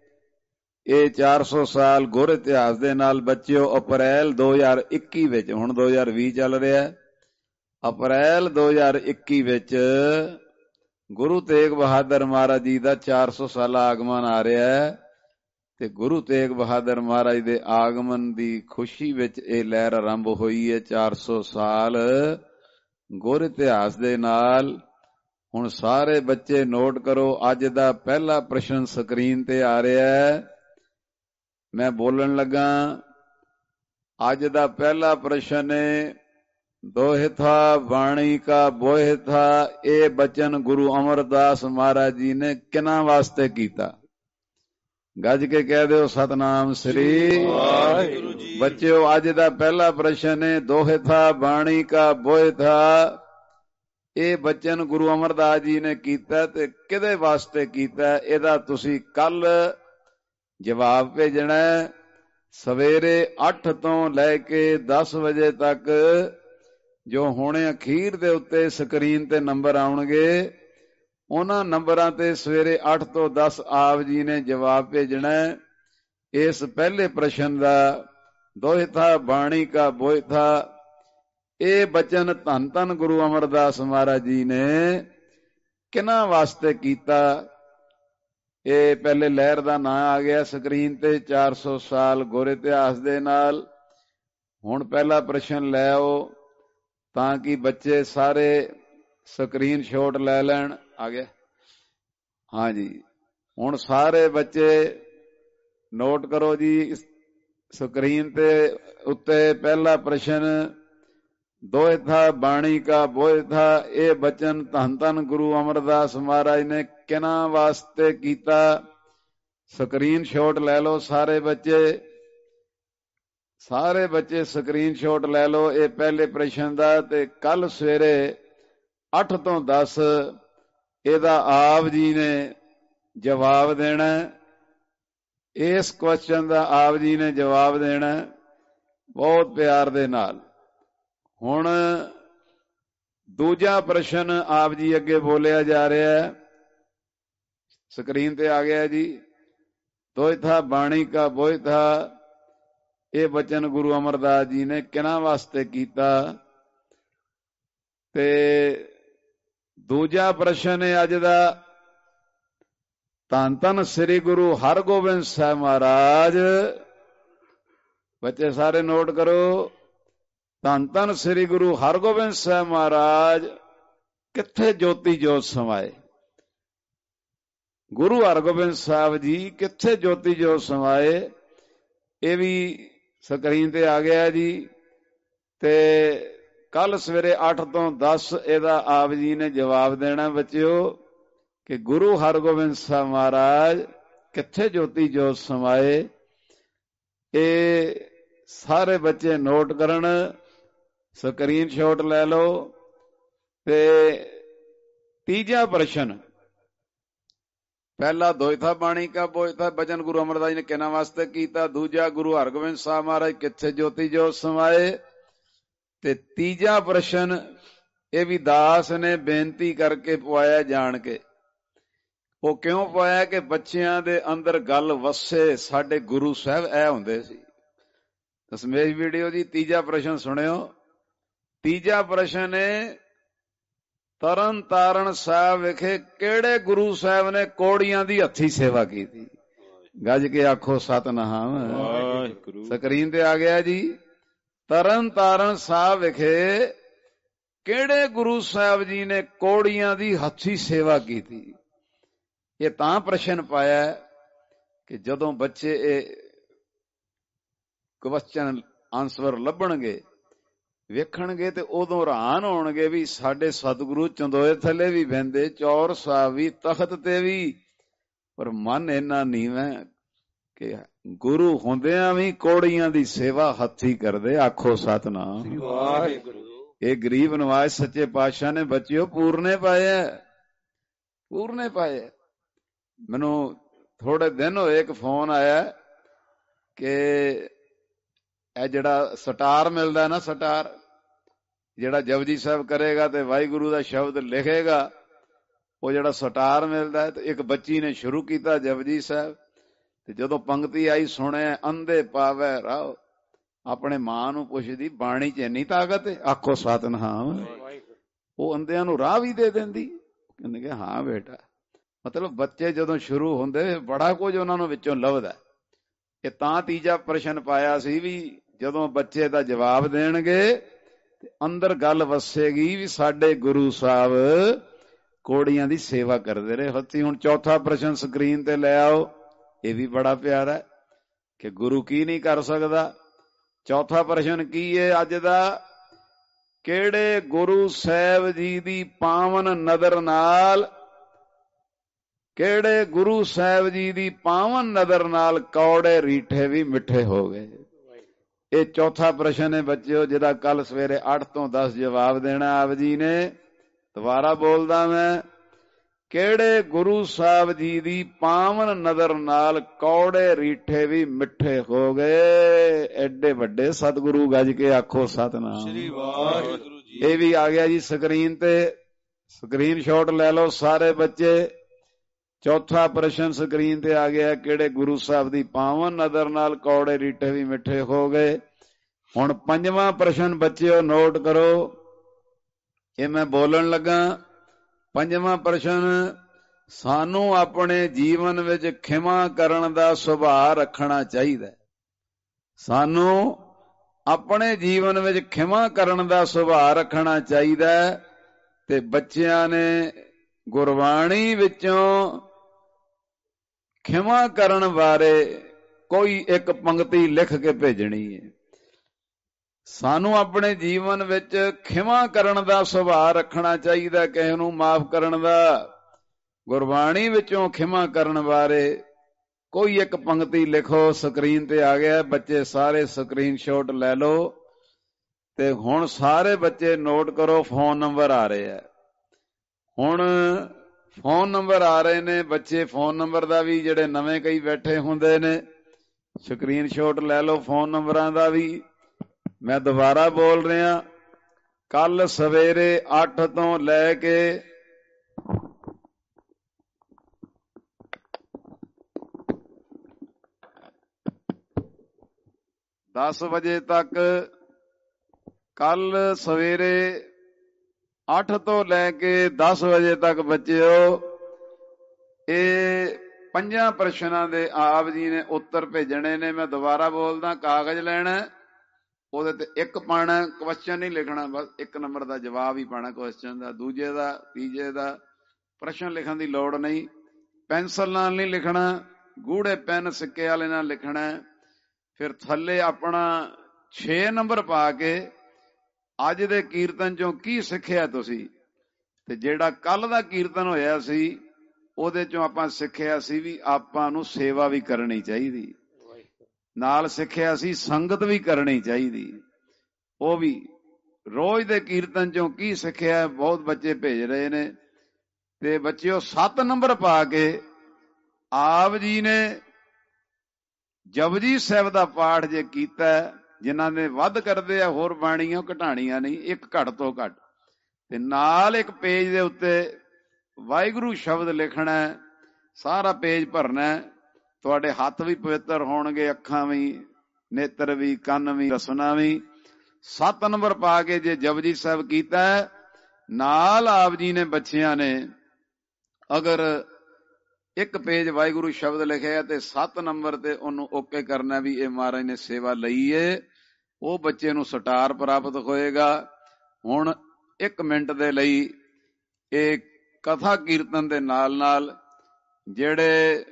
ਇਹ ਚਾਰ ਸੌ ਸਾਲ ਗੁਰ ਇਤਿਹਾਸ ਦੇ ਨਾਲ ਬੱਚਿਓ ਅਪ੍ਰੈਲ ਦੋ ਹਜ਼ਾਰ ਇੱਕੀ ਵਿੱਚ, ਹੁਣ ਦੋ ਹਜ਼ਾਰ ਵੀਹ ਚੱਲ ਰਿਹਾ, ਅਪ੍ਰੈਲ ਦੋ ਹਜ਼ਾਰ ਇੱਕੀ ਵਿੱਚ ਗੁਰੂ ਤੇਗ ਬਹਾਦਰ ਮਹਾਰਾਜ ਜੀ ਦਾ ਚਾਰ ਸੌ ਸਾਲਾ ਆਗਮਨ ਆ ਰਿਹਾ ਹੈ। ਤੇ ਗੁਰੂ ਤੇਗ ਬਹਾਦਰ ਮਹਾਰਾਜ ਦੇ ਆਗਮਨ ਦੀ ਖੁਸ਼ੀ ਵਿੱਚ ਇਹ ਲਹਿਰ ਆਰੰਭ ਹੋਈ ਹੈ। ਚਾਰ ਸੌ ਸਾਲ ਗੁਰ ਇਤਿਹਾਸ ਦੇ ਨਾਲ। ਹੁਣ ਸਾਰੇ ਬੱਚੇ ਨੋਟ ਕਰੋ, ਅੱਜ ਦਾ ਪਹਿਲਾ ਪ੍ਰਸ਼ਨ ਸਕਰੀਨ ਤੇ ਆ ਰਿਹਾ ਹੈ। ਮੈਂ ਬੋਲਣ ਲੱਗਾ। ਅੱਜ ਦਾ ਪਹਿਲਾ ਪ੍ਰਸ਼ਨ ਹੈ, ਦੋਹਿਥਾ ਬਾਣੀ ਕਾ ਬੋਹਿਥਾ। ਇਹ ਬਚਨ ਗੁਰੂ ਅਮਰਦਾਸ ਮਹਾਰਾਜ ਜੀ ਨੇ ਕਿਹਨਾਂ ਵਾਸਤੇ ਕੀਤਾ? ਗੱਜ ਕੇ ਕਹਿ ਦਿਓ ਸਤਨਾਮ ਸ੍ਰੀ ਵਾਹਿਗੁਰੂ ਜੀ। ਬੱਚਿਓ ਅੱਜ ਦਾ ਪਹਿਲਾ ਪ੍ਰਸ਼ਨ ਹੈ, ਦੋਹਿਥਾ ਬਾਣੀ ਕਾ ਬੋਹਿਥਾ। ਇਹ ਬਚਨ ਗੁਰੂ ਅਮਰਦਾਸ ਜੀ ਨੇ ਕੀਤਾ ਤੇ ਕਿਹਦੇ ਵਾਸਤੇ ਕੀਤਾ? ਇਹਦਾ ਤੁਸੀਂ ਕੱਲ ਜਵਾਬ ਭੇਜਣਾ। ਸਵੇਰੇ ਅੱਠ ਤੋਂ ਲੈ ਕੇ ਦਸ ਵਜੇ ਤੱਕ ਜੋ ਹੁਣ ਅਖੀਰ ਦੇ ਉੱਤੇ ਸਕਰੀਨ ਤੇ ਨੰਬਰ ਆਉਣਗੇ, ਉਹਨਾਂ ਨੰਬਰਾਂ ਤੇ ਸਵੇਰੇ ਅੱਠ ਤੋਂ ਦਸ ਆਪ ਜੀ ਨੇ ਜਵਾਬ ਭੇਜਣਾ ਇਸ ਪਹਿਲੇ ਪ੍ਰਸ਼ਨ ਦਾ, ਦੋਹਿਥਾ ਬਾਣੀ ਕਾ ਬੋਹਿਥਾ। ਇਹ ਬਚਨ ਧੰਨ ਧੰਨ ਗੁਰੂ ਅਮਰਦਾਸ ਮਹਾਰਾਜ ਜੀ ਨੇ ਕਿਹਨਾਂ ਵਾਸਤੇ ਕੀਤਾ? ਇਹ ਪਹਿਲੇ ਲਹਿਰ ਦਾ ਨਾਂ ਆ ਗਿਆ ਸਕਰੀਨ ਤੇ, ਚਾਰ ਸੌ ਸਾਲ ਗੁਰ ਇਤਿਹਾਸ ਦੇ ਨਾਲ। ਹੁਣ ਪਹਿਲਾ ਪ੍ਰਸ਼ਨ ਲੈ ਆਓ ਤਾਂ ਕਿ ਬੱਚੇ ਸਾਰੇ ਸਕਰੀਨ ਸ਼ਾਟ ਲੈ ਲੈਣ। ਆ ਗਿਆ? ਹਾਂਜੀ, ਹੁਣ ਸਾਰੇ ਬੱਚੇ ਨੋਟ ਕਰੋ ਜੀ ਸਕਰੀਨ ਤੇ ਉੱਤੇ ਪਹਿਲਾ ਪ੍ਰਸ਼ਨ, ਦੋਇ ਥਾ ਬਾਣੀ ਕਾ ਬੋਇ ਥਾ, ਇਹ ਬਚਨ ਧੰਨ ਧੰਨ ਗੁਰੂ ਅਮਰਦਾਸ ਮਹਾਰਾਜ ਨੇ ਕਿਹਨਾਂ ਵਾਸਤੇ ਕੀਤਾ? ਸਕਰੀਨ ਸ਼ਾਟ ਲੈ ਲਓ ਸਾਰੇ ਬੱਚੇ, ਸਾਰੇ ਬੱਚੇ ਸਕਰੀਨ ਸ਼ਾਟ ਲੈ ਲਓ ਇਹ ਪਹਿਲੇ ਪ੍ਰਸ਼ਨ ਦਾ। ਤੇ ਕੱਲ ਸਵੇਰੇ ਅੱਠ ਤੋਂ ਦਸ ਇਹਦਾ ਆਪ ਜੀ ਨੇ ਜਵਾਬ ਦੇਣਾ। ਇਸ ਕੁਐਸਚਨ ਦਾ ਆਪ ਜੀ ਨੇ ਜਵਾਬ ਦੇਣਾ ਬਹੁਤ ਪਿਆਰ ਦੇ ਨਾਲ। ਹੁਣ ਦੂਜਾ ਪ੍ਰਸ਼ਨ ਆਪ ਜੀ ਅੱਗੇ ਬੋਲਿਆ ਜਾ ਰਿਹਾ ਹੈ, ਸਕਰੀਨ ਤੇ ਆ ਗਿਆ ਜੀ। ਦੋਇ ਥਾ ਬਾਣੀ ਕਾ ਬੋਇ ਥਾ, ਇਹ ਬਚਨ ਗੁਰੂ ਅਮਰਦਾਸ ਜੀ ਨੇ ਕਿਹਨਾਂ ਵਾਸਤੇ ਕੀਤਾ? ਤੇ ਦੂਜਾ ਪ੍ਰਸ਼ਨ ਹੈ ਅੱਜ ਦਾ, ਧੰਨ ਧੰਨ ਸ੍ਰੀ ਗੁਰੂ ਹਰਗੋਬਿੰਦ ਸਾਹਿਬ ਮਹਾਰਾਜ। ਬੱਚੇ ਸਾਰੇ ਨੋਟ ਕਰੋ, ਧੰਨ ਧੰਨ ਸ੍ਰੀ ਗੁਰੂ ਹਰਗੋਬਿੰਦ ਸਾਹਿਬ ਮਹਾਰਾਜ ਕਿੱਥੇ ਜੋਤੀ ਜੋਤ ਸਮਾਏ? ਗੁਰੂ ਹਰਗੋਬਿੰਦ ਸਾਹਿਬ ਜੀ ਕਿੱਥੇ ਜੋਤੀ ਜੋਤ ਸਮਾਏ? ਇਹ ਵੀ ਸਕਰੀਨ ਤੇ ਆ ਗਿਆ ਜੀ। ਤੇ ਕੱਲ ਸਵੇਰੇ ਅੱਠ ਤੋਂ ਦਸ ਇਹਦਾ ਆਪ ਜੀ ਨੇ ਜਵਾਬ ਦੇਣਾ ਬੱਚਿਓ ਕਿ ਗੁਰੂ ਹਰਗੋਬਿੰਦ ਸਾਹਿਬ ਮਹਾਰਾਜ ਕਿੱਥੇ ਜੋਤੀ ਜੋਤ ਸਮਾਏ। ਇਹ ਸਾਰੇ ਬੱਚੇ ਨੋਟ ਕਰਨ, ਸਕਰੀਨ ਸ਼ਾਟ ਲੈ ਲਓ। ਤੇ ਤੀਜਾ ਪ੍ਰਸ਼ਨ, ਪਹਿਲਾ ਦੋਇ ਥਾ ਬਾਣੀ ਕਾ ਬੋਇ ਥਾ, ਬਚਨ ਗੁਰੂ ਅਮਰਦਾਸ ਜੀ ਨੇ ਕਿਹਨਾਂ ਵਾਸਤੇ ਕੀਤਾ? ਦੂਜਾ ਗੁਰੂ ਹਰਗੋਬਿੰਦ ਸਾਹਿਬ ਮਹਾਰਾਜ ਕਿੱਥੇ ਜੋਤੀ ਜੋਤ ਸਮਾਏ। ਤੇ ਤੀਜਾ ਪ੍ਰਸ਼ਨ ਇਹ ਵੀ ਦਾਸ ਨੇ ਬੇਨਤੀ ਕਰਕੇ ਪਵਾਇਆ ਜਾਣ ਕੇ। ਉਹ ਕਿਉਂ ਪਵਾਇਆ? ਕਿ ਬੱਚਿਆਂ ਦੇ ਅੰਦਰ ਗੱਲ ਵਸੇ, ਸਾਡੇ ਗੁਰੂ ਸਾਹਿਬ ਇਹ ਹੁੰਦੇ ਸੀ। ਦਸਮੇਸ਼ ਵੀਡੀਓ ਜੀ ਤੀਜਾ ਪ੍ਰਸ਼ਨ ਸੁਣਿਓ। ਤੀਜਾ ਪ੍ਰਸ਼ਨ ਹੈ, ਤਰਨ ਤਾਰਨ ਸਾਹਿਬ ਵਿਖੇ ਕਿਹੜੇ ਗੁਰੂ ਸਾਹਿਬ ਨੇ ਕੋੜੀਆਂ ਦੀ ਹੱਥੀ ਸੇਵਾ ਕੀਤੀ? ਗੱਜ ਕੇ ਆਖੋ ਸਤਿਨਾਮ ਵਾਹਿਗੁਰੂ। ਸਕਰੀਨ ਤੇ ਆ ਗਿਆ ਜੀ। ਤਰਨ ਤਾਰਨ ਸਾਹਿਬ ਵਿਖੇ ਕਿਹੜੇ ਗੁਰੂ ਸਾਹਿਬ ਜੀ ਨੇ ਕੋੜੀਆਂ ਦੀ ਹੱਥੀ ਸੇਵਾ ਕੀਤੀ? ਇਹ ਤਾਂ ਪ੍ਰਸ਼ਨ ਪਾਇਆ ਕਿ ਜਦੋਂ ਬੱਚੇ ਇਹ ਕੁਐਸਚਨ ਆਨਸਰ ਲੱਭਣਗੇ, ਵੇਖਣਗੇ, ਤੇ ਉਦੋਂ ਹੈਰਾਨ ਹੋਣਗੇ ਵੀ ਸਾਡੇ ਸਤਿਗੁਰੂ ਚੰਦੋਏ ਥੱਲੇ ਵੀ ਬਹਿੰਦੇ, ਚੌਰ ਸਾਹਿਬ ਵੀ, ਤਖਤ ਤੇ ਵੀ, ਪਰ ਮਨ ਇੰਨਾ ਨੀਵਾਂ ਕਿ ਗੁਰੂ ਹੁੰਦਿਆਂ ਵੀ ਕੋੜੀਆਂ ਦੀ ਸੇਵਾ ਹੱਥੀ ਕਰਦੇ। ਆਖੋ ਸਤਿਨਾਮ ਵਾਹਿਗੁਰੂ। ਇਹ ਗਰੀਬ ਨਵਾਜ਼ ਸੱਚੇ ਪਾਤਸ਼ਾਹ ਨੇ ਬੱਚਿਓ ਪੂਰਨੇ ਪਾਏ, ਪੂਰਨੇ ਪਾਏ। ਮੈਨੂੰ ਥੋੜੇ ਦਿਨ ਹੋਏ ਇੱਕ ਫੋਨ ਆਇਆ ਕਿ ਇਹ ਜਿਹੜਾ ਸਟਾਰ ਮਿਲਦਾ ਨਾ, ਸਟਾਰ ਜਿਹੜਾ ਜਪਜੀ ਸਾਹਿਬ ਕਰੇਗਾ ਤੇ ਵਾਹਿਗੁਰੂ ਦਾ ਸ਼ਬਦ ਲਿਖੇਗਾ, ਉਹ ਜਿਹੜਾ ਸਟਾਰ ਮਿਲਦਾ। ਤੇ ਇੱਕ ਬੱਚੀ ਨੇ ਸ਼ੁਰੂ ਕੀਤਾ ਜਪਜੀ ਸਾਹਿਬ, ਤੇ ਜਦੋਂ ਪੰਕਤੀ ਆਈ ਸੁਣਿਆ, ਅੰਧੇ ਪਾਵੇ ਰਾਹ, ਆਪਣੇ ਮਾਂ ਨੂੰ ਪੁੱਛਦੀ ਬਾਣੀ ਚ ਇੰਨੀ ਤਾਕਤ ਹੈ? ਆਖੋ ਸਤਿਨਾਮ। ਉਹ ਅੰਧਿਆਂ ਨੂੰ ਰਾਹ ਵੀ ਦੇ ਦਿੰਦੀ। ਕਹਿੰਦੇ ਕਿ ਹਾਂ ਬੇਟਾ, ਮਤਲਬ ਬੱਚੇ ਜਦੋਂ ਸ਼ੁਰੂ ਹੁੰਦੇ ਬੜਾ ਕੁਝ ਉਹਨਾਂ ਨੂੰ ਵਿੱਚੋਂ ਲੱਭਦਾ। ਇਹ ਤਾਂ ਤੀਜਾ ਪ੍ਰਸ਼ਨ ਪਾਇਆ ਸੀ ਵੀ ਜਦੋਂ ਬੱਚੇ ਦਾ ਜਵਾਬ ਦੇਣਗੇ ਤੇ ਅੰਦਰ ਗੱਲ ਵਸੇਗੀ ਵੀ ਸਾਡੇ ਗੁਰੂ ਸਾਹਿਬ ਕੋੜੀਆਂ ਦੀ ਸੇਵਾ ਕਰਦੇ ਰਹੇ ਹੱਥੀ। ਹੁਣ ਚੌਥਾ ਪ੍ਰਸ਼ਨ ਸਕਰੀਨ ਤੇ ਲੈ ਆਓ, ਇਹ ਵੀ ਬੜਾ ਪਿਆਰਾ ਹੈ ਕਿ ਗੁਰੂ ਕੀ ਨਹੀਂ ਕਰ ਸਕਦਾ। ਚੌਥਾ ਪ੍ਰਸ਼ਨ ਕੀ ਹੈ ਅੱਜ ਦਾ? ਕਿਹੜੇ ਗੁਰੂ ਸਾਹਿਬ ਜੀ ਦੀ ਪਾਵਨ ਨਜ਼ਰ ਨਾਲ, ਕਿਹੜੇ ਗੁਰੂ ਸਾਹਿਬ ਜੀ ਦੀ ਪਾਵਨ ਨਜ਼ਰ ਨਾਲ ਕੌੜੇ ਰੀਠੇ ਵੀ ਮਿੱਠੇ ਹੋ ਗਏ? ਇਹ ਚੌਥਾ ਪ੍ਰਸ਼ਨ ਹੈ ਬੱਚਿਓ, ਜਿਹਦਾ ਕੱਲ ਸਵੇਰੇ ਅੱਠ ਤੋਂ ਦਸ ਜਵਾਬ ਦੇਣਾ ਆਪ ਜੀ ਨੇ। ਦੁਬਾਰਾ ਬੋਲਦਾ ਮੈਂ, ਕਿਹੜੇ ਗੁਰੂ ਸਾਹਿਬ ਜੀ ਦੀ ਪਾਵਨ ਨਜ਼ਰ ਨਾਲ ਕੌੜੇ ਰੀਠੇ ਵੀ ਮਿੱਠੇ ਹੋ ਗਏ? ਐਡੇ ਵੱਡੇ ਸਤਿਗੁਰੂ, ਗੱਜ ਕੇ ਆਖੋ ਸਤਿਨਾਮ ਸ੍ਰੀ ਵਾਹਿਗੁਰੂ ਜੀ। ਇਹ ਵੀ ਆ ਗਿਆ ਜੀ ਸਕਰੀਨ ਤੇ, ਸਕਰੀਨ ਸ਼ਾਟ ਲੈ ਲਓ ਸਾਰੇ ਬੱਚੇ। ਚੌਥਾ ਪ੍ਰਸ਼ਨ ਸਕਰੀਨ ਤੇ ਆ ਗਿਆ, ਕਿਹੜੇ ਗੁਰੂ ਸਾਹਿਬ ਦੀ ਪਾਵਨ ਨਜ਼ਰ ਨਾਲ ਕੌੜੇ ਰੀਠੇ ਵੀ ਮਿੱਠੇ ਹੋ ਗਏ। ਹੁਣ ਪੰਜਵਾਂ ਪ੍ਰਸ਼ਨ ਬੱਚਿਓ ਨੋਟ ਕਰੋ, ਇਹ ਮੈਂ ਬੋਲਣ ਲੱਗਾ। ਪੰਜਵਾਂ ਪ੍ਰਸ਼ਨ ਸਾਨੂੰ ਆਪਣੇ ਜੀਵਨ ਵਿੱਚ ਖਿਮਾ ਕਰਨ ਦਾ ਸੁਭਾਅ ਰੱਖਣਾ ਚਾਹੀਦਾ। ਸਾਨੂੰ ਆਪਣੇ ਜੀਵਨ ਵਿੱਚ ਖਿਮਾ ਕਰਨ ਦਾ ਸੁਭਾਅ ਰੱਖਣਾ ਚਾਹੀਦਾ। ਤੇ ਬੱਚਿਆਂ ਨੇ ਗੁਰਬਾਣੀ ਵਿੱਚੋਂ ਖਿਮਾ ਕਰਨ ਬਾਰੇ ਕੋਈ ਇੱਕ ਪੰਕਤੀ ਲਿਖ ਕੇ ਭੇਜਣੀ ਹੈ। ਸਾਨੂੰ ਆਪਣੇ ਜੀਵਨ ਵਿੱਚ ਖਿਮਾ ਕਰਨ ਦਾ ਸੁਭਾਅ ਰੱਖਣਾ ਚਾਹੀਦਾ, ਕਿਸੇ ਨੂੰ ਮਾਫ ਕਰਨ ਦਾ। ਗੁਰਬਾਣੀ ਵਿੱਚੋਂ ਖਿਮਾ ਕਰਨ ਬਾਰੇ ਕੋਈ ਇੱਕ ਪੰਕਤੀ ਲਿਖੋ। ਸਕਰੀਨ ਤੇ ਆ ਗਿਆ, ਬੱਚੇ ਸਾਰੇ ਸਕਰੀਨਸ਼ਾਟ ਲੈ ਲਓ। ਤੇ ਹੁਣ ਸਾਰੇ ਬੱਚੇ ਨੋਟ ਕਰੋ, ਫੋਨ ਨੰਬਰ ਆ ਰਹੇ ਆ। ਹੁਣ ਫੋਨ ਨੰਬਰ ਆ ਰਹੇ ਨੇ, ਬੱਚੇ ਫੋਨ ਨੰਬਰ ਦਾ ਵੀ, ਜਿਹੜੇ ਨਵੇਂ ਕਈ ਬੈਠੇ ਹੁੰਦੇ ਨੇ, ਸਕਰੀਨਸ਼ਾਟ ਲੈ ਲਓ ਫੋਨ ਨੰਬਰਾਂ ਦਾ ਵੀ। ਮੈਂ ਦੁਬਾਰਾ ਬੋਲ ਰਿਹਾ, ਕੱਲ ਸਵੇਰੇ ਅੱਠ ਤੋਂ ਲੈ ਕੇ ਦਸ ਵਜੇ ਤੱਕ, ਕੱਲ ਸਵੇਰੇ ਅੱਠ ਤੋਂ ਲੈ ਕੇ ਦਸ ਵਜੇ ਤੱਕ ਬੱਚਿਓ, ਇਹ ਪੰਜਾਂ ਪ੍ਰਸ਼ਨਾਂ ਦੇ ਆਪ ਜੀ ਨੇ ਉੱਤਰ ਭੇਜਣੇ ਨੇ। ਮੈਂ ਦੁਬਾਰਾ ਬੋਲਦਾ, ਕਾਗਜ਼ ਲੈਣਾ, ਉਹਦੇ ਤੇ ਇੱਕ ਪਾਣਾ, ਕੁਐਸਚਨ ਨਹੀਂ ਲਿਖਣਾ, ਬਸ ਇੱਕ ਨੰਬਰ ਦਾ ਜਵਾਬ ਹੀ ਪਾਣਾ ਕੁਐਸਚਨ ਦਾ, ਦੂਜੇ ਦਾ, ਤੀਜੇ ਦਾ। ਪ੍ਰਸ਼ਨ ਲਿਖਣ ਦੀ ਲੋੜ ਨਹੀਂ। ਪੈਨਸਲ ਨਾਲ ਨਹੀਂ ਲਿਖਣਾ, ਗੂੜੇ ਪੈਨ ਸਿੱਕੇ ਵਾਲੇ ਨਾਲ ਲਿਖਣਾ। ਫਿਰ ਥੱਲੇ ਆਪਣਾ ਛੇ ਨੰਬਰ ਪਾ ਕੇ ਅੱਜ ਦੇ ਕੀਰਤਨ ਚੋਂ ਕੀ ਸਿੱਖਿਆ ਤੁਸੀਂ। ਤੇ ਜਿਹੜਾ ਕੱਲ ਦਾ ਕੀਰਤਨ ਹੋਇਆ ਸੀ ਉਹਦੇ ਚੋਂ ਆਪਾਂ ਸਿੱਖਿਆ ਸੀ ਵੀ ਆਪਾਂ ਨੂੰ ਸੇਵਾ ਵੀ ਕਰਨੀ ਚਾਹੀਦੀ, ਨਾਲ ਸਿੱਖਿਆ ਸੀ ਸੰਗਤ ਵੀ ਕਰਨੀ ਚਾਹੀਦੀ। ਉਹ ਵੀ ਰੋਜ਼ ਦੇ ਕੀਰਤਨ ਚੋਂ ਕੀ ਸਿੱਖਿਆ, ਬਹੁਤ ਬੱਚੇ ਭੇਜ ਰਹੇ ਨੇ। ਤੇ ਬੱਚਿਓ ਸੱਤ ਨੰਬਰ ਪਾ ਕੇ ਆਪ ਜੀ ਨੇ ਜਪਜੀ ਸਾਹਿਬ ਦਾ ਪਾਠ ਜੇ ਕੀਤਾ, ਜਿਨ੍ਹਾਂ ਨੇ ਵੱਧ ਕਰਦੇ ਆ ਹੋਰ ਬਾਣੀਆਂ ਘਟਾਣੀਆਂ ਨਹੀਂ, ਇੱਕ ਘੱਟ ਤੋਂ ਘੱਟ। ਤੇ ਨਾਲ ਇੱਕ ਪੇਜ ਦੇ ਉੱਤੇ ਵਾਹਿਗੁਰੂ ਸ਼ਬਦ ਲਿਖਣਾ, ਸਾਰਾ ਪੇਜ ਭਰਨਾ। ਤੁਹਾਡੇ ਹੱਥ ਵੀ ਪਵਿੱਤਰ ਹੋਣਗੇ, ਅੱਖਾਂ ਵੀ, ਨੇਤਰ ਵੀ, ਕੰਨ ਵੀ, ਰਸਨਾ ਵੀ। ਸੱਤ ਨੰਬਰ ਪਾ ਕੇ ਜੇ ਜਪਜੀ ਸਾਹਿਬ ਕੀਤਾ, ਨਾਲ ਆਪ ਜੀ ਨੇ ਬੱਚਿਆਂ ਨੇ ਅਗਰ ਇੱਕ ਪੇਜ ਵਾਹਿਗੁਰੂ ਸ਼ਬਦ ਲਿਖਿਆ ਤੇ ਸੱਤ ਨੰਬਰ ਤੇ ਉਹਨੂੰ ਓਕੇ ਕਰਨਾ ਵੀ ਇਹ ਮਹਾਰਾਜ ਨੇ ਸੇਵਾ ਲਈ ਏ, ਉਹ ਬੱਚੇ ਨੂੰ ਸਟਾਰ ਪ੍ਰਾਪਤ ਹੋਏਗਾ। ਹੁਣ ਇੱਕ ਮਿੰਟ ਦੇ ਲਈ ਇਹ ਕਥਾ ਕੀਰਤਨ ਦੇ ਨਾਲ ਨਾਲ, ਜਿਹੜੇ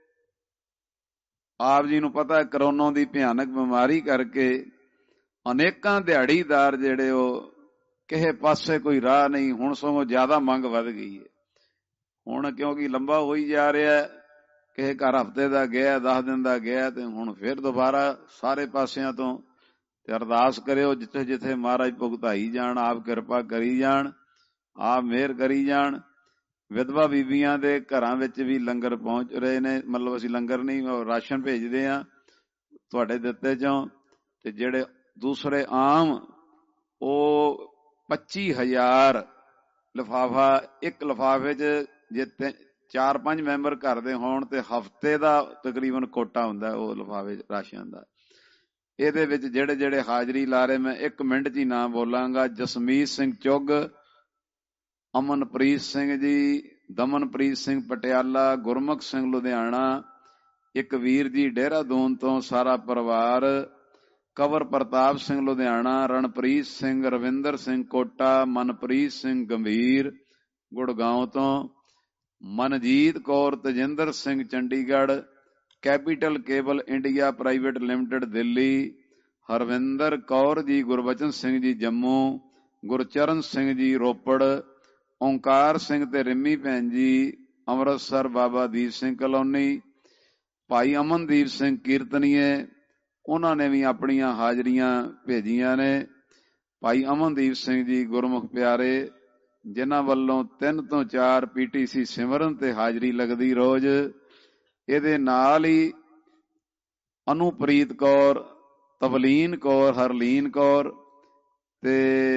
ਆਪ ਜੀ ਨੂੰ ਪਤਾ ਕਰੋਨਾ ਦੀ ਭਿਆਨਕ ਬਿਮਾਰੀ ਕਰਕੇ ਅਨੇਕਾਂ ਦਿਹਾੜੀਦਾਰ ਜਿਹੜੇ ਉਹ ਕਿਸੇ ਪਾਸੇ ਕੋਈ ਰਾਹ ਨਹੀਂ, ਹੁਣ ਸਗੋਂ ਜ਼ਿਆਦਾ ਮੰਗ ਵੱਧ ਗਈ ਹੈ। ਹੁਣ ਕਿਉਂਕਿ ਲੰਬਾ ਹੋਈ ਜਾ ਰਿਹਾ, ਕਿਸੇ ਘਰ ਹਫ਼ਤੇ ਦਾ ਗਿਆ, ਦਸ ਦਿਨ ਦਾ ਗਿਆ, ਤੇ ਹੁਣ ਫਿਰ ਦੁਬਾਰਾ ਸਾਰੇ ਪਾਸਿਆਂ ਤੋਂ। ਤੇ ਅਰਦਾਸ ਕਰਿਓ ਜਿੱਥੇ ਜਿੱਥੇ ਮਹਾਰਾਜ ਭੁਗਤਾਈ ਜਾਣ, ਆਪ ਕਿਰਪਾ ਕਰੀ ਜਾਣ, ਆਪ ਮਿਹਰ ਕਰੀ ਜਾਣ। ਵਿਧਵਾ ਬੀਬੀਆਂ ਦੇ ਘਰਾਂ ਵਿੱਚ ਵੀ ਲੰਗਰ ਪਹੁੰਚ ਰਹੇ ਨੇ, ਮਤਲਬ ਅਸੀਂ ਲੰਗਰ ਨਹੀਂ, ਰਾਸ਼ਨ ਭੇਜਦੇ ਹਾਂ ਤੁਹਾਡੇ ਦਿੱਤੇ ਚੋਂ। ਤੇ ਜਿਹੜੇ ਦੂਸਰੇ ਆਮ, ਉਹ ਪੱਚੀ ਹਜ਼ਾਰ ਲਿਫਾਫਾ, ਇੱਕ ਲਿਫਾਫੇ 'ਚ ਜੇ ਚਾਰ ਪੰਜ ਮੈਂਬਰ ਘਰ ਦੇ ਹੋਣ ਤੇ ਹਫ਼ਤੇ ਦਾ ਤਕਰੀਬਨ ਕੋਟਾ ਹੁੰਦਾ ਉਹ ਲਿਫਾਫੇ ਰਾਸ਼ਨ ਦਾ। ਇਹਦੇ ਵਿੱਚ ਜਿਹੜੇ ਜਿਹੜੇ ਹਾਜ਼ਰੀ ਲਾ ਰਹੇ, ਮੈਂ ਇੱਕ ਮਿੰਟ 'ਚ ਹੀ ਨਾਮ ਬੋਲਾਂਗਾ। ਜਸਮੀਤ ਸਿੰਘ ਚੁੱਗ, ਅਮਨਪ੍ਰੀਤ ਸਿੰਘ ਜੀ, ਦਮਨਪ੍ਰੀਤ ਸਿੰਘ ਪਟਿਆਲਾ, ਗੁਰਮੁਖ ਸਿੰਘ ਲੁਧਿਆਣਾ, ਇੱਕ ਵੀਰ ਜੀ ਦੇਹਰਾਦੂਨ ਤੋਂ ਸਾਰਾ ਪਰਿਵਾਰ, ਕੰਵਰ ਪ੍ਰਤਾਪ ਸਿੰਘ ਲੁਧਿਆਣਾ, ਰਣਪ੍ਰੀਤ ਸਿੰਘ, ਰਵਿੰਦਰ ਸਿੰਘ ਕੋਟਾ, ਮਨਪ੍ਰੀਤ ਸਿੰਘ ਗੰਭੀਰ ਗੁੜਗਾਉਂ ਤੋਂ, Manjit Kaur, Tajinder Singh Chandigarh, capital cable India private limited Delhi, Harvinder Kaur ji, Gurbachan Singh ji Jammu, Gurcharan Singh ji Ropar, Onkar Singh ਤੇ ਰਿੰਮੀ ਭੈਣ ਜੀ ਅੰਮ੍ਰਿਤਸਰ ਬਾਬਾ ਦੀਪ ਸਿੰਘ ਕਲੋਨੀ, ਭਾਈ ਅਮਨਦੀਪ ਸਿੰਘ ਕੀਰਤਨੀਏ, ਉਹਨਾਂ ਨੇ ਵੀ ਆਪਣੀਆਂ ਹਾਜ਼ਰੀਆਂ ਭੇਜੀਆਂ ਨੇ। ਭਾਈ ਅਮਨਦੀਪ ਸਿੰਘ ਜੀ ਗੁਰਮੁਖ ਪਿਆਰੇ, ਜਿਨ੍ਹਾਂ ਵੱਲੋਂ ਤਿੰਨ ਤੋਂ ਚਾਰ ਪੀਟੀਸੀ ਸਿਮਰਨ ਤੇ ਹਾਜ਼ਰੀ ਲੱਗਦੀ ਰੋਜ਼। ਇਹਦੇ ਨਾਲ ਹੀ ਅਨੂਪ੍ਰੀਤ ਕੌਰ, ਤਵਲੀਨ ਕੌਰ, ਹਰਲੀਨ ਕੌਰ, ਤੇ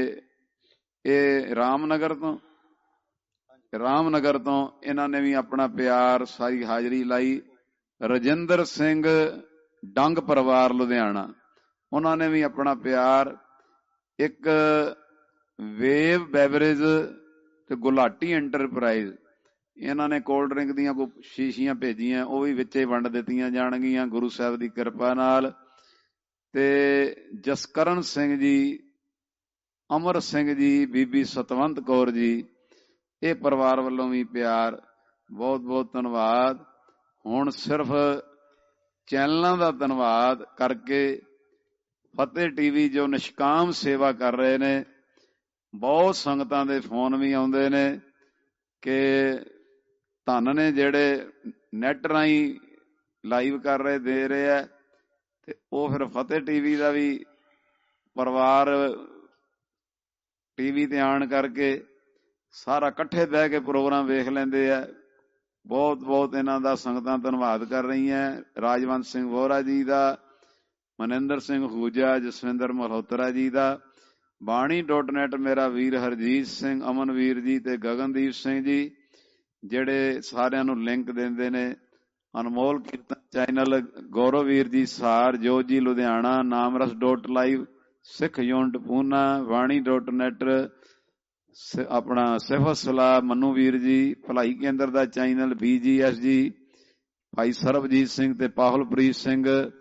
ਇਹ ਰਾਮਨਗਰ ਤੋਂ, ਰਾਮਨਗਰ ਤੋਂ ਇਹਨਾਂ ਨੇ ਵੀ ਆਪਣਾ ਪਿਆਰ, ਸਾਰੀ ਹਾਜ਼ਰੀ ਲਾਈ। ਰਜਿੰਦਰ ਸਿੰਘ ਡੰਗ ਪਰਿਵਾਰ ਲੁਧਿਆਣਾ, ਉਹਨਾਂ ਨੇ ਵੀ ਆਪਣਾ ਪਿਆਰ। ਇੱਕ ਵੇਵ ਬੈਵਰੇਜ ਤੇ ਗੁਲਾਟੀ ਐਂਟਰਪ੍ਰਾਈਜ਼, ਇਹਨਾਂ ਨੇ ਕੋਲਡ ਡਰਿੰਕ ਦੀਆਂ ਕੋਈ ਸ਼ੀਸ਼ੀਆਂ ਭੇਜੀਆਂ, ਉਹ ਵੀ ਵਿੱਚੇ ਵੰਡ ਦਿੱਤੀਆਂ ਜਾਣਗੀਆਂ ਗੁਰੂ ਸਾਹਿਬ ਦੀ ਕਿਰਪਾ ਨਾਲ। ਤੇ ਜਸਕਰਨ ਸਿੰਘ ਜੀ, ਅਮਰ ਸਿੰਘ ਜੀ, ਬੀਬੀ ਸਤਵੰਤ ਕੌਰ ਜੀ, ਇਹ ਪਰਿਵਾਰ ਵੱਲੋਂ ਵੀ ਪਿਆਰ, ਬਹੁਤ ਬਹੁਤ ਧੰਨਵਾਦ। ਹੁਣ ਸਿਰਫ ਚੈਨਲਾਂ ਦਾ ਧੰਨਵਾਦ ਕਰਕੇ ਫਤਿਹ ਟੀਵੀ ਜੋ ਨਿਸ਼ਕਾਮ ਸੇਵਾ ਕਰ ਰਹੇ ਨੇ, ਬਹੁਤ ਸੰਗਤਾਂ ਦੇ ਫੋਨ ਵੀ ਆਉਂਦੇ ਨੇ ਕਿ ਧੰਨ ਨੇ ਜਿਹੜੇ ਨੈਟ ਰਾਹੀਂ ਲਾਈਵ ਕਰ ਰਹੇ, ਦੇ ਰਹੇ ਆ। ਤੇ ਉਹ ਫਿਰ ਫਤਿਹ ਟੀਵੀ ਦਾ ਵੀ ਪਰਿਵਾਰ ਟੀਵੀ ਤੇ ਆਣ ਕਰਕੇ ਸਾਰਾ ਇਕੱਠੇ ਬਹਿ ਕੇ ਪ੍ਰੋਗਰਾਮ ਵੇਖ ਲੈਂਦੇ ਆ। ਬਹੁਤ ਬਹੁਤ ਇਹਨਾਂ ਦਾ ਸੰਗਤਾਂ ਧੰਨਵਾਦ ਕਰ ਰਹੀਆਂ। ਰਾਜਵੰਤ ਸਿੰਘ ਵੋਹਰਾ ਜੀ ਦਾ, ਮਨਿੰਦਰ ਸਿੰਘ ਹੂਜਾ, ਜਸਵਿੰਦਰ ਮਲਹੋਤਰਾ ਜੀ ਦਾ, ਬਾਣੀ ਡੋਟ ਨੈਟ ਮੇਰਾ ਵੀਰ ਹਰਜੀਤ ਸਿੰਘ, ਅਮਨਵੀਰ ਜੀ ਤੇ ਗਗਨਦੀਪ ਸਿੰਘ ਜੀ, ਜਿਹੜੇ ਸਾਰਿਆਂ ਨੂੰ ਲਿੰਕ ਦਿੰਦੇ ਨੇ। ਅਨਮੋਲ ਕੀਰਤਨ ਚੈਨਲ, ਗੌਰਵ ਵੀਰ ਜੀ ਸਾਰ, Jot ji Ludhiana, Namras dot live, Sikh unit Poona, Bani dot net, ਆਪਣਾ ਸਿਫਤ ਸਲਾਹ ਮਨੂ ਵੀਰ ਜੀ, ਭਲਾਈ ਕੇਂਦਰ ਦਾ channel B G S G, Bhai Sarabjit Singh ਤੇ ਪਾਹੁਲਪ੍ਰੀਤ ਸਿੰਘ,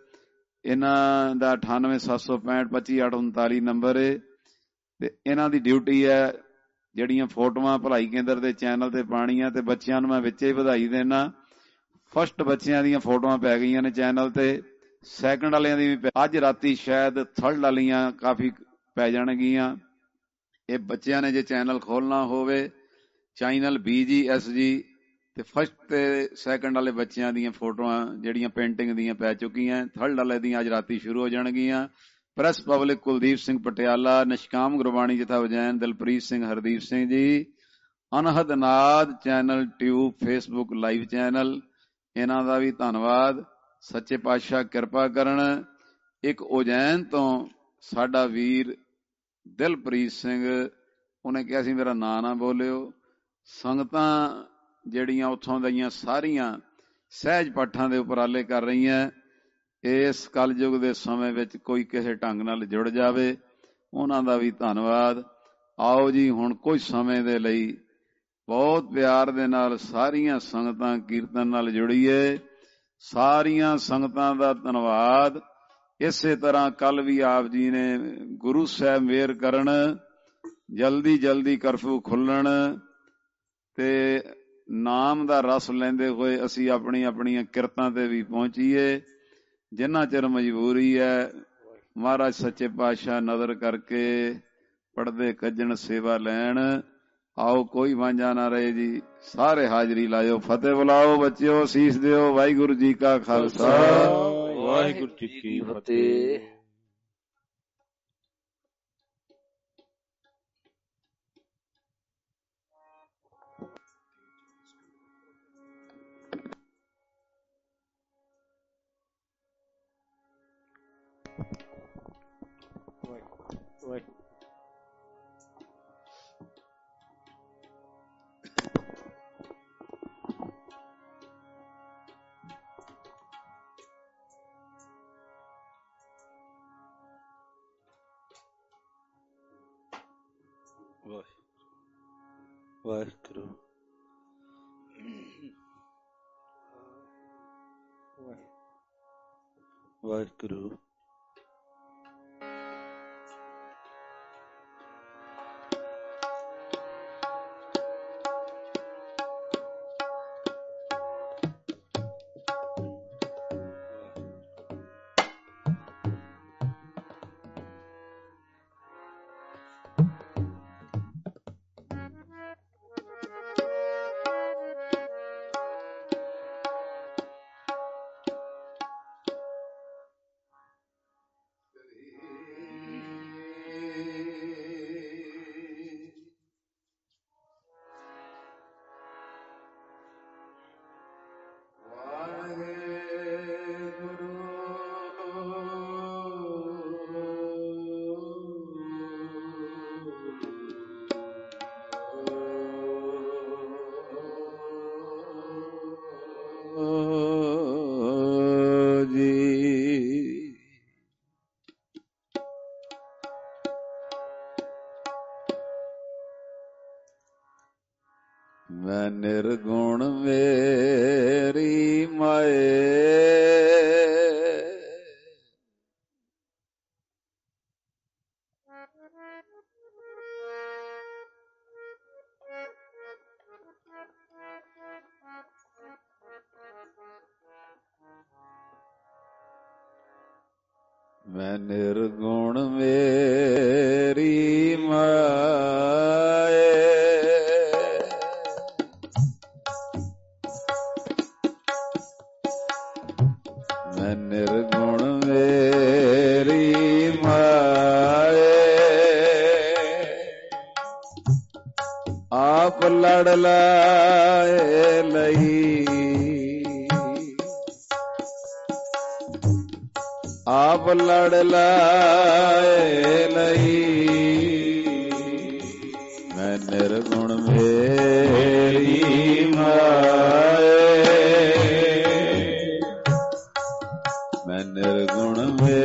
ਇਹਨਾਂ ਦਾ ਅਠਾਨਵੇਂ ਸੱਤ ਸੌ ਪੈਂਹਠ ਪੱਚੀ ਅੱਠ ਉਨਤਾਲੀ ਨੰਬਰ ਹੈ। ਤੇ ਇਹਨਾਂ ਦੀ ਡਿਊਟੀ ਹੈ ਜਿਹੜੀਆਂ ਫੋਟੋਆਂ ਭਲਾਈ ਕੇਂਦਰ ਦੇ ਚੈਨਲ ਤੇ ਪਾਣੀਆਂ। ਤੇ ਬੱਚਿਆਂ ਨੂੰ ਮੈਂ ਵਿੱਚੇ ਹੀ ਵਧਾਈ ਦੇਣਾ, ਫਸਟ ਬੱਚਿਆਂ ਦੀਆਂ ਫੋਟੋਆਂ ਪੈ ਗਈਆਂ ਨੇ ਚੈਨਲ ਤੇ, ਸੈਕਿੰਡ ਵਾਲਿਆਂ ਦੀ ਵੀ ਅੱਜ ਰਾਤੀ ਸ਼ਾਇਦ ਥਰਡ ਵਾਲੀਆਂ ਕਾਫੀ ਪੈ ਜਾਣਗੀਆਂ। ਇਹ ਬੱਚਿਆਂ ਨੇ ਜੇ ਚੈਨਲ ਖੋਲਣਾ ਹੋਵੇ, ਚੈਨਲ ਬੀ ਜੀ ਐਸ ਜੀ, ਤੇ ਫਸਟ ਤੇ ਸੈਕਿੰਡ ਵਾਲੇ ਬੱਚਿਆਂ ਦੀਆਂ ਫੋਟੋਆਂ ਜਿਹੜੀਆਂ ਪੇਂਟਿੰਗ ਦੀਆਂ ਪੈ ਚੁੱਕੀਆਂ, ਥਰਡ ਵਾਲੇ ਦੀਆਂ ਅੱਜ ਰਾਤੀ ਸ਼ੁਰੂ ਹੋ ਜਾਣਗੀਆਂ। Press public Kuldeep Singh Patiala, Nishkam Gurbani Jatha Ujjain Dilpreet Singh, Hardeep Singh ji, Anhad Naad channel tube, Facebook live channel, ਇਹਨਾਂ ਦਾ ਵੀ ਧੰਨਵਾਦ। ਸੱਚੇ ਪਾਤਸ਼ਾਹ ਕਿਰਪਾ ਕਰਨ। ਇੱਕ ਉਜੈਨ ਤੋਂ ਸਾਡਾ ਵੀਰ ਦਿਲਪ੍ਰੀਤ ਸਿੰਘ, ਉਹਨੇ ਕਿਹਾ ਸੀ ਮੇਰਾ ਨਾਂ ਨਾ ਬੋਲਿਓ। ਸੰਗਤਾਂ ਜਿਹੜੀਆਂ ਉੱਥੋਂ ਦੀਆਂ ਸਾਰੀਆਂ ਸਹਿਜ ਪਾਠਾਂ ਦੇ ਉਪਰਾਲੇ ਕਰ ਰਹੀਆਂ। ਇਸ ਕਲਯੁਗ ਦੇ ਸਮੇਂ ਵਿੱਚ ਕੋਈ ਕਿਸੇ ਢੰਗ ਨਾਲ ਜੁੜ ਜਾਵੇ, ਉਹਨਾਂ ਦਾ ਵੀ ਧੰਨਵਾਦ। ਆਓ ਜੀ ਹੁਣ ਕੁਝ ਸਮੇਂ ਦੇ ਲਈ ਬਹੁਤ ਪਿਆਰ ਦੇ ਨਾਲ ਸਾਰੀਆਂ ਸੰਗਤਾਂ ਕੀਰਤਨ ਨਾਲ ਜੁੜੀਏ। ਸਾਰੀਆਂ ਸੰਗਤਾਂ ਦਾ ਧੰਨਵਾਦ। ਇਸੇ ਤਰ੍ਹਾਂ ਕੱਲ ਵੀ ਆਪ ਜੀ ਨੇ ਗੁਰੂ ਸਾਹਿਬ ਮਿਹਰ ਕਰਨ, ਜਲਦੀ ਜਲਦੀ ਕਰਫਿਊ ਖੁੱਲਣ ਤੇ ਨਾਮ ਦਾ ਰਸ ਲੈਂਦੇ ਹੋਏ ਅਸੀਂ ਆਪਣੀ ਆਪਣੀਆਂ ਕਿਰਤਾਂ ਤੇ ਵੀ ਪਹੁੰਚੀਏ। ਜਿੰਨਾ ਚਿਰ ਮਜਬੂਰੀ ਹੈ, ਮਹਾਰਾਜ ਸੱਚੇ ਪਾਤਸ਼ਾਹ ਨਜ਼ਰ ਕਰਕੇ ਪੜਦੇ ਕੱਜਣ, ਸੇਵਾ ਲੈਣ। ਆਓ ਕੋਈ ਵਾਂਝਾ ਨਾ ਰਹੇ ਜੀ, ਸਾਰੇ ਹਾਜ਼ਰੀ ਲਾਇਓ, ਫਤਿਹ ਬੁਲਾਓ ਬੱਚਿਓ, ਸੀਸ ਦਿਓ। ਵਾਹਿਗੁਰੂ ਜੀ ਕਾ ਖਾਲਸਾ, ਵਾਹਿਗੁਰੂ ਜੀ ਕੀ ਫਤਿਹ। ਵਾਹਿਗੁਰੂ ਵਾਹਿਗੁਰੂ। मैं निर्गुण मेरी माए, मैं निर्गुण मेरी माए, मैं निर्गुण मेरी माए, आप लड़ लाए लई, आप लड़ लाए लई, मैं निर्गुण मेरी माए, मैं निर्गुण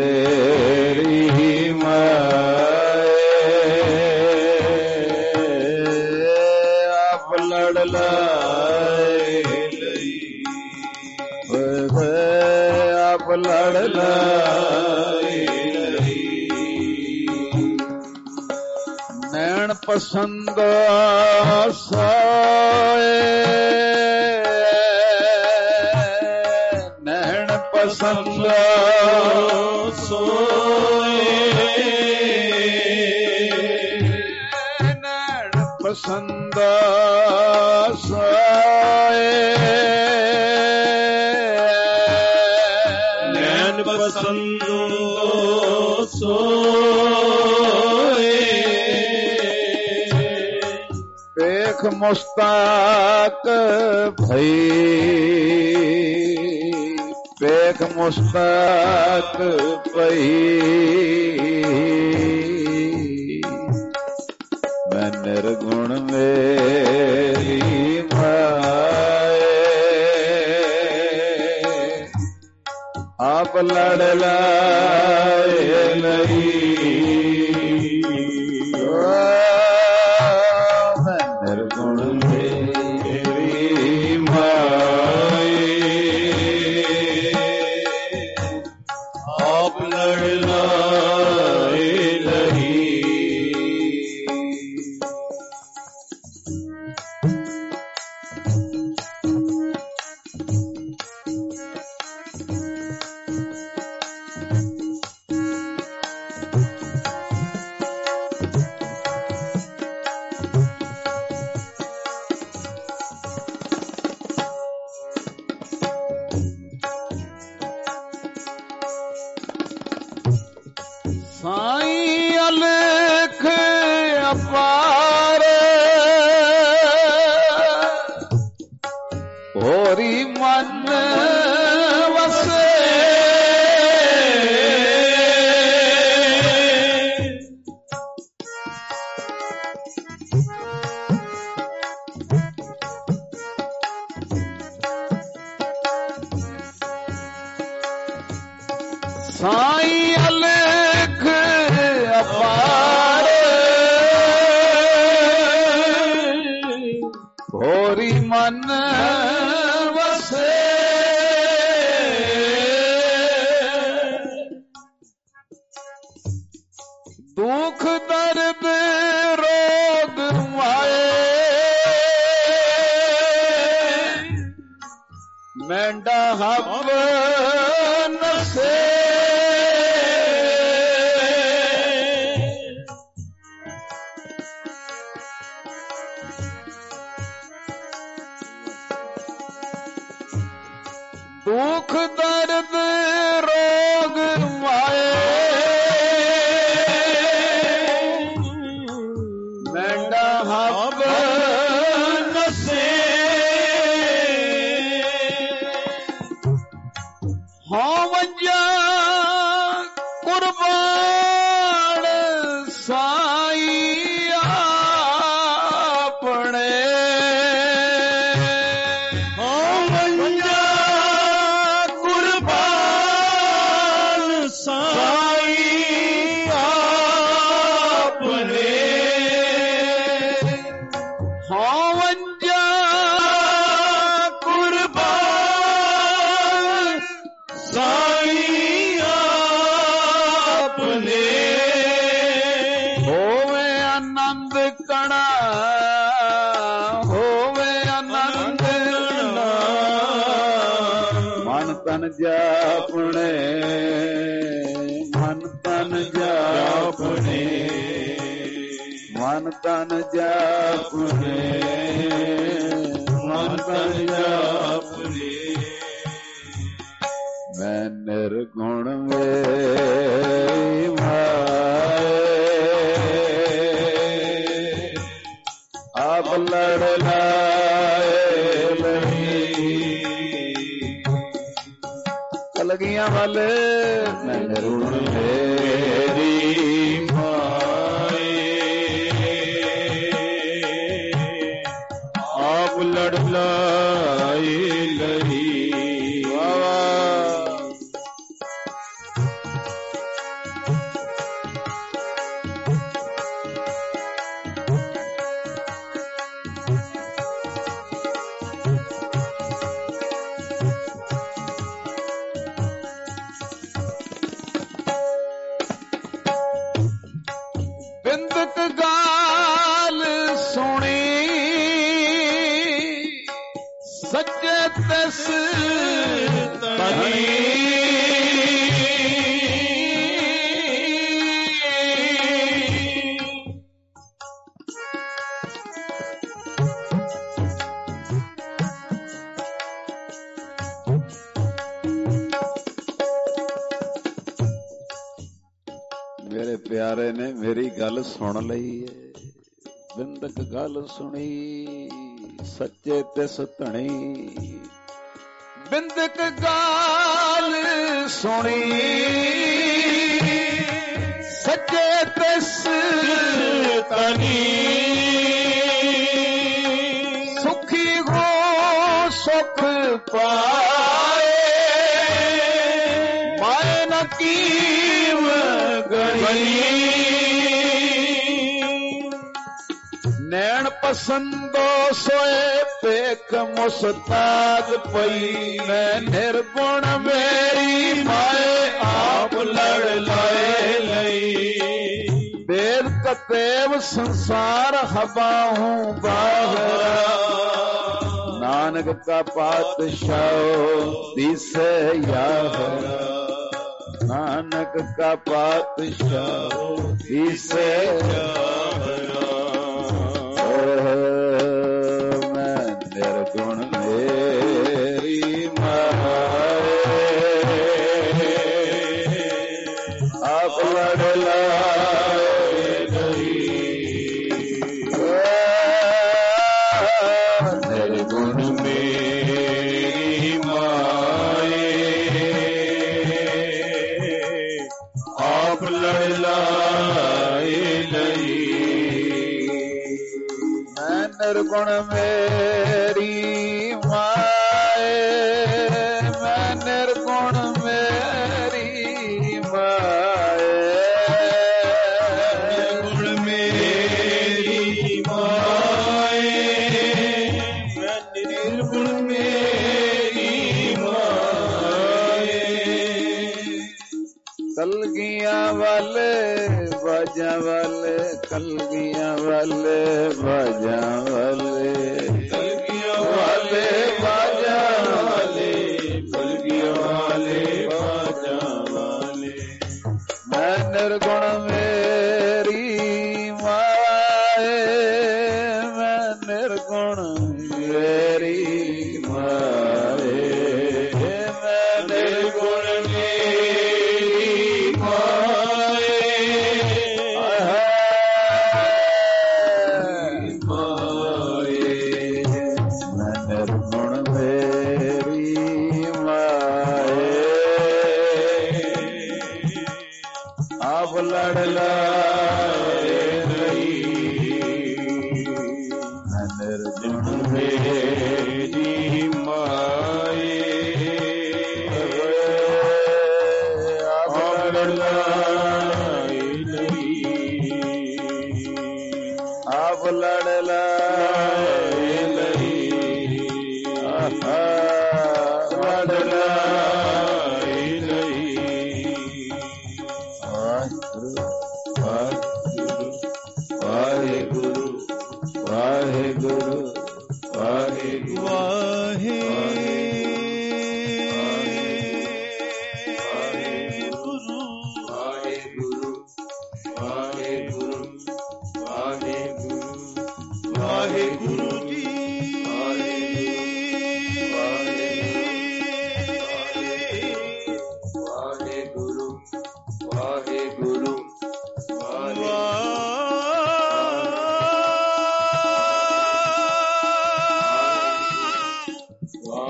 मेरी माए, आप लड़ लाए लई, आप लड़ लाए लई, नैन पसंद सोए, नैन पसंद सोए, नैन पसंद सोए, नैन पसंद सोए, पेख मुस्ताक भई, पेख मुस्ताक भई, मैं निर्गुण मेरी माए, आप लड़ लाए लई, मैं निर्गुण मेरी माए, आप लड़ लाए लई, साईं अलख अपार, होरी मन वसे, साईं अलख अपार, होरी मन वसे, दुख दर्द रोग माए, मेंढा हब नसे, दुख दर्द रोग माए, मेंढा हब नसे, हाँ वंजा कुर्बान साईं आपने, हाँ वंजा कुर्बान साईं ਤਨ ਜਾਪਣੇ ਮਨ ਤਨ ਜਾਪਣੇ ਮਨ ਤਨ ਜਾਪਣੇ ਮਨ ਤਨ ਜਾਪਣੇ ਮੈਂ ਨਿਰਗੁਣ ਮੇਰੀ ਮਾਏ ਆਪ ਲੜ ਲਾਏ ਲਈ ਕਲਗੀਆਂ ਵਾਲੇ ਮੈਂ ਨਿਰਗੁਣ ਮੇਰੀ ਮਾਏ ਆਪ ਲੜ ਲਾਏ ਲਈ ਮੇਰੇ ਪਿਆਰੇ ਨੇ ਮੇਰੀ ਗੱਲ ਸੁਣ ਲਈ ਏ ਬਿੰਦਕ ਗੱਲ ਸੁਣੀ ਸੱਚੇ ਤਿਸ ਧਣੀ ਬਿੰਦਕ ਗੱਲ ਸੁਣੀ ਸੱਚੇ ਤਿਸ ਧਣੀ ਸੁਖੀ ਹੋ ਸੁਖ ਪਾਏ ਮਾਏ ਨ ਕੀਵ ਗਈ ਨੈਣ ਪਸੰਦੋ ਸੋਏ ਪੇਖ ਮੁਸਤਾਦ ਪਈ ਮੈਂ ਨਿਰਗੁਣ ਮੇਰੀ ਮਾਏ ਆਪ ਲੜ ਲਾਏ ਲਈ ਦੇਵ ਕਤੇਵ ਸੰਸਾਰ ਹਵਾਹੂੰ ਬਾਹਰ ਨਾਨਕ ਕਾ ਪਾਤਸ਼ਾਹ ਦਿਸੇ ਯਾਹਰ ਨਾਨਕ ਕਾ ਪਾਤਸ਼ਾਹ ਦਿਸੇ ਯਾਹਰ ਮੈਂ ਨਿਰਗੁਣ ਮੇਰੀ ਮਾਏ ਆਪ ਲੜ ਲਾਏ ਲਈ ਨਿਰਗੁਣ ਮੇਰੀ ਮਾਏ ਆਪ ਲੜ ਲਾਏ ਲਈ ਨਿਰਗੁਣ ਮੇਰੀ ਮਾਏ ਮੈਂ ਨਿਰਗੁਣ ਮੇਰੀ ਮਾਏ ਨਿਰਗੁਣ ਮੇਰੀ ਮਾਏ ਮੈਂ ਨਿਰਗੁਣ ਮੇਰੀ ਮਾਏ ਕਲਗੀਆਂ ਵਾਲੇ ਬਾਜਾਂ ਵਾਲੇ ਕਲਗੀਆਂ ਵਾਲੇ ਬਾਜਾਂ ਵਾਲੇ ਕਲਗੀਆਂ ਵਾਲੇ ਬਾਜਾਂ ਵਾਲੇ ਕਲਗੀਆਂ ਵਾਲੇ ਬਾਜਾਂ ਵਾਲੇ ਮੈਂ ਨਿਰਗੁਣ ਮੇਰੀ ਮਾਏ ਮੈਂ ਨਿਰਗੁਣ ਮੇਰੀ ਮਾਏ ਮੈਂ ਨਿਰਗੁਣ ਮੇਰੀ ਮਾਏ ਲੜ ਲਾਏ ਲਈ ਮੈਂ ਨਿਰਗੁਣ ਮੇਰੀ ਮਾਏ ਆਪ ਲੜ ਲਾਏ ਲਈ ਆਪ ਲੜ ਲਾਏ ਲਈ ਆਹਾ ਲੜ ਲਾਏ ਲਈ ਵਾਹਿਗੁਰੂ ਵਾਹਿਗੁਰੂ ਵਾਹਿਗੁਰੂ ਵਾਹਿ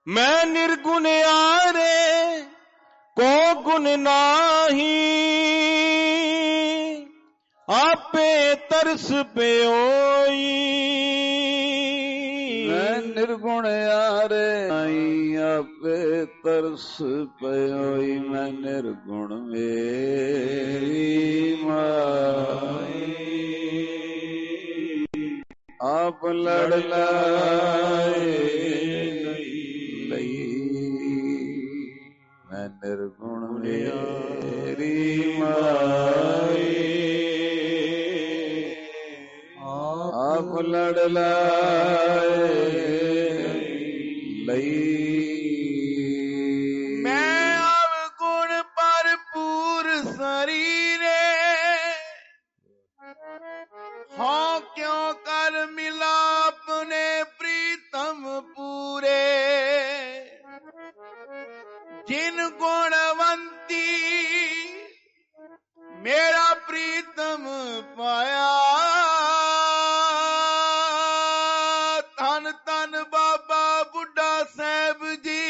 मैं निर्गुण आरे को गुण नाही, आपे तरस पे ओई। मैं निर्गुण आरे आई आपे तरस पे ओई, मैं निर्गुण मेरी माई, आप लड़ लाए लई, मैं निर्गुण मेरी माई, आप लड़ लाए लई। मैं अवगुण भरपूर शरीरे, हाँ क्यों कर मिला अपने प्रीतम पूरे। जिन गुणवंती मेरा प्रीतम पाया, धन धन बाबा बुढ़ा साहब जी।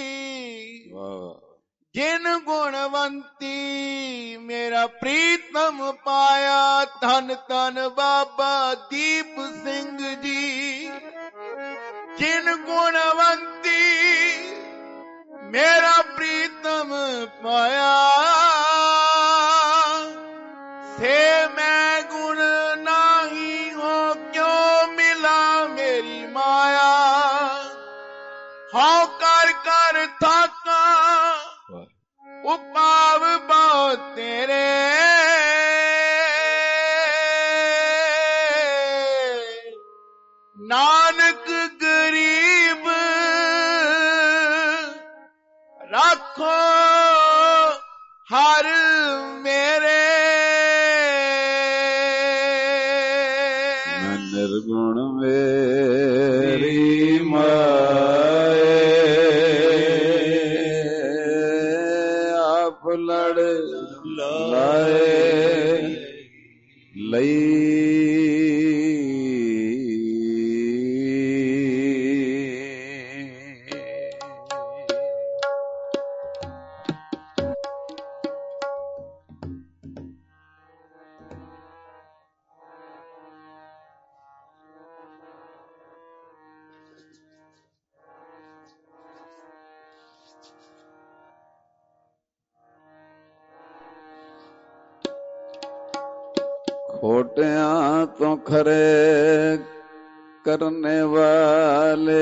जिन गुणवंती मेरा प्रीतम पाया, धन धन बाबा दीप सिंह जी। जिन गुणवंती मेरा प्रीतम पाया, से मैं गुण नाही हो क्यों मिला मेरी माया। हाँ कर कर थाका उपाव बहुत तेरे, नानक गरीब रखो हर मेरे। मैं निर्गुण मेरी माए, आप लड़ लाए लई। खोटियां तो खरे करने वाले,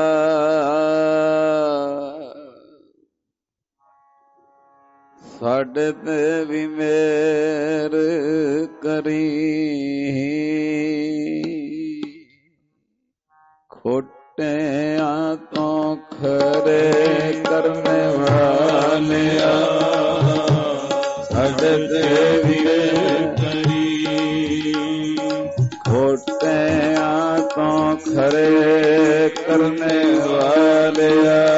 साडे ते भी मेर करी। खोटियां तो खरे करने वाले, साडे ते भी खोटियां तो खरे करने वाले,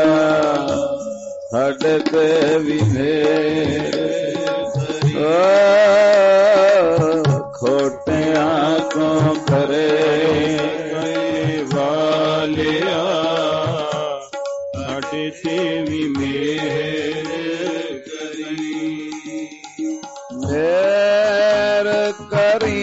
साडे ते भी मेरे। खोटियां तो खरे वाले, साडे ते भी मेरे करी। मेर करी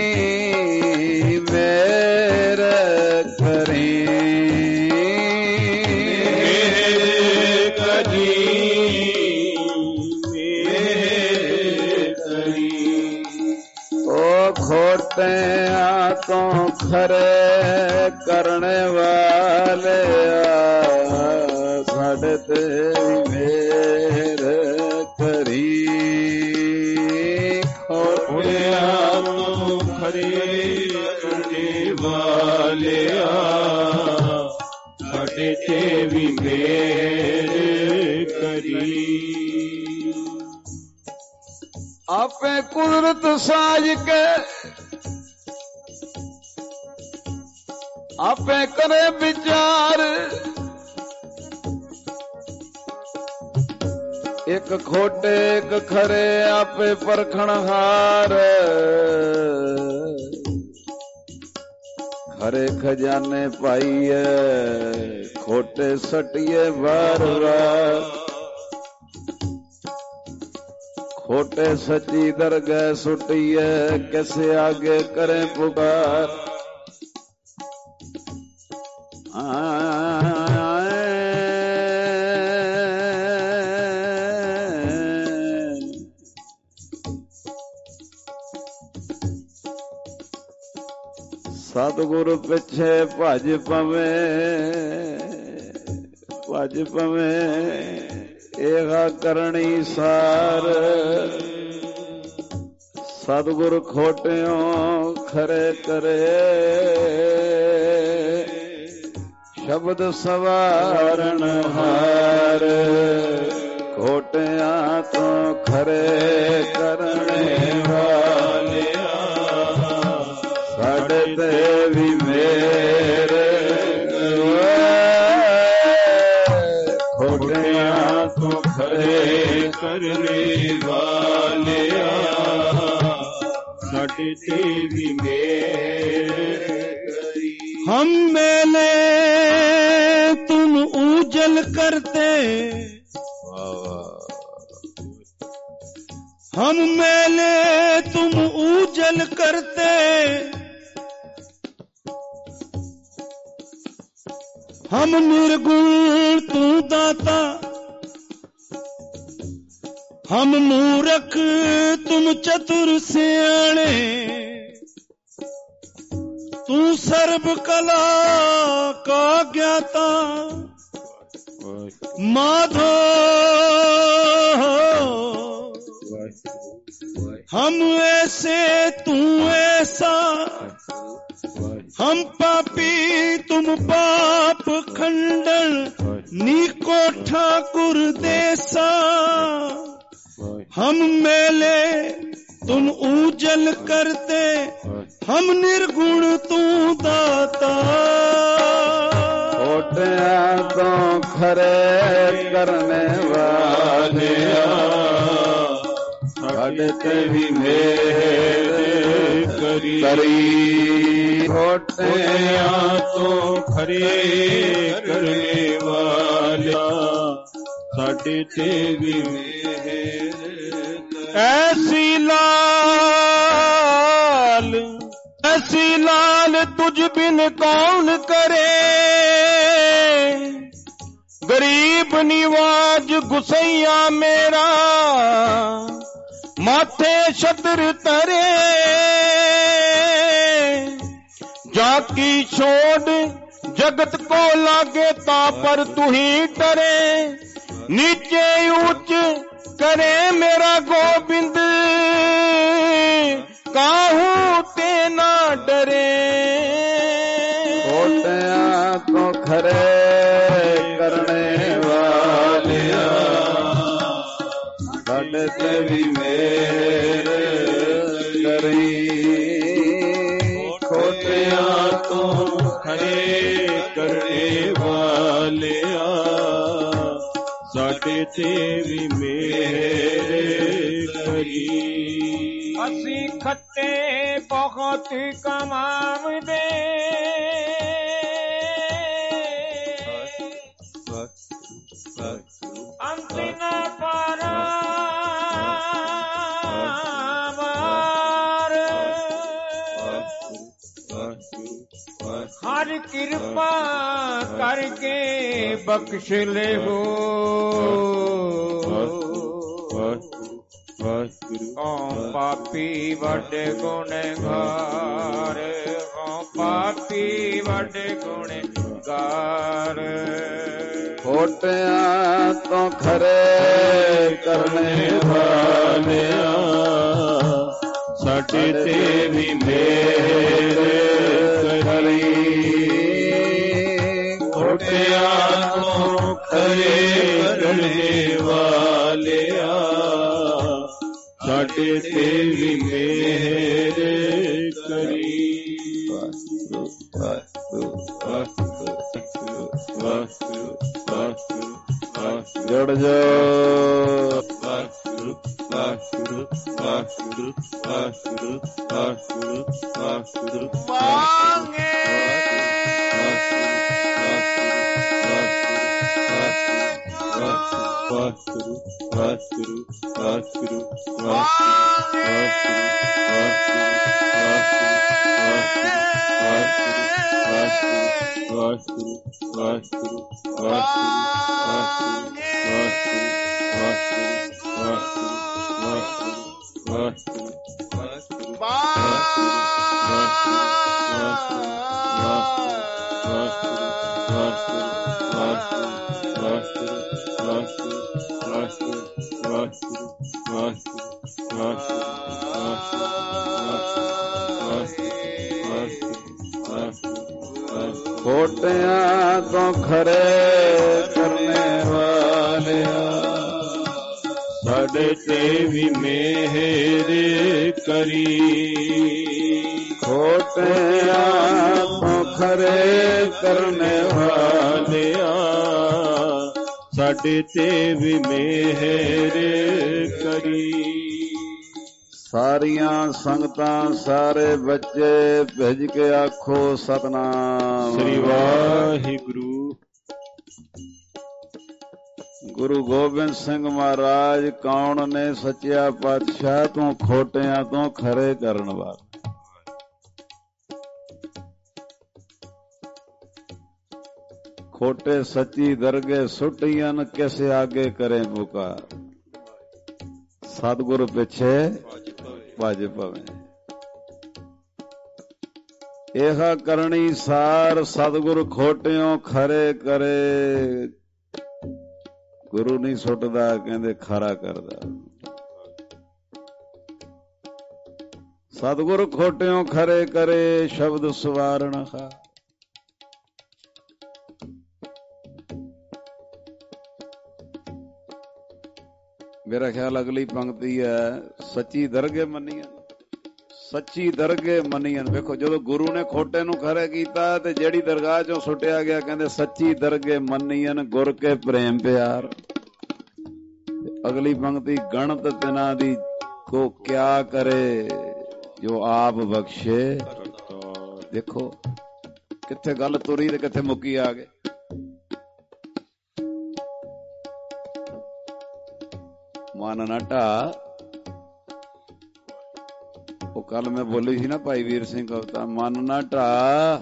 खोटियां तो खरे करने वाले, साडे ते मेर करी। खोटियां तो खरे करने वाले, साडे ते भी मेर करी। आपे कुदरत साज के आपे करे विचार, एक खोटे एक खरे आपे परखण हार। ਖਰੇ ਖਜ਼ਾਨੇ ਪਾਈਏ ਖੋਟੇ ਸਟੀਏ ਵਾਰ ਵਾਰ ਖੋਟੇ ਸੱਚੀ ਦਰਗਹਿ ਸੁਟੀਏ ਕਿਸੇ ਆਗੇ ਕਰੇ ਪੁਕਾਰ ਸਤਿਗੁਰ ਪਿੱਛੇ ਭਜ ਪਵੇਂ ਭਜ ਪਵੇਂ ਇਹਾ ਕਰਨੀ ਸਾਰ ਸਤਿਗੁਰ ਖੋਟਿਓ ਖਰੇ ਕਰੇ ਸ਼ਬਦ ਸਵਾਰਨ ਹਾਰ ਖੋਟਿਆਂ ਤੋਂ ਖਰੇ ਕਰਨੇ ਵਾਲਿਆ ਸਾਡੇ ਤੇ ਵੀ ਮੇਰੇ ਖੋਟਿਆਂ ਤੋਂ ਖਰੇ ਕਰਨੇ ਵਾਲਿਆ ਸਾਡੇ ਤੇ ਵੀ ਮੇਰੇ हम मेले तुम उजल करते हम मेले तुम उजल करते हम निर्गुण तू दाता हम मूर्ख तुम चतुर सियाणे तू सर्व कला का ज्ञाता माधो हम ऐसे तू ऐसा हम पापी तुम पाप खंडन नीको ठाकुर देसा हम मेले तुम उजल करते हम निर्गुण तू दाता ਖੋਟਿਆਂ ਤੋਂ ਖਰੇ ਕਰਨੇ ਵਾਲਿਆ ਸਾਡੇ ਤੇ ਵੀ ਮਿਹਰ ਕਰੀ ਖੋਟਿਆਂ ਤੋਂ ਖਰੇ ਕਰਨੇ ਵਾਲਿਆ ਸਾਡੇ ਤੇ ਵੀ ਮਿਹਰ ऐसी लाल ऐसी लाल तुझ बिन कौन करे गरीब निवाज गुसैया मेरा माथे छत्र तरे जाकी छोड़ जगत को लागे ता पर तू ही डरे नीचे ऊंच करे मेरा गोविंद काहू ते ना डरे ਖੋਟਿਆਂ ਤੋਂ ਖਰੇ ਕਰਨੇ ਵਾਲਿਆ ਸਾਡੇ ਤੇ ਵੀ ਮਿਹਰ ਕਰੀ ਖੋਟਿਆਂ ਤੋਂ ਖਰੇ ਕਰਨੇ ਵਾਲਿਆ ਸਾਡੇ ਤੇ ਵੀ ਮੇਰੇ ਕਰੀ ਅਸੀਂ ਖੱਟੇ ਬਹੁਤ ਕਮਾਵਦੇ ਅੰਤਿ ਨਾ ਪਾਰਾ हर कृपा करके बख्श ले हो ओम पापी वड गुनहगार ओम पापी वड गुनहगार ਖੋਟਿਆਂ ਤੋਂ ਖਰੇ ਕਰਨੇ ਵਾਲਿਆ ਸਾਡੇ ਤੇ ਵੀ ਮਿਹਰ ਕਰੀ ਖੋਟਿਆਂ ਤੋਂ ਖਰੇ ਕਰਨੇ ਵਾਲਿਆ ਸਾਡੇ ਤੇ ਵੀ ਮਿਹਰ ਕਰੀ ਜੁੜ ਜਾ ਵਾਹਿਗੁਰੂ ਵਾਹਿਗੁਰੂ ਵਾਹਿਗੁਰੂ ਵਾਹਿਗੁਰੂ ਵਾਹਿਗੁਰੂ ਵਾਹਿਗੁਰੂ ਵਾਂਗੇ ਵਾਹਿਗੁਰੂ ਵਾਹਿਗੁਰੂ ਵਾਹਿਗੁਰੂ ਵਾਹਿਗੁਰੂ ਖੋਟਿਆਂ ਤੋਂ ਖਰੇ ਕਰਨੇ ਵਾਲਿਆ ਸਾਡੇ ਤੇ ਵੀ ਮਿਹਰ ਕਰੀ। ਖੋਟਿਆਂ ਤੋਂ ਖਰੇ ਕਰਨੇ ਵਾਲਿਆ ਸਾਡੇ ਤੇ ਵੀ ਮਿਹਰ ਕਰੀ। ਸਾਰੀਆਂ ਸੰਗਤਾਂ ਸਾਰੇ ਬੱਚੇ ਭਿੱਜ ਕੇ ਆਖੋ ਸਤਿਨਾਮ ਸ੍ਰੀ ਵਾਹਿਗੁਰੂ। ਗੁਰੂ ਗੋਬਿੰਦ ਸਿੰਘ ਮਹਾਰਾਜ ਕੌਣ ਨੇ? ਸੱਚਿਆ ਪਾਤਸ਼ਾਹ ਤੂੰ ਖੋਟਿਆਂ ਤੋਂ ਖਰੇ ਕਰਨ ਵਾਲਾ। ਖੋਟੇ ਸੱਚੀ ਦਰਗੇ ਸੁੱਟੀਆਂ ਕਿਸ ਆਗੇ ਕਰੇ ਪੁਕਾਰ। ਸਤਿਗੁਰ ਪਿੱਛੇ ਭਜ ਪਵੇ। ਇਹਾ ਕਰਨੀ ਸਾਰ ਸਤਿਗੁਰ ਖੋਟਿਓਂ ਖਰੇ ਕਰੇ। ਗੁਰੂ ਨਹੀਂ ਸੁੱਟਦਾ, ਕਹਿੰਦੇ ਖਰਾ ਕਰਦਾ। ਸਤਿਗੁਰ ਖੋਟਿਓਂ ਖਰੇ ਕਰੇ ਸ਼ਬਦ ਸਵਾਰਣ ਹਾ। ਮੇਰਾ ਖਿਆਲ ਅਗਲੀ ਪੰਕਤੀ ਹੈ, ਸੱਚੀ ਦਰਗੇ ਮੰਨੀਆਂ। ਸੱਚੀ ਦਰਗੇ ਮੰਨੀਆਂ। ਵੇਖੋ ਜਦੋਂ ਗੁਰੂ ਨੇ ਖੋਟੇ ਨੂੰ ਖਰੇ ਕੀਤਾ ਤੇ ਜਿਹੜੀ ਦਰਗਾਹ ਚੋਂ ਸੁੱਟਿਆ ਗਿਆ, ਕਹਿੰਦੇ ਸੱਚੀ ਦਰਗੇ ਮੰਨੀਆਂ ਗੁਰ ਕੇ ਪ੍ਰੇਮ ਪਿਆਰ। ਅਗਲੀ ਪੰਕਤੀ, ਗਣਤ ਤਿਨਾਂ ਦੀ ਕੋ ਕਿਆ ਕਰੇ ਜੋ ਆਪ ਬਖਸ਼ੇ। ਦੇਖੋ ਕਿੱਥੇ ਗੱਲ ਤੁਰੀ ਤੇ ਕਿੱਥੇ ਮੁੱਕੀ ਆ ਗਏ। ਮਨ ਨਾ ਢਾ। ਉਹ ਕੱਲ ਮੈਂ ਬੋਲੀ ਸੀ ਨਾ ਭਾਈ ਵੀਰ ਸਿੰਘ ਕਵਤਾ, ਮਨ ਨਾ ਢਾ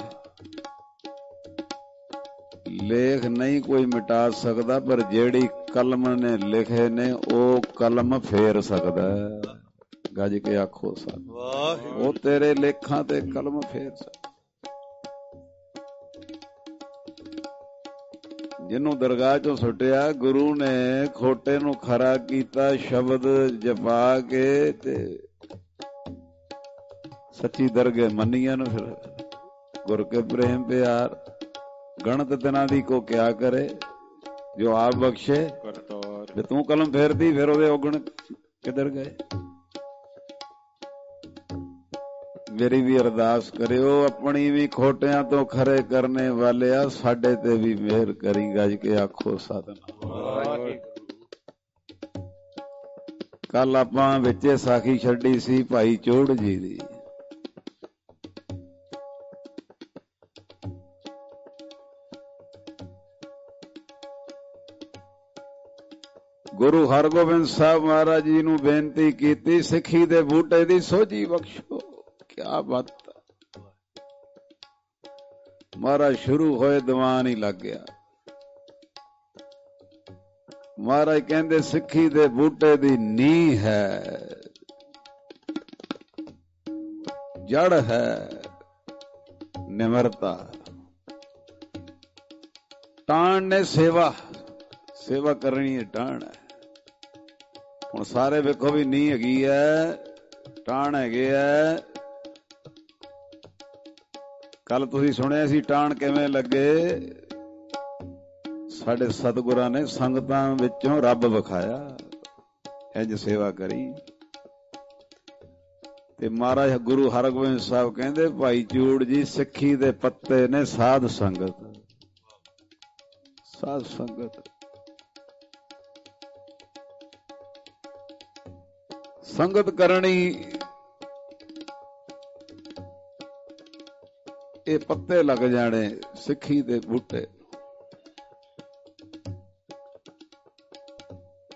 ਲੇਖ ਨਹੀਂ ਕੋਈ ਮਿਟਾ ਸਕਦਾ, ਪਰ ਜਿਹੜੀ ਕਲਮ ਨੇ ਲਿਖੇ ਨੇ ਉਹ ਕਲਮ ਫੇਰ ਸਕਦਾ। ਗੱਜ ਕੇ ਆਖੋ ਸਤ। ਉਹ ਤੇਰੇ ਲੇਖਾਂ ਤੇ ਕਲਮ ਫੇਰ ਸਕਦਾ। ਜਿਹਨੂੰ ਦਰਗਾਹ ਚੋਂ ਸੁੱਟਿਆ, ਗੁਰੂ ਨੇ ਖੋਟੇ ਨੂੰ ਖਰਾ ਕੀਤਾ ਸ਼ਬਦ ਜਪਾ ਕੇ ਤੇ ਸੱਚੀ ਦਰਗੇ ਮੰਨੀਆਂ ਨੂੰ। ਫਿਰ ਗੁਰ ਕੇ ਪ੍ਰੇਮ ਪਿਆਰ। ਗਣਤ ਤਿਨਾਂ ਦੀ ਕੋ ਕਿਆ ਕਰੇ ਜੋ ਆਪ ਬਖਸ਼ੇ। ਜੇ ਤੂੰ ਕਲਮ ਫੇਰਦੀ ਫਿਰ ਉਹਦੇ ਔਗਣ ਕਿੱਧਰ ਗਏ। ਮੇਰੀ ਵੀ ਅਰਦਾਸ ਕਰਿਓ, ਆਪਣੀ ਵੀ ਖੋਟਿਆਂ ਤੋਂ ਖਰੇ ਕਰਨੇ ਵਾਲਿਆ ਸਾਡੇ ਤੇ ਵੀ ਮਿਹਰ ਕਰੀ। ਗੱਜ ਕੇ ਆਖੋ ਸਤਿਨਾਮ। ਕੱਲ ਆਪਾਂ ਵਿੱਚੇ ਸਾਖੀ ਛੱਡੀ ਸੀ ਭਾਈ ਚੋੜ ਜੀ ਦੀ। ਗੁਰੂ ਹਰਗੋਬਿੰਦ ਸਾਹਿਬ ਮਹਾਰਾਜ ਜੀ ਨੂੰ ਬੇਨਤੀ ਕੀਤੀ, ਸਿੱਖੀ ਦੇ ਬੂਟੇ ਦੀ ਸੋਝੀ ਬਖਸ਼ੋ। ਕਿਆ ਬਾਤ। ਮਹਾਰਾਜ ਸ਼ੁਰੂ ਹੋਏ ਦੀਵਾਨ ਹੀ ਲੱਗ ਗਿਆ। ਮਹਾਰਾਜ ਕਹਿੰਦੇ ਸਿੱਖੀ ਦੇ ਬੂਟੇ ਦੀ ਨੀਂਹ ਹੈ, ਜੜ ਹੈ ਨਿਮਰਤਾ। ਟਾਣ ਨੇ ਸੇਵਾ। ਸੇਵਾ ਕਰਨੀ ਹੈ, ਟਾਣ ਹੈ। ਹੁਣ ਸਾਰੇ ਵੇਖੋ ਵੀ ਨੀਂਹ ਹੈਗੀ ਹੈ, ਟਾਣ ਹੈਗੇ ਹੈ। ਕੱਲ ਤੁਸੀਂ ਸੁਣਿਆ ਸੀ ਟਾਣ ਕਿਵੇਂ ਲੱਗੇ। ਸਾਡੇ ਸਤਿਗੁਰਾਂ ਨੇ ਸੰਗਤਾਂ ਵਿੱਚੋਂ ਰੱਬ ਵਿਖਾਇਆ, ਇੰਝ ਸੇਵਾ ਕਰੀ। ਤੇ ਮਹਾਰਾਜ ਗੁਰੂ ਹਰਗੋਬਿੰਦ ਸਾਹਿਬ ਕਹਿੰਦੇ ਭਾਈ ਚੂੜ ਜੀ ਸਿੱਖੀ ਦੇ ਪੱਤੇ ਨੇ ਸਾਧ ਸੰਗਤ। ਸਾਧ ਸੰਗਤ ਸੰਗਤ ਕਰਨੀ। ਇਹ ਪੱਤੇ ਲੱਗ ਜਾਣੇ ਸਿੱਖੀ ਦੇ ਬੂਟੇ।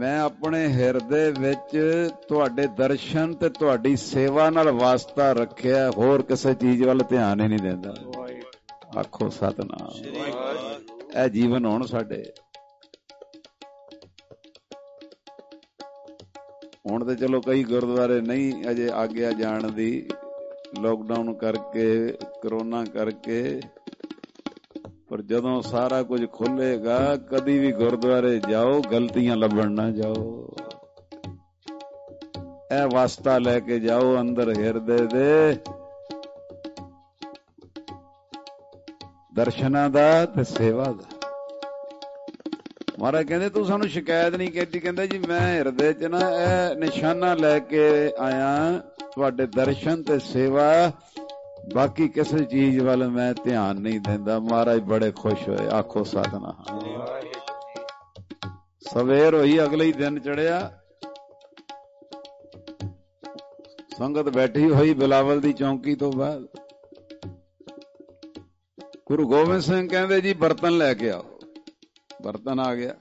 ਮੈਂ ਆਪਣੇ ਹਿਰਦੇ ਵਿੱਚ ਤੁਹਾਡੇ ਦਰਸ਼ਨ ਤੇ ਤੁਹਾਡੀ ਸੇਵਾ ਨਾਲ ਵਾਸਤਾ ਰੱਖਿਆ, ਹੋਰ ਕਿਸੇ ਚੀਜ਼ ਵੱਲ ਧਿਆਨ ਹੀ ਨਹੀਂ ਦਿੰਦਾ। ਆਖੋ ਸਤਿਨਾਮ। ਇਹ ਜੀਵਨ ਹੋਣ ਸਾਡੇ। ਹੁਣ ਤੇ ਚਲੋ ਕਈ ਗੁਰਦੁਆਰੇ ਨਹੀਂ ਅਜੇ ਆਗਿਆ ਜਾਣ ਦੀ, ਲੋਕਡਾਊਨ ਕਰਕੇ, ਕਰੋਨਾ ਕਰਕੇ, ਪਰ ਜਦੋਂ ਸਾਰਾ ਕੁਝ ਖੁੱਲੇਗਾ ਕਦੀ ਵੀ ਗੁਰਦੁਆਰੇ ਜਾਓ ਗਲਤੀਆਂ ਲੱਭਣ ਨਾ ਜਾਓ। ਇਹ ਵਾਸਤਾ ਲੈ ਕੇ ਜਾਓ ਅੰਦਰ ਹਿਰਦੇ ਦੇ ਦਰਸ਼ਨਾਂ ਦਾ ਤੇ ਸੇਵਾ ਦਾ। ਮਹਾਰਾਜ ਕਹਿੰਦੇ ਤੂੰ ਸਾਨੂੰ ਸ਼ਿਕਾਇਤ ਨਹੀਂ ਕੀਤੀ, ਕਹਿੰਦਾ ਜੀ ਮੈਂ ਹਿਰਦੇ ਚ ਨਾ ਇਹ ਨਿਸ਼ਾਨਾ ਲੈ ਕੇ ਆਇਆ, ਤੁਹਾਡੇ ਦਰਸ਼ਨ ਤੇ ਸੇਵਾ, ਬਾਕੀ ਕਿਸੇ ਚੀਜ਼ ਵੱਲ ਮੈਂ ਧਿਆਨ ਨਹੀਂ ਦਿੰਦਾ। ਮਹਾਰਾਜ ਬੜੇ ਖੁਸ਼ ਹੋਏ। ਆਖੋ ਸਤਿਨਾਮ। ਸਵੇਰ ਹੋਈ, ਅਗਲੇ ਹੀ ਦਿਨ ਚੜਿਆ, ਸੰਗਤ ਬੈਠੀ ਹੋਈ ਬਿਲਾਵਲ ਦੀ ਚੌਂਕੀ ਤੋਂ ਬਾਅਦ। ਗੁਰੂ ਗੋਬਿੰਦ ਸਿੰਘ ਕਹਿੰਦੇ ਜੀ ਬਰਤਨ ਲੈ ਕੇ ਆਓ। ਬਰਤਨ ਆ ਗਿਆ।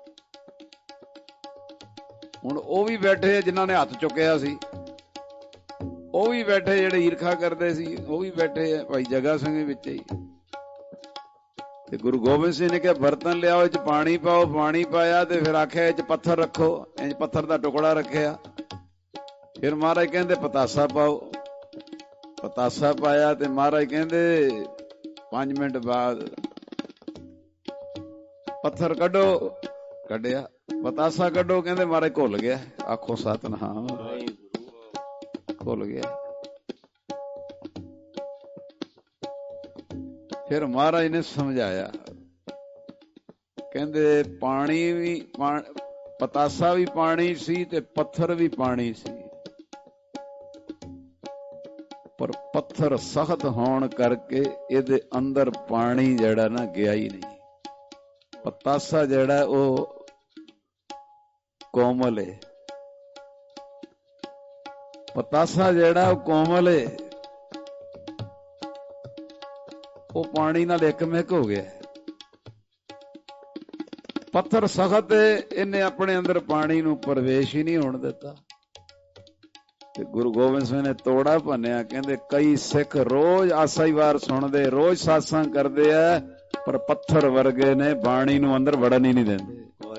ਹੁਣ ਉਹ ਵੀ ਬੈਠੇ ਜਿਨ੍ਹਾਂ ਨੇ ਹੱਥ ਚੁੱਕਿਆ ਸੀ, ਉਹ ਵੀ ਬੈਠੇ ਜਿਹੜੇ ਈਰਖਾ ਕਰਦੇ ਸੀ, ਉਹ ਵੀ ਬੈਠੇ ਆ। ਭਾਈ ਜਗਾ ਸਿੰਘ ਵਿੱਚ ਹੀ। ਤੇ ਗੁਰੂ ਗੋਬਿੰਦ ਸਿੰਘ ਨੇ ਕਿਹਾ ਬਰਤਨ ਲਿਆਓ, ਇਹ ਚ ਪਾਣੀ ਪਾਓ। ਪਾਣੀ ਪਾਇਆ ਤੇ ਫਿਰ ਆਖਿਆ ਇਹ ਚ ਪੱਥਰ ਰੱਖੋ। ਇੰਜ ਪੱਥਰ ਦਾ ਟੁਕੜਾ ਰੱਖਿਆ। ਫਿਰ ਮਹਾਰਾਜ ਕਹਿੰਦੇ ਪਤਾਸਾ ਪਾਓ। ਪਤਾਸਾ ਪਾਇਆ ਤੇ ਮਹਾਰਾਜ ਕਹਿੰਦੇ ਪੰਜ ਮਿੰਟ ਬਾਅਦ ਪੱਥਰ ਕੱਢੋ। ਕੱਢਿਆ। ਪਤਾਸਾ ਕੱਢੋ। ਕਹਿੰਦੇ ਮਹਾਰਾਜ ਘੁੱਲ ਗਿਆ। ਆਖੋ ਸਤਿਨਾਮ। ਘੁੱਲ ਗਿਆ। ਫਿਰ ਮਹਾਰਾਜ ਨੇ ਸਮਝਾਇਆ, ਕਹਿੰਦੇ ਪਾਣੀ ਵੀ ਪਤਾਸਾ ਵੀ ਪਾਣੀ ਸੀ ਤੇ ਪੱਥਰ ਵੀ ਪਾਣੀ ਸੀ, ਪਰ ਪੱਥਰ ਸਖਤ ਹੋਣ ਕਰਕੇ ਇਹਦੇ ਅੰਦਰ ਪਾਣੀ ਜਿਹੜਾ ਨਾ ਗਿਆ ਹੀ ਨਹੀਂ। ਪਤਾਸਾ ਜਿਹੜਾ ਉਹ ਕੋਮਲ ਹੈ। ਪਤਾਸਾ ਜਿਹੜਾ ਉਹ ਕੋਮਲ ਹੈ, ਉਹ ਪਾਣੀ ਨਾਲ ਇੱਕ ਮਿਕ ਹੋ ਗਿਆ। ਪੱਥਰ ਸਖਤ ਹੈ, ਇਹਨੇ ਆਪਣੇ ਅੰਦਰ ਪਾਣੀ ਨੂੰ ਪ੍ਰਵੇਸ਼ ਹੀ ਨਹੀਂ ਹੋਣ ਦਿੱਤਾ। ਤੇ ਗੁਰੂ ਗੋਬਿੰਦ ਸਿੰਘ ਨੇ ਤੋੜਾ ਭੰਨਿਆ। ਕਹਿੰਦੇ ਕਈ ਸਿੱਖ ਰੋਜ਼ ਆਸਾ ਹੀ ਵਾਰ ਸੁਣਦੇ, ਰੋਜ਼ ਸਾਤਸੰਗ ਕਰਦੇ ਆ, ਪਰ ਪੱਥਰ ਵਰਗੇ ਨੇ, ਬਾਣੀ ਨੂੰ ਅੰਦਰ ਵੜਨ ਹੀ ਨਹੀਂ ਦਿੰਦੇ।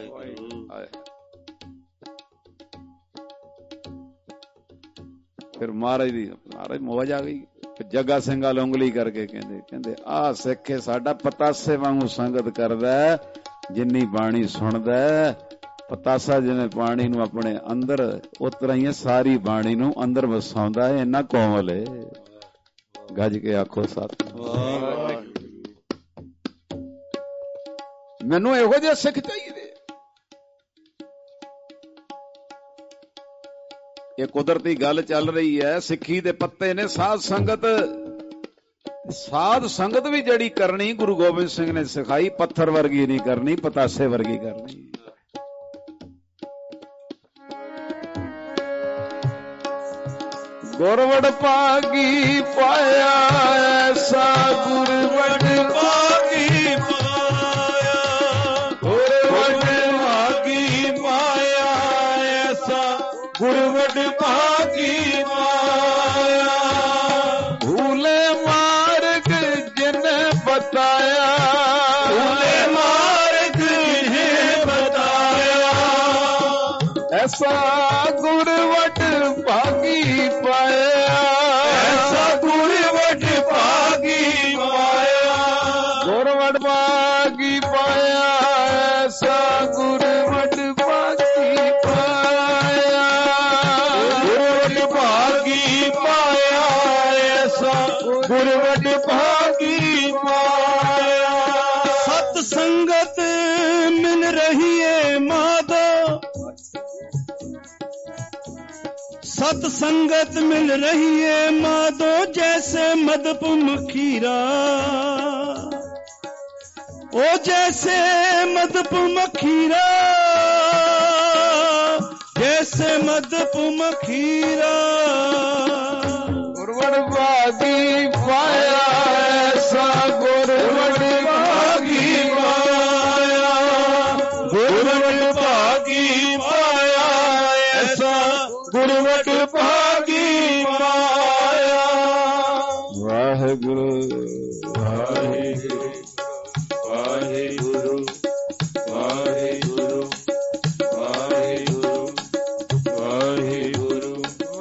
ਫਿਰ ਮਹਾਰਾਜ ਦੀ ਮਹਾਰਾਜ ਮੌਜ ਆ ਗਈ। ਜੱਗਾ ਸਿੰਘ ਵਾਲ ਉਂਗਲੀ ਕਰਕੇ ਕਹਿੰਦੇ ਕਹਿੰਦੇ ਆਹ ਸਿੱਖ ਸਾਡਾ ਪਤਾਸੇ ਵਾਂਗੂ ਸੰਗਤ ਕਰਦਾ, ਜਿੰਨੀ ਬਾਣੀ ਸੁਣਦਾ। ਪਤਾਸਾ ਜਿਵੇਂ ਪਾਣੀ ਨੂੰ ਆਪਣੇ ਅੰਦਰ, ਉਸ ਤਰ੍ਹਾਂ ਹੀ ਸਾਰੀ ਬਾਣੀ ਨੂੰ ਅੰਦਰ ਵਸਾਉਂਦਾ ਹੈ। ਇੰਨਾ ਕੋਮਲ ਹੈ। ਗੱਜ ਕੇ ਆਖੋ ਸਤਿ। ਮੈਨੂੰ ਇਹੋ ਜਿਹੇ ਸਿੱਖ ਚਾਹੀਦੇ। ਇਹ ਕੁਦਰਤੀ ਗੱਲ ਚੱਲ ਰਹੀ ਹੈ। ਸਿੱਖੀ ਦੇ ਪੱਤੇ ਨੇ ਸਾਧ ਸੰਗਤ। ਸਾਧ ਸੰਗਤ ਵੀ ਜਿਹੜੀ ਕਰਨੀ ਗੁਰੂ ਗੋਬਿੰਦ ਸਿੰਘ ਨੇ ਸਿਖਾਈ, ਪੱਥਰ ਵਰਗੀ ਨਹੀਂ ਕਰਨੀ, ਪਤਾਸੇ ਵਰਗੀ ਕਰਨੀ। ਗੁਰਵੜ ਭਾਗੀ ਪਾਇਆ ਐਸਾ, ਗੁਰਵੜ ਭਾਗੀ ਪਾਇਆ, ਗੁਰਵੜ ਭਾਗੀ ਪਾਇਆ ਐਸਾ, ਗੁਰਵੜ ਭਾਗੀ ਪਾਇਆ। ਭੂਲੇ ਮਾਰਗ ਜਿਨੇ ਬਤਾਇਆ, ਭੂਲੇ ਮਾਰਗ ਜਿਨੇ ਬਤਾਇਆ, ਐਸਾ ਗੁਰਵੜ ਭਾਗੀ ਪਾਇਆ, ਐਸਾ ਗੁਰਵੜ ਭਾਗੀ ਪਾਇਆ। ਗੁਰਵੜ ਭਾਗੀ ਪਾਇਆ ਐਸਾ, ਗੁਰਵੜ ਭਾਗੀ ਪਾਇਆ, ਗੁਰਵੜ ਭਾਗੀ ਪਾਇਆ ਐਸਾ, ਗੁਰਵੜ ਭਾਗੀ ਪਾਇਆ। ਸਤ ਸੰਗਤ ਮਿਲ ਰਹੀ ਏ ਮਾਧੋ, सत संगत मिल रही है माधो, जैसे मदप मखीरा, ओ जैसे मदप मखीरा, जैसे मदप मखीरा। गुरवड़ भागी पाया ऐसा, गुरवड़ भागी पाया, गुरवड़ भागी पाया। ਗੁਰਵਟ ਭਾਗੀ ਮਾਇਆ। ਵਾਹਿਗੁਰੂ ਵਾਹਿਗੁਰੂ ਵਾਹਿਗੁਰੂ ਵਾਹਿਗੁਰੂ ਵਾਹਿਗੁਰੂ ਵਾਹਿਗੁਰੂ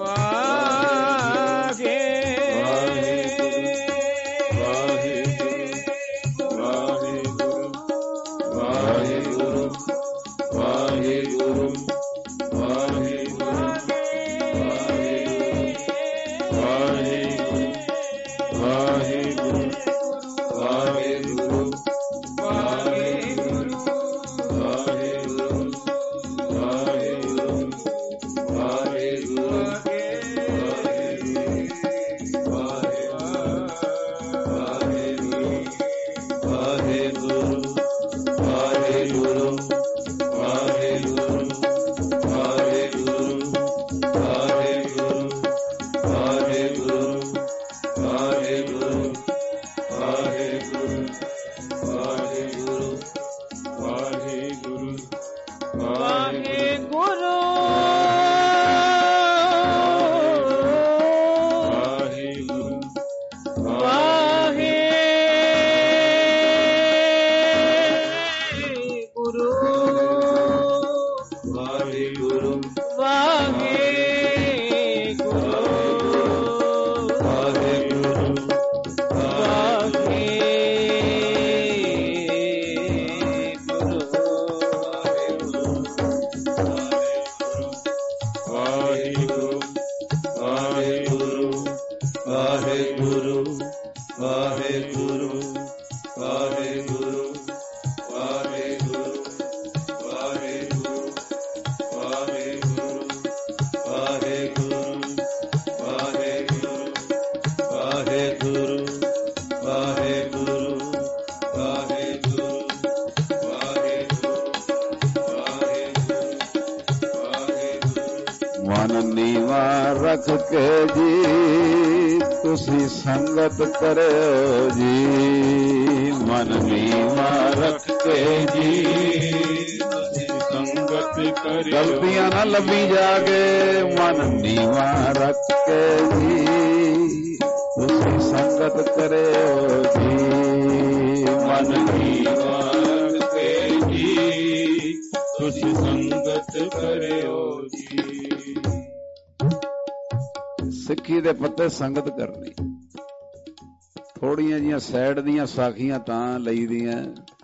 ਰੱਖ ਕੇ ਜੀ ਤੁਸੀਂ ਸੰਗਤ ਕਰਿਓ ਜੀ, ਮਨ ਨੀਵਾ ਰੱਖ ਕੇ ਜੀ ਤੁਸੀਂ ਸੰਗਤ ਕਰਿਓ। ਗਲਤੀਆਂ ਨਾ ਲੱਭੀ ਜਾਗੇ, ਮਨ ਨੀਵਾ ਰੱਖ ਕੇ ਜੀ ਤੁਸੀਂ ਸੰਗਤ ਕਰਿਓ ਜੀ, ਮਨ ਨੀਵਾ ਰੱਖ ਕੇ ਜੀ ਤੁਸੀਂ ਸੰਗਤ ਕਰਿਓ ਜੀ। ਸਿੱਖੀ ਦੇ ਪੱਤੇ ਸੰਗਤ ਕਰਨੀ, ਥੋੜੀਆਂ ਜੀਆਂ ਸਾਈਡ ਦੀਆਂ ਸਾਖੀਆਂ ਤਾਂ ਲਈ ਦੀਆਂ,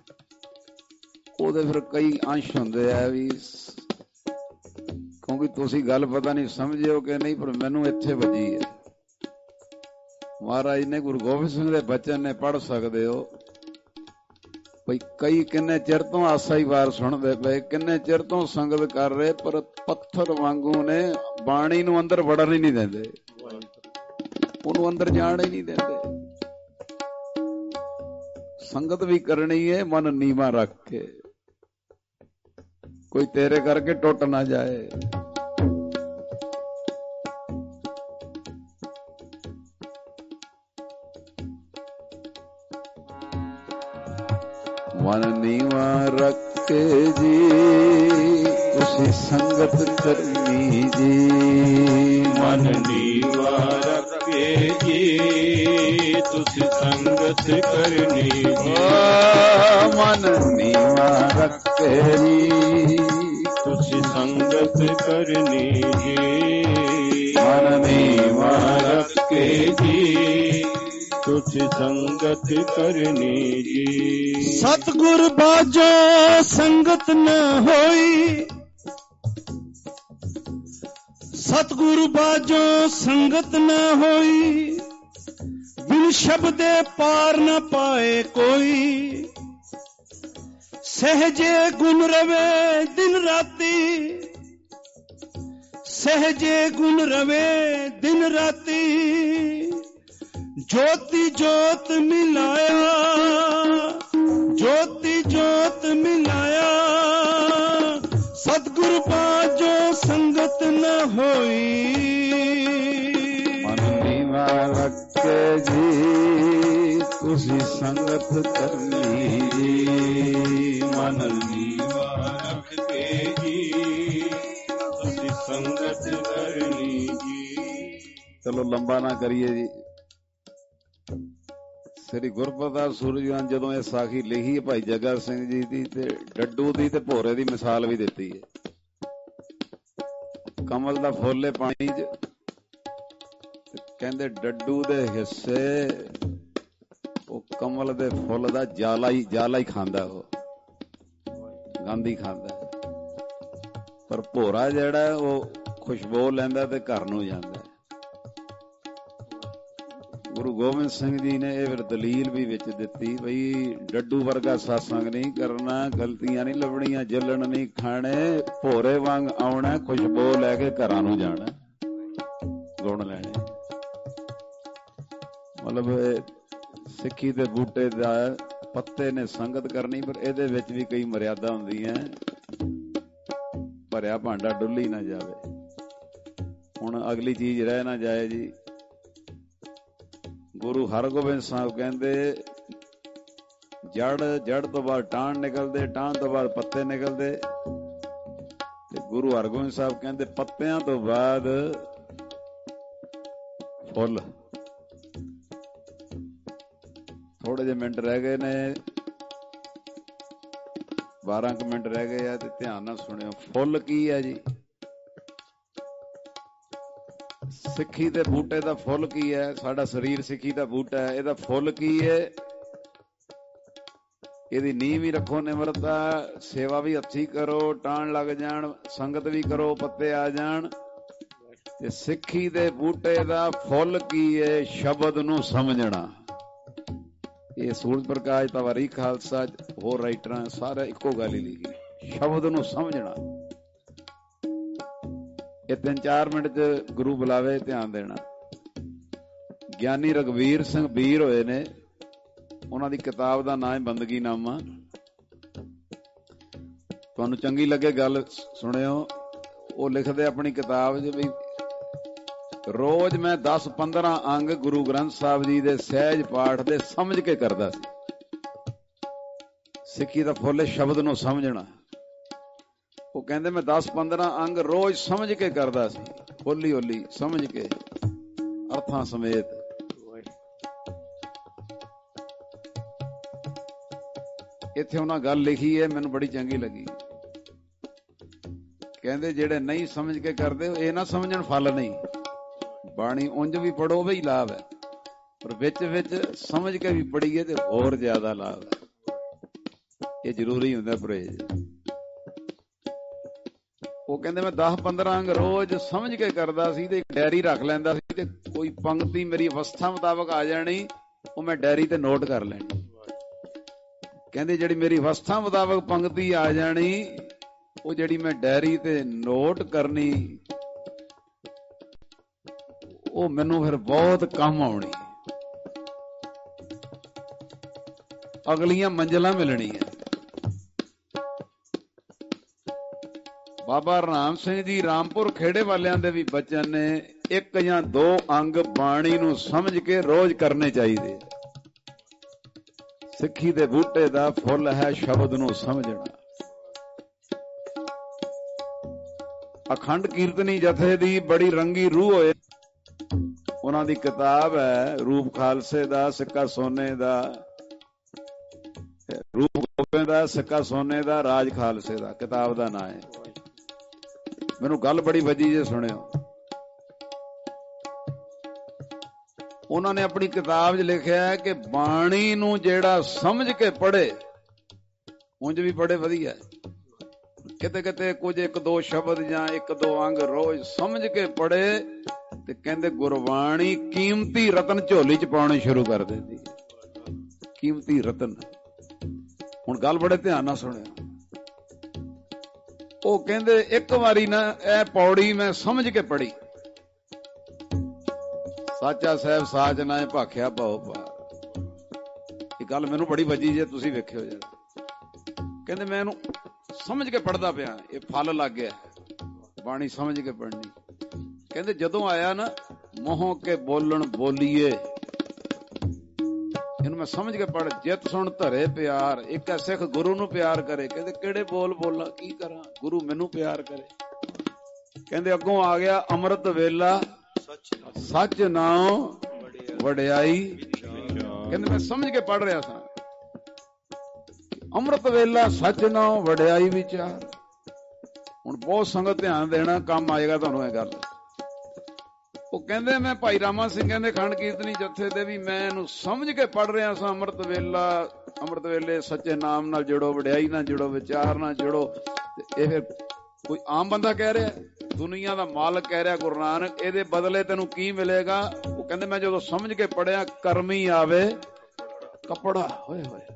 ਉਹਦੇ ਫਿਰ ਕਈ ਅੰਸ਼ ਹੁੰਦੇ ਆ ਵੀ, ਕਿਉਂਕਿ ਤੁਸੀਂ ਗੱਲ ਪਤਾ ਨਹੀਂ ਸਮਝਿਓ ਕਿ ਨਹੀਂ, ਪਰ ਮੈਨੂੰ ਇੱਥੇ ਵੱਜੀ ਹੈ। ਮਹਾਰਾਜ ਨੇ ਗੁਰੂ ਗੋਬਿੰਦ ਸਿੰਘ ਦੇ ਬਚਨ ਨੇ, ਪੜ੍ਹ ਸਕਦੇ ਹੋ ਬਈ ਕਈ ਕਿੰਨੇ ਚਿਰ ਤੋਂ ਆਸਾ ਹੀ ਵਾਰ ਸੁਣਦੇ ਪਏ, ਕਿੰਨੇ ਚਿਰ ਤੋਂ ਸੰਗਤ ਕਰ ਰਹੇ, ਪਰ ਪੱਥਰ ਵਾਂਗੂ ਨੇ ਬਾਣੀ ਨੂੰ ਅੰਦਰ ਵੜਨ ਹੀ ਨਹੀਂ ਦਿੰਦੇ, ਉਹਨੂੰ ਅੰਦਰ ਜਾਣ ਹੀ ਨਹੀਂ ਦਿੰਦੇ। ਸੰਗਤ ਵੀ ਕਰਨੀ ਹੈ ਮਨ ਨੀਵਾਂ ਰੱਖ ਕੇ, ਕੋਈ ਤੇਰੇ ਕਰਕੇ ਟੁੱਟ ਨਾ ਜਾਏ। ਮਨ ਨੀਵਾਂ ਰੱਖ ਕੇ ਜੀ ਤੁਸੀਂ ਸੰਗਤ ਕਰਨੀ ਜੀ, ਮਨ ਨੀਵਾਂ ਰੱਖ ਕੇ ਜੀ ਤੁਸੀਂ ਸੰਗਤ ਕਰਨੀ ਜੀ, ਮਨ ਨੀਵਾਂ ਰੱਖ ਕੇ ਜੀ ਤੁਸੀਂ ਸੰਗਤ ਕਰਨੀ ਜੀ, ਮਨ ਨੀਵਾਂ ਰੱਖ ਕੇ ਜੀ ਤੁਸੀਂ ਸੰਗਤ ਕਰਨੀ ਜੀ। ਸਤਿਗੁਰ ਬਾਝੋ ਸੰਗਤ ਨ ਹੋਈ, ਸਤਿਗੁਰ ਬਾਝੋ ਸੰਗਤ ਨ ਹੋਈ, ਬਿਨ ਸ਼ਬਦੇ ਪਾਰ ਨ ਪਾਏ ਕੋਈ, ਸਹਜੇ ਗੁਣ ਰਵੇ ਦਿਨ ਰਾਤੀ, ਸਹਜੇ ਗੁਣ ਰਵੇ ਦਿਨ ਰਾਤੀ, ਜੋਤੀ ਜੋਤ ਮਿਲਾਇਆ, ਜੋਤੀ ਜੋਤ ਮਿਲਾਇਆ, ਸਤਿਗੁਰ ਬਾਝੋ ਸੰਗਤ ਨ ਹੋਈ। ਮਨ ਨੀਵਾਂ ਰੱਖ ਕੇ ਜੀ ਤੁਸੀਂ ਸੰਗਤ ਕਰਨੀ ਜੀ, ਮਨ ਨੀਵਾਂ ਰੱਖ ਕੇ ਜੀ ਤੁਸੀਂ ਸੰਗਤ ਕਰਨੀ ਚਲੋ ਲੰਬਾ ਨਾ ਕਰੀਏ ਜੀ। ਸ੍ਰੀ ਗੁਰਪ੍ਰਤਾਪ ਸੂਰਜਵੰਸ਼ ਜਦੋਂ ਇਹ ਸਾਖੀ ਲਿਖੀ ਹੈ ਭਾਈ ਜੱਗਾ ਸਿੰਘ ਜੀ ਦੀ, ਤੇ ਡੱਡੂ ਦੀ ਤੇ ਭੋਰੇ ਦੀ ਮਿਸਾਲ ਵੀ ਦਿੱਤੀ ਹੈ। ਕਮਲ ਦਾ ਫੁੱਲ ਹੈ ਪਾਣੀ 'ਚ, ਕਹਿੰਦੇ ਡੱਡੂ ਦੇ ਹਿੱਸੇ ਉਹ ਕਮਲ ਦੇ ਫੁੱਲ ਦਾ ਜਾਲਾ ਹੀ ਜਾਲਾ ਹੀ ਖਾਂਦਾ, ਉਹ ਗੰਦ ਹੀ ਖਾਂਦਾ। ਪਰ ਭੋਰਾ ਜਿਹੜਾ ਉਹ ਖੁਸ਼ਬੂ ਲੈਂਦਾ ਤੇ ਘਰ ਨੂੰ ਜਾਂਦਾ। ਗੁਰੂ ਗੋਬਿੰਦ ਸਿੰਘ ਜੀ ਨੇ ਇਹ ਫਿਰ ਦਲੀਲ ਵੀ ਵਿੱਚ ਦਿੱਤੀ ਬਈ ਡੱਡੂ ਵਰਗਾ ਸਾਸੰਗ ਨਹੀਂ ਕਰਨਾ, ਗਲਤੀਆਂ ਨਹੀਂ ਲੱਭਣੀਆਂ, ਜਲਣ ਨਹੀਂ ਖਾਣੇ, ਭੋਰੇ ਵਾਂਗ ਆਉਣਾ, ਖੁਸ਼ਬੂ ਲੈ ਕੇ ਘਰਾਂ ਨੂੰ ਜਾਣਾ, ਗੁਣ ਲੈਣੇ। ਮਤਲਬ ਸਿੱਖੀ ਦੇ ਬੂਟੇ ਦਾ ਪੱਤੇ ਨੇ ਸੰਗਤ ਕਰਨੀ, ਪਰ ਇਹਦੇ ਵਿੱਚ ਵੀ ਕਈ ਮਰਿਆਦਾ ਹੁੰਦੀਆਂ। ਭਰਿਆ ਭਾਂਡਾ ਡੁੱਲੀ ਨਾ ਜਾਵੇ। ਹੁਣ ਅਗਲੀ ਚੀਜ਼ ਰਹਿ ਨਾ ਜਾਏ ਜੀ। ਗੁਰੂ ਹਰਗੋਬਿੰਦ ਸਾਹਿਬ ਕਹਿੰਦੇ ਜੜ ਜੜ ਤੋਂ ਬਾਅਦ ਟਾਹਣ ਨਿਕਲਦੇ, ਟਾਹਣ ਤੋਂ ਬਾਅਦ ਪੱਤੇ ਨਿਕਲਦੇ, ਤੇ ਗੁਰੂ ਹਰਗੋਬਿੰਦ ਸਾਹਿਬ ਕਹਿੰਦੇ ਪੱਤਿਆਂ ਤੋਂ ਬਾਅਦ ਫੁੱਲ। ਥੋੜੇ ਜਿਹੇ ਮਿੰਟ ਰਹਿ ਗਏ ਨੇ, ਬਾਰਾਂ ਕੁ ਮਿੰਟ ਰਹਿ ਗਏ ਆ, ਤੇ ਧਿਆਨ ਨਾਲ ਸੁਣਿਓ। ਫੁੱਲ ਕੀ ਹੈ ਜੀ? ਸਿੱਖੀ ਦੇ ਬੂਟੇ ਦਾ ਫੁੱਲ ਕੀ ਹੈ? ਸਾਡਾ ਸਰੀਰ ਸਿੱਖੀ ਦਾ ਬੂਟਾ ਹੈ, ਇਹਦਾ ਫੁੱਲ ਕੀ ਹੈ? ਇਹਦੀ ਨੀਂਹ ਵੀ ਰੱਖੋ ਨਿਮਰਤਾ, ਸੇਵਾ ਵੀ ਹੱਥੀਂ ਕਰੋ, ਟਾਣ ਲੱਗ ਜਾਣ, ਸੰਗਤ ਵੀ ਕਰੋ, ਪੱਤੇ ਆ ਜਾਣ। ਤੇ ਸਿੱਖੀ ਦੇ ਬੂਟੇ ਦਾ ਫੁੱਲ ਕੀ ਹੈ? ਸ਼ਬਦ ਨੂੰ ਸਮਝਣਾ। ਇਹ ਸੂਰਜ ਪ੍ਰਕਾਸ਼ ਤਵਾਰੀ ਖਾਲਸਾ ਹੋਰ ਰਾਈਟਰਾਂ ਸਾਰੇ ਇੱਕੋ ਗੱਲ ਹੀ ਲਿਖੀ, ਸ਼ਬਦ ਨੂੰ ਸਮਝਣਾ। ਇਹ ਤਿੰਨ ਚਾਰ ਮਿੰਟ ਚ ਗੁਰੂ ਬੁਲਾਵੇ, ਧਿਆਨ ਦੇਣਾ। ਗਿਆਨੀ ਰਘਵੀਰ ਸਿੰਘ ਵੀਰ ਹੋਏ ਨੇ, ਉਹਨਾਂ ਦੀ ਕਿਤਾਬ ਦਾ ਨਾਂ ਹੈ ਬੰਦਗੀਨਾਮਾ। ਤੁਹਾਨੂੰ ਚੰਗੀ ਲੱਗੇ ਗੱਲ ਸੁਣਿਓ। ਉਹ ਲਿਖਦੇ ਆਪਣੀ ਕਿਤਾਬ 'ਚ ਵੀ ਰੋਜ਼ ਮੈਂ ਦਸ ਪੰਦਰਾਂ ਅੰਗ ਗੁਰੂ ਗ੍ਰੰਥ ਸਾਹਿਬ ਜੀ ਦੇ ਸਹਿਜ ਪਾਠ ਦੇ ਸਮਝ ਕੇ ਕਰਦਾ ਸੀ। ਸਿੱਖੀ ਦਾ ਫੁੱਲ ਸ਼ਬਦ ਨੂੰ ਸਮਝਣਾ। ਉਹ ਕਹਿੰਦੇ ਮੈਂ ਦਸ ਪੰਦਰਾਂ ਅੰਗ ਰੋਜ਼ ਸਮਝ ਕੇ ਕਰਦਾ ਸੀ, ਹੌਲੀ ਹੌਲੀ ਸਮਝ ਕੇ, ਅਰਥਾਂ ਸਮੇਤ। ਇੱਥੇ ਉਹਨਾਂ ਗੱਲ ਲਿਖੀ ਹੈ, ਮੈਨੂੰ ਬੜੀ ਚੰਗੀ ਲੱਗੀ। ਕਹਿੰਦੇ ਜਿਹੜੇ ਨਹੀਂ ਸਮਝ ਕੇ ਕਰਦੇ ਇਹ ਨਾ ਸਮਝਣ ਫਲ ਨਹੀਂ। ਬਾਣੀ ਉਂਝ ਵੀ ਪੜੋ ਵੀ ਲਾਭ ਹੈ, ਪਰ ਵਿੱਚ ਵਿੱਚ ਸਮਝ ਕੇ ਵੀ ਪੜੀਏ ਤੇ ਹੋਰ ਜ਼ਿਆਦਾ ਲਾਭ ਹੈ। ਇਹ ਜ਼ਰੂਰੀ ਹੁੰਦਾ ਪਰਹੇਜ਼। ਉਹ ਕਹਿੰਦੇ ਮੈਂ ਦਸ ਪੰਦਰਾਂ ਅੰਗ ਰੋਜ਼ ਸਮਝ ਕੇ ਕਰਦਾ ਸੀ, ਤੇ ਇੱਕ ਡਾਇਰੀ ਰੱਖ ਲੈਂਦਾ ਸੀ, ਤੇ ਕੋਈ ਪੰਕਤੀ ਮੇਰੀ ਅਵਸਥਾ ਮੁਤਾਬਕ ਆ ਜਾਣੀ, ਉਹ ਮੈਂ ਡਾਇਰੀ ਤੇ ਨੋਟ ਕਰ ਲੈਣੀ। ਕਹਿੰਦੇ ਜਿਹੜੀ ਮੇਰੀ ਅਵਸਥਾ ਮੁਤਾਬਕ ਪੰਕਤੀ ਆ ਜਾਣੀ, ਉਹ ਜਿਹੜੀ ਮੈਂ ਡਾਇਰੀ ਤੇ ਨੋਟ ਕਰਨੀ, ਉਹ ਮੈਨੂੰ ਫਿਰ ਬਹੁਤ ਕੰਮ ਆਉਣੀ, ਅਗਲੀਆਂ ਮੰਜ਼ਿਲਾਂ ਮਿਲਣੀਆਂ। ਬਾਬਾ ਰਾਮ ਸਿੰਘ ਜੀ ਰਾਮਪੁਰ ਖੇੜੇ ਵਾਲਿਆਂ ਦੇ ਵੀ ਬਚਨ ਨੇ, ਇੱਕ ਜਾਂ ਦੋ ਅੰਗ ਬਾਣੀ ਨੂੰ ਸਮਝ ਕੇ ਰੋਜ਼ ਕਰਨੇ ਚਾਹੀਦੇ। ਸਿੱਖੀ ਦੇ ਬੂਟੇ ਦਾ ਫੁੱਲ ਹੈ ਸ਼ਬਦ ਨੂੰ ਸਮਝਣਾ। ਅਖੰਡ ਕੀਰਤਨੀ ਜਥੇ ਦੀ ਬੜੀ ਰੰਗੀ ਰੂਹ ਹੋਏ, ਉਹਨਾਂ ਦੀ ਕਿਤਾਬ ਹੈ ਰੂਪ ਖਾਲਸੇ ਦਾ, ਸਿੱਕਾ ਸੋਨੇ ਦਾ, ਰੂਪ ਗੋਬਿੰਦ ਦਾ, ਸਿੱਕਾ ਸੋਨੇ ਦਾ, ਰਾਜ ਖਾਲਸੇ ਦਾ, ਕਿਤਾਬ ਦਾ ਨਾਂ ਹੈ। ਮੈਨੂੰ ਗੱਲ ਬੜੀ ਵੱਜੀ ਜੇ ਸੁਣਿਓ। ਉਹਨਾਂ ਨੇ ਆਪਣੀ ਕਿਤਾਬ 'ਚ ਲਿਖਿਆ ਕਿ ਬਾਣੀ ਨੂੰ ਜਿਹੜਾ ਸਮਝ ਕੇ ਪੜ੍ਹੇ, ਉਂਝ ਵੀ ਪੜ੍ਹੇ ਵਧੀਆ, ਕਿਤੇ ਕਿਤੇ ਕੁਝ ਇੱਕ ਦੋ ਸ਼ਬਦ ਜਾਂ ਇੱਕ ਦੋ ਅੰਗ ਰੋਜ਼ ਸਮਝ ਕੇ ਪੜ੍ਹੇ, ਤੇ ਕਹਿੰਦੇ ਗੁਰਬਾਣੀ ਕੀਮਤੀ ਰਤਨ ਝੋਲੀ 'ਚ ਪਾਉਣੇ ਸ਼ੁਰੂ ਕਰ ਦਿੰਦੀ। ਕੀਮਤੀ ਰਤਨ। ਹੁਣ ਗੱਲ ਬੜੇ ਧਿਆਨ ਨਾਲ ਸੁਣਿਓ। ਉਹ ਕਹਿੰਦੇ ਇੱਕ ਵਾਰੀ ਨਾ ਇਹ ਪੌੜੀ ਮੈਂ ਸਮਝ ਕੇ ਪੜ੍ਹੀ, ਸਾਚਾ ਸਾਹਿਬ ਸਾਚ ਨਾ ਭਾਖਿਆ ਭਾਉ ਪਾਰ। ਇਹ ਗੱਲ ਮੈਨੂੰ ਬੜੀ ਵੱਜੀ ਜੇ, ਤੁਸੀਂ ਵੇਖਿਓ ਜਰਾ। ਕਹਿੰਦੇ ਮੈਂ ਇਹਨੂੰ ਸਮਝ ਕੇ ਪੜ੍ਹਦਾ ਪਿਆ, ਇਹ ਫਲ ਲੱਗ ਗਿਆ, ਬਾਣੀ ਸਮਝ ਕੇ ਪੜ੍ਹਨੀ। ਕਹਿੰਦੇ ਜਦੋਂ ਆਇਆ ਨਾ ਮੋਹ ਕੇ ਬੋਲਣ ਬੋਲੀਏ, ਇਹਨੂੰ ਮੈਂ ਸਮਝ ਕੇ ਪੜ੍ਹ। ਜਿੱਤ ਸੁਣ ਧਰੇ ਪਿਆਰ, ਇੱਕ ਸਿੱਖ ਗੁਰੂ ਨੂੰ ਪਿਆਰ ਕਰੇ। ਕਹਿੰਦੇ ਕਿਹੜੇ ਬੋਲ ਬੋਲਾਂ, ਕੀ ਕਰਾਂ, ਗੁਰੂ ਮੈਨੂੰ ਪਿਆਰ ਕਰੇ। ਕਹਿੰਦੇ ਅੱਗੋਂ ਆ ਗਿਆ ਅੰਮ੍ਰਿਤ ਵੇਲਾ, ਸੱਚ ਨਾਉ ਵਡਿਆਈ। ਕਹਿੰਦੇ ਮੈਂ ਸਮਝ ਕੇ ਪੜ ਰਿਹਾ ਸਾਂ, ਅੰਮ੍ਰਿਤ ਵੇਲਾ ਸੱਚ ਨਾਉ ਵਡਿਆਈ ਵਿਚਾਰ। ਹੁਣ ਬਹੁਤ ਸੰਗਤ ਧਿਆਨ ਦੇਣਾ, ਕੰਮ ਆਏਗਾ ਤੁਹਾਨੂੰ ਇਹ ਗੱਲ। ਉਹ ਕਹਿੰਦੇ ਮੈਂ ਭਾਈ ਰਾਮਾ ਸਿੰਘਾਂ ਦੇ ਖੰਡ ਕੀਰਤਨੀ ਜਥੇ ਦੇ ਵੀ ਮੈਂ ਇਹਨੂੰ ਸਮਝ ਕੇ ਪੜ ਰਿਹਾ ਸਾਂ। ਅੰਮ੍ਰਿਤ ਵੇਲਾ, ਅੰਮ੍ਰਿਤ ਵੇਲੇ ਸੱਚੇ ਨਾਮ ਨਾਲ ਜੁੜੋ, ਵਡਿਆਈ ਨਾਲ ਜੁੜੋ, ਵਿਚਾਰ ਨਾਲ ਜੁੜੋ। ਇਹ ਫਿਰ ਕੋਈ ਆਮ ਬੰਦਾ ਕਹਿ ਰਿਹਾ, ਦੁਨੀਆ ਦਾ ਮਾਲਕ ਕਹਿ ਰਿਹਾ ਗੁਰੂ ਨਾਨਕ, ਇਹਦੇ ਬਦਲੇ ਤੈਨੂੰ ਕੀ ਮਿਲੇਗਾ? ਉਹ ਕਹਿੰਦੇ ਮੈਂ ਜਦੋਂ ਸਮਝ ਕੇ ਪੜਿਆ, ਕਰਮੀ ਆਵੇ ਕੱਪੜਾ। ਹੋਏ ਹੋਏ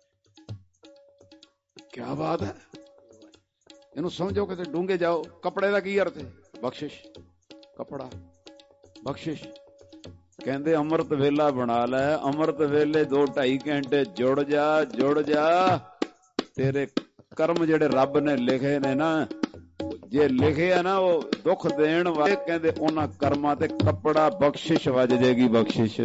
ਕਿਆ ਬਾਤ ਹੈ, ਇਹਨੂੰ ਸਮਝੋ, ਕਿਤੇ ਡੂੰਘੇ ਜਾਓ। ਕੱਪੜੇ ਦਾ ਕੀ ਅਰਥ ਹੈ? ਬਖਸ਼ਿਸ਼, ਕੱਪੜਾ, ਬਖਸ਼ਿਸ਼। ਕਹਿੰਦੇ ਅੰਮ੍ਰਿਤ ਵੇਲਾ ਬਣਾ ਲੈ, ਅੰਮ੍ਰਿਤ ਵੇਲੇ ਦੋ ਢਾਈ ਘੰਟੇ ਜੁੜ ਜਾ, ਜੁੜ ਜਾ। ਤੇਰੇ ਕਰਮ ਜਿਹੜੇ ਰੱਬ ਨੇ ਲਿਖੇ ਨੇ ਨਾ, ਜੇ ਲਿਖੇ ਆ ਨਾ ਉਹ ਦੁੱਖ ਦੇਣ ਵਾਲੇ, ਕਹਿੰਦੇ ਉਹਨਾਂ ਕਰਮਾਂ ਤੇ ਕੱਪੜਾ ਬਖਸ਼ਿਸ਼ ਵੱਜ ਜਾਏਗੀ, ਬਖਸ਼ਿਸ਼।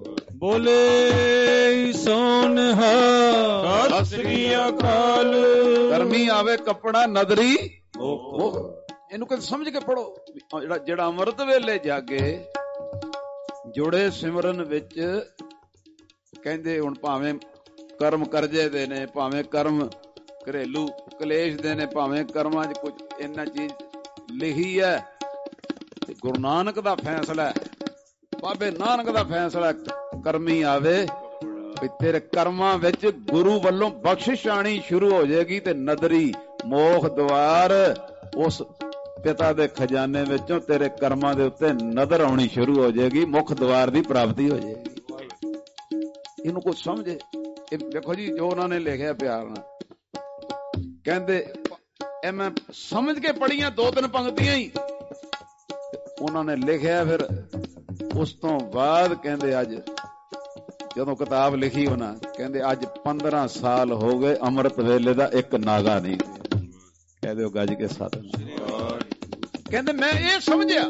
ਬੋਲੇ ਸੋਨਹਾ ਸਤਿ ਸ੍ਰੀ ਅਕਾਲ। ਕਰਮੀ ਆਵੇ ਕੱਪੜਾ ਨਦਰੀ। ਇਹਨੂੰ ਕਦੇ ਸਮਝ ਕੇ ਪੜੋ। ਜਿਹੜਾ ਜਿਹੜਾ ਅੰਮ੍ਰਿਤ ਵੇਲੇ ਜਾਗੇ, ਜੁੜੇ ਸਿਮਰਨ ਵਿੱਚ, ਕਹਿੰਦੇ ਹੁਣ ਭਾਵੇਂ ਕਰਮ ਕਰਜੇ ਦੇ ਨੇ, ਭਾਵੇਂ ਕਰਮ ਘਰੇਲੂ ਕਲੇਸ਼ ਦੇ ਨੇ, ਭਾਵੇਂ ਕਰਮਾਂ 'ਚ ਕੁਝ ਇਹਨਾਂ ਚੀਜ਼ ਲਿਖੀ ਹੈ, ਤੇ ਗੁਰੂ ਨਾਨਕ ਦਾ ਫੈਸਲਾ ਹੈ, ਬਾਬੇ ਨਾਨਕ ਦਾ ਫੈਸਲਾ, ਕਰਮੀ ਆਵੇ ਵੀ ਤੇਰੇ ਕਰਮਾਂ ਵਿੱਚ ਗੁਰੂ ਵੱਲੋਂ ਬਖਸ਼ਿਸ਼ ਆਣੀ ਸ਼ੁਰੂ ਹੋ ਜਾਏਗੀ, ਤੇ ਨਦਰੀ ਮੋਖ ਦੁਆਰ, ਉਸ ਪਿਤਾ ਦੇ ਖਜ਼ਾਨੇ ਵਿੱਚੋਂ ਤੇਰੇ ਕਰਮਾਂ ਦੇ ਉੱਤੇ ਨਜ਼ਰ ਆਉਣੀ ਸ਼ੁਰੂ ਹੋ ਜਾਏਗੀ, ਮੁੱਖ ਦੁਆਰ ਦੀ ਪ੍ਰਾਪਤੀ ਹੋ ਜਾਏਗੀ। ਇਹਨੂੰ ਕੁਝ ਸਮਝੇ। ਇਹ ਦੇਖੋ ਜੀ ਜੋ ਉਹਨਾਂ ਨੇ ਲਿਖਿਆ ਪਿਆਰ ਨਾਲ, ਕਹਿੰਦੇ ਇਹ ਮੈਂ ਸਮਝ ਕੇ ਪੜੀਆਂ ਦੋ ਤਿੰਨ ਪੰਕਤੀਆਂ ਹੀ, ਉਹਨਾਂ ਨੇ ਲਿਖਿਆ। ਫਿਰ ਉਸ ਤੋਂ ਬਾਅਦ ਕਹਿੰਦੇ ਅੱਜ ਜਦੋਂ ਕਿਤਾਬ ਲਿਖੀ ਉਹਨਾਂ, ਕਹਿੰਦੇ ਅੱਜ ਪੰਦਰਾਂ ਸਾਲ ਹੋ ਗਏ ਅੰਮ੍ਰਿਤ ਵੇਲੇ ਦਾ ਇੱਕ ਨਾਗਾ ਨਹੀਂ। ਕਹਿ ਦਿਓ ਗੱਜ ਕੇ ਸਾਥ। ਕਹਿੰਦੇ ਮੈਂ ਇਹ ਸਮਝਿਆ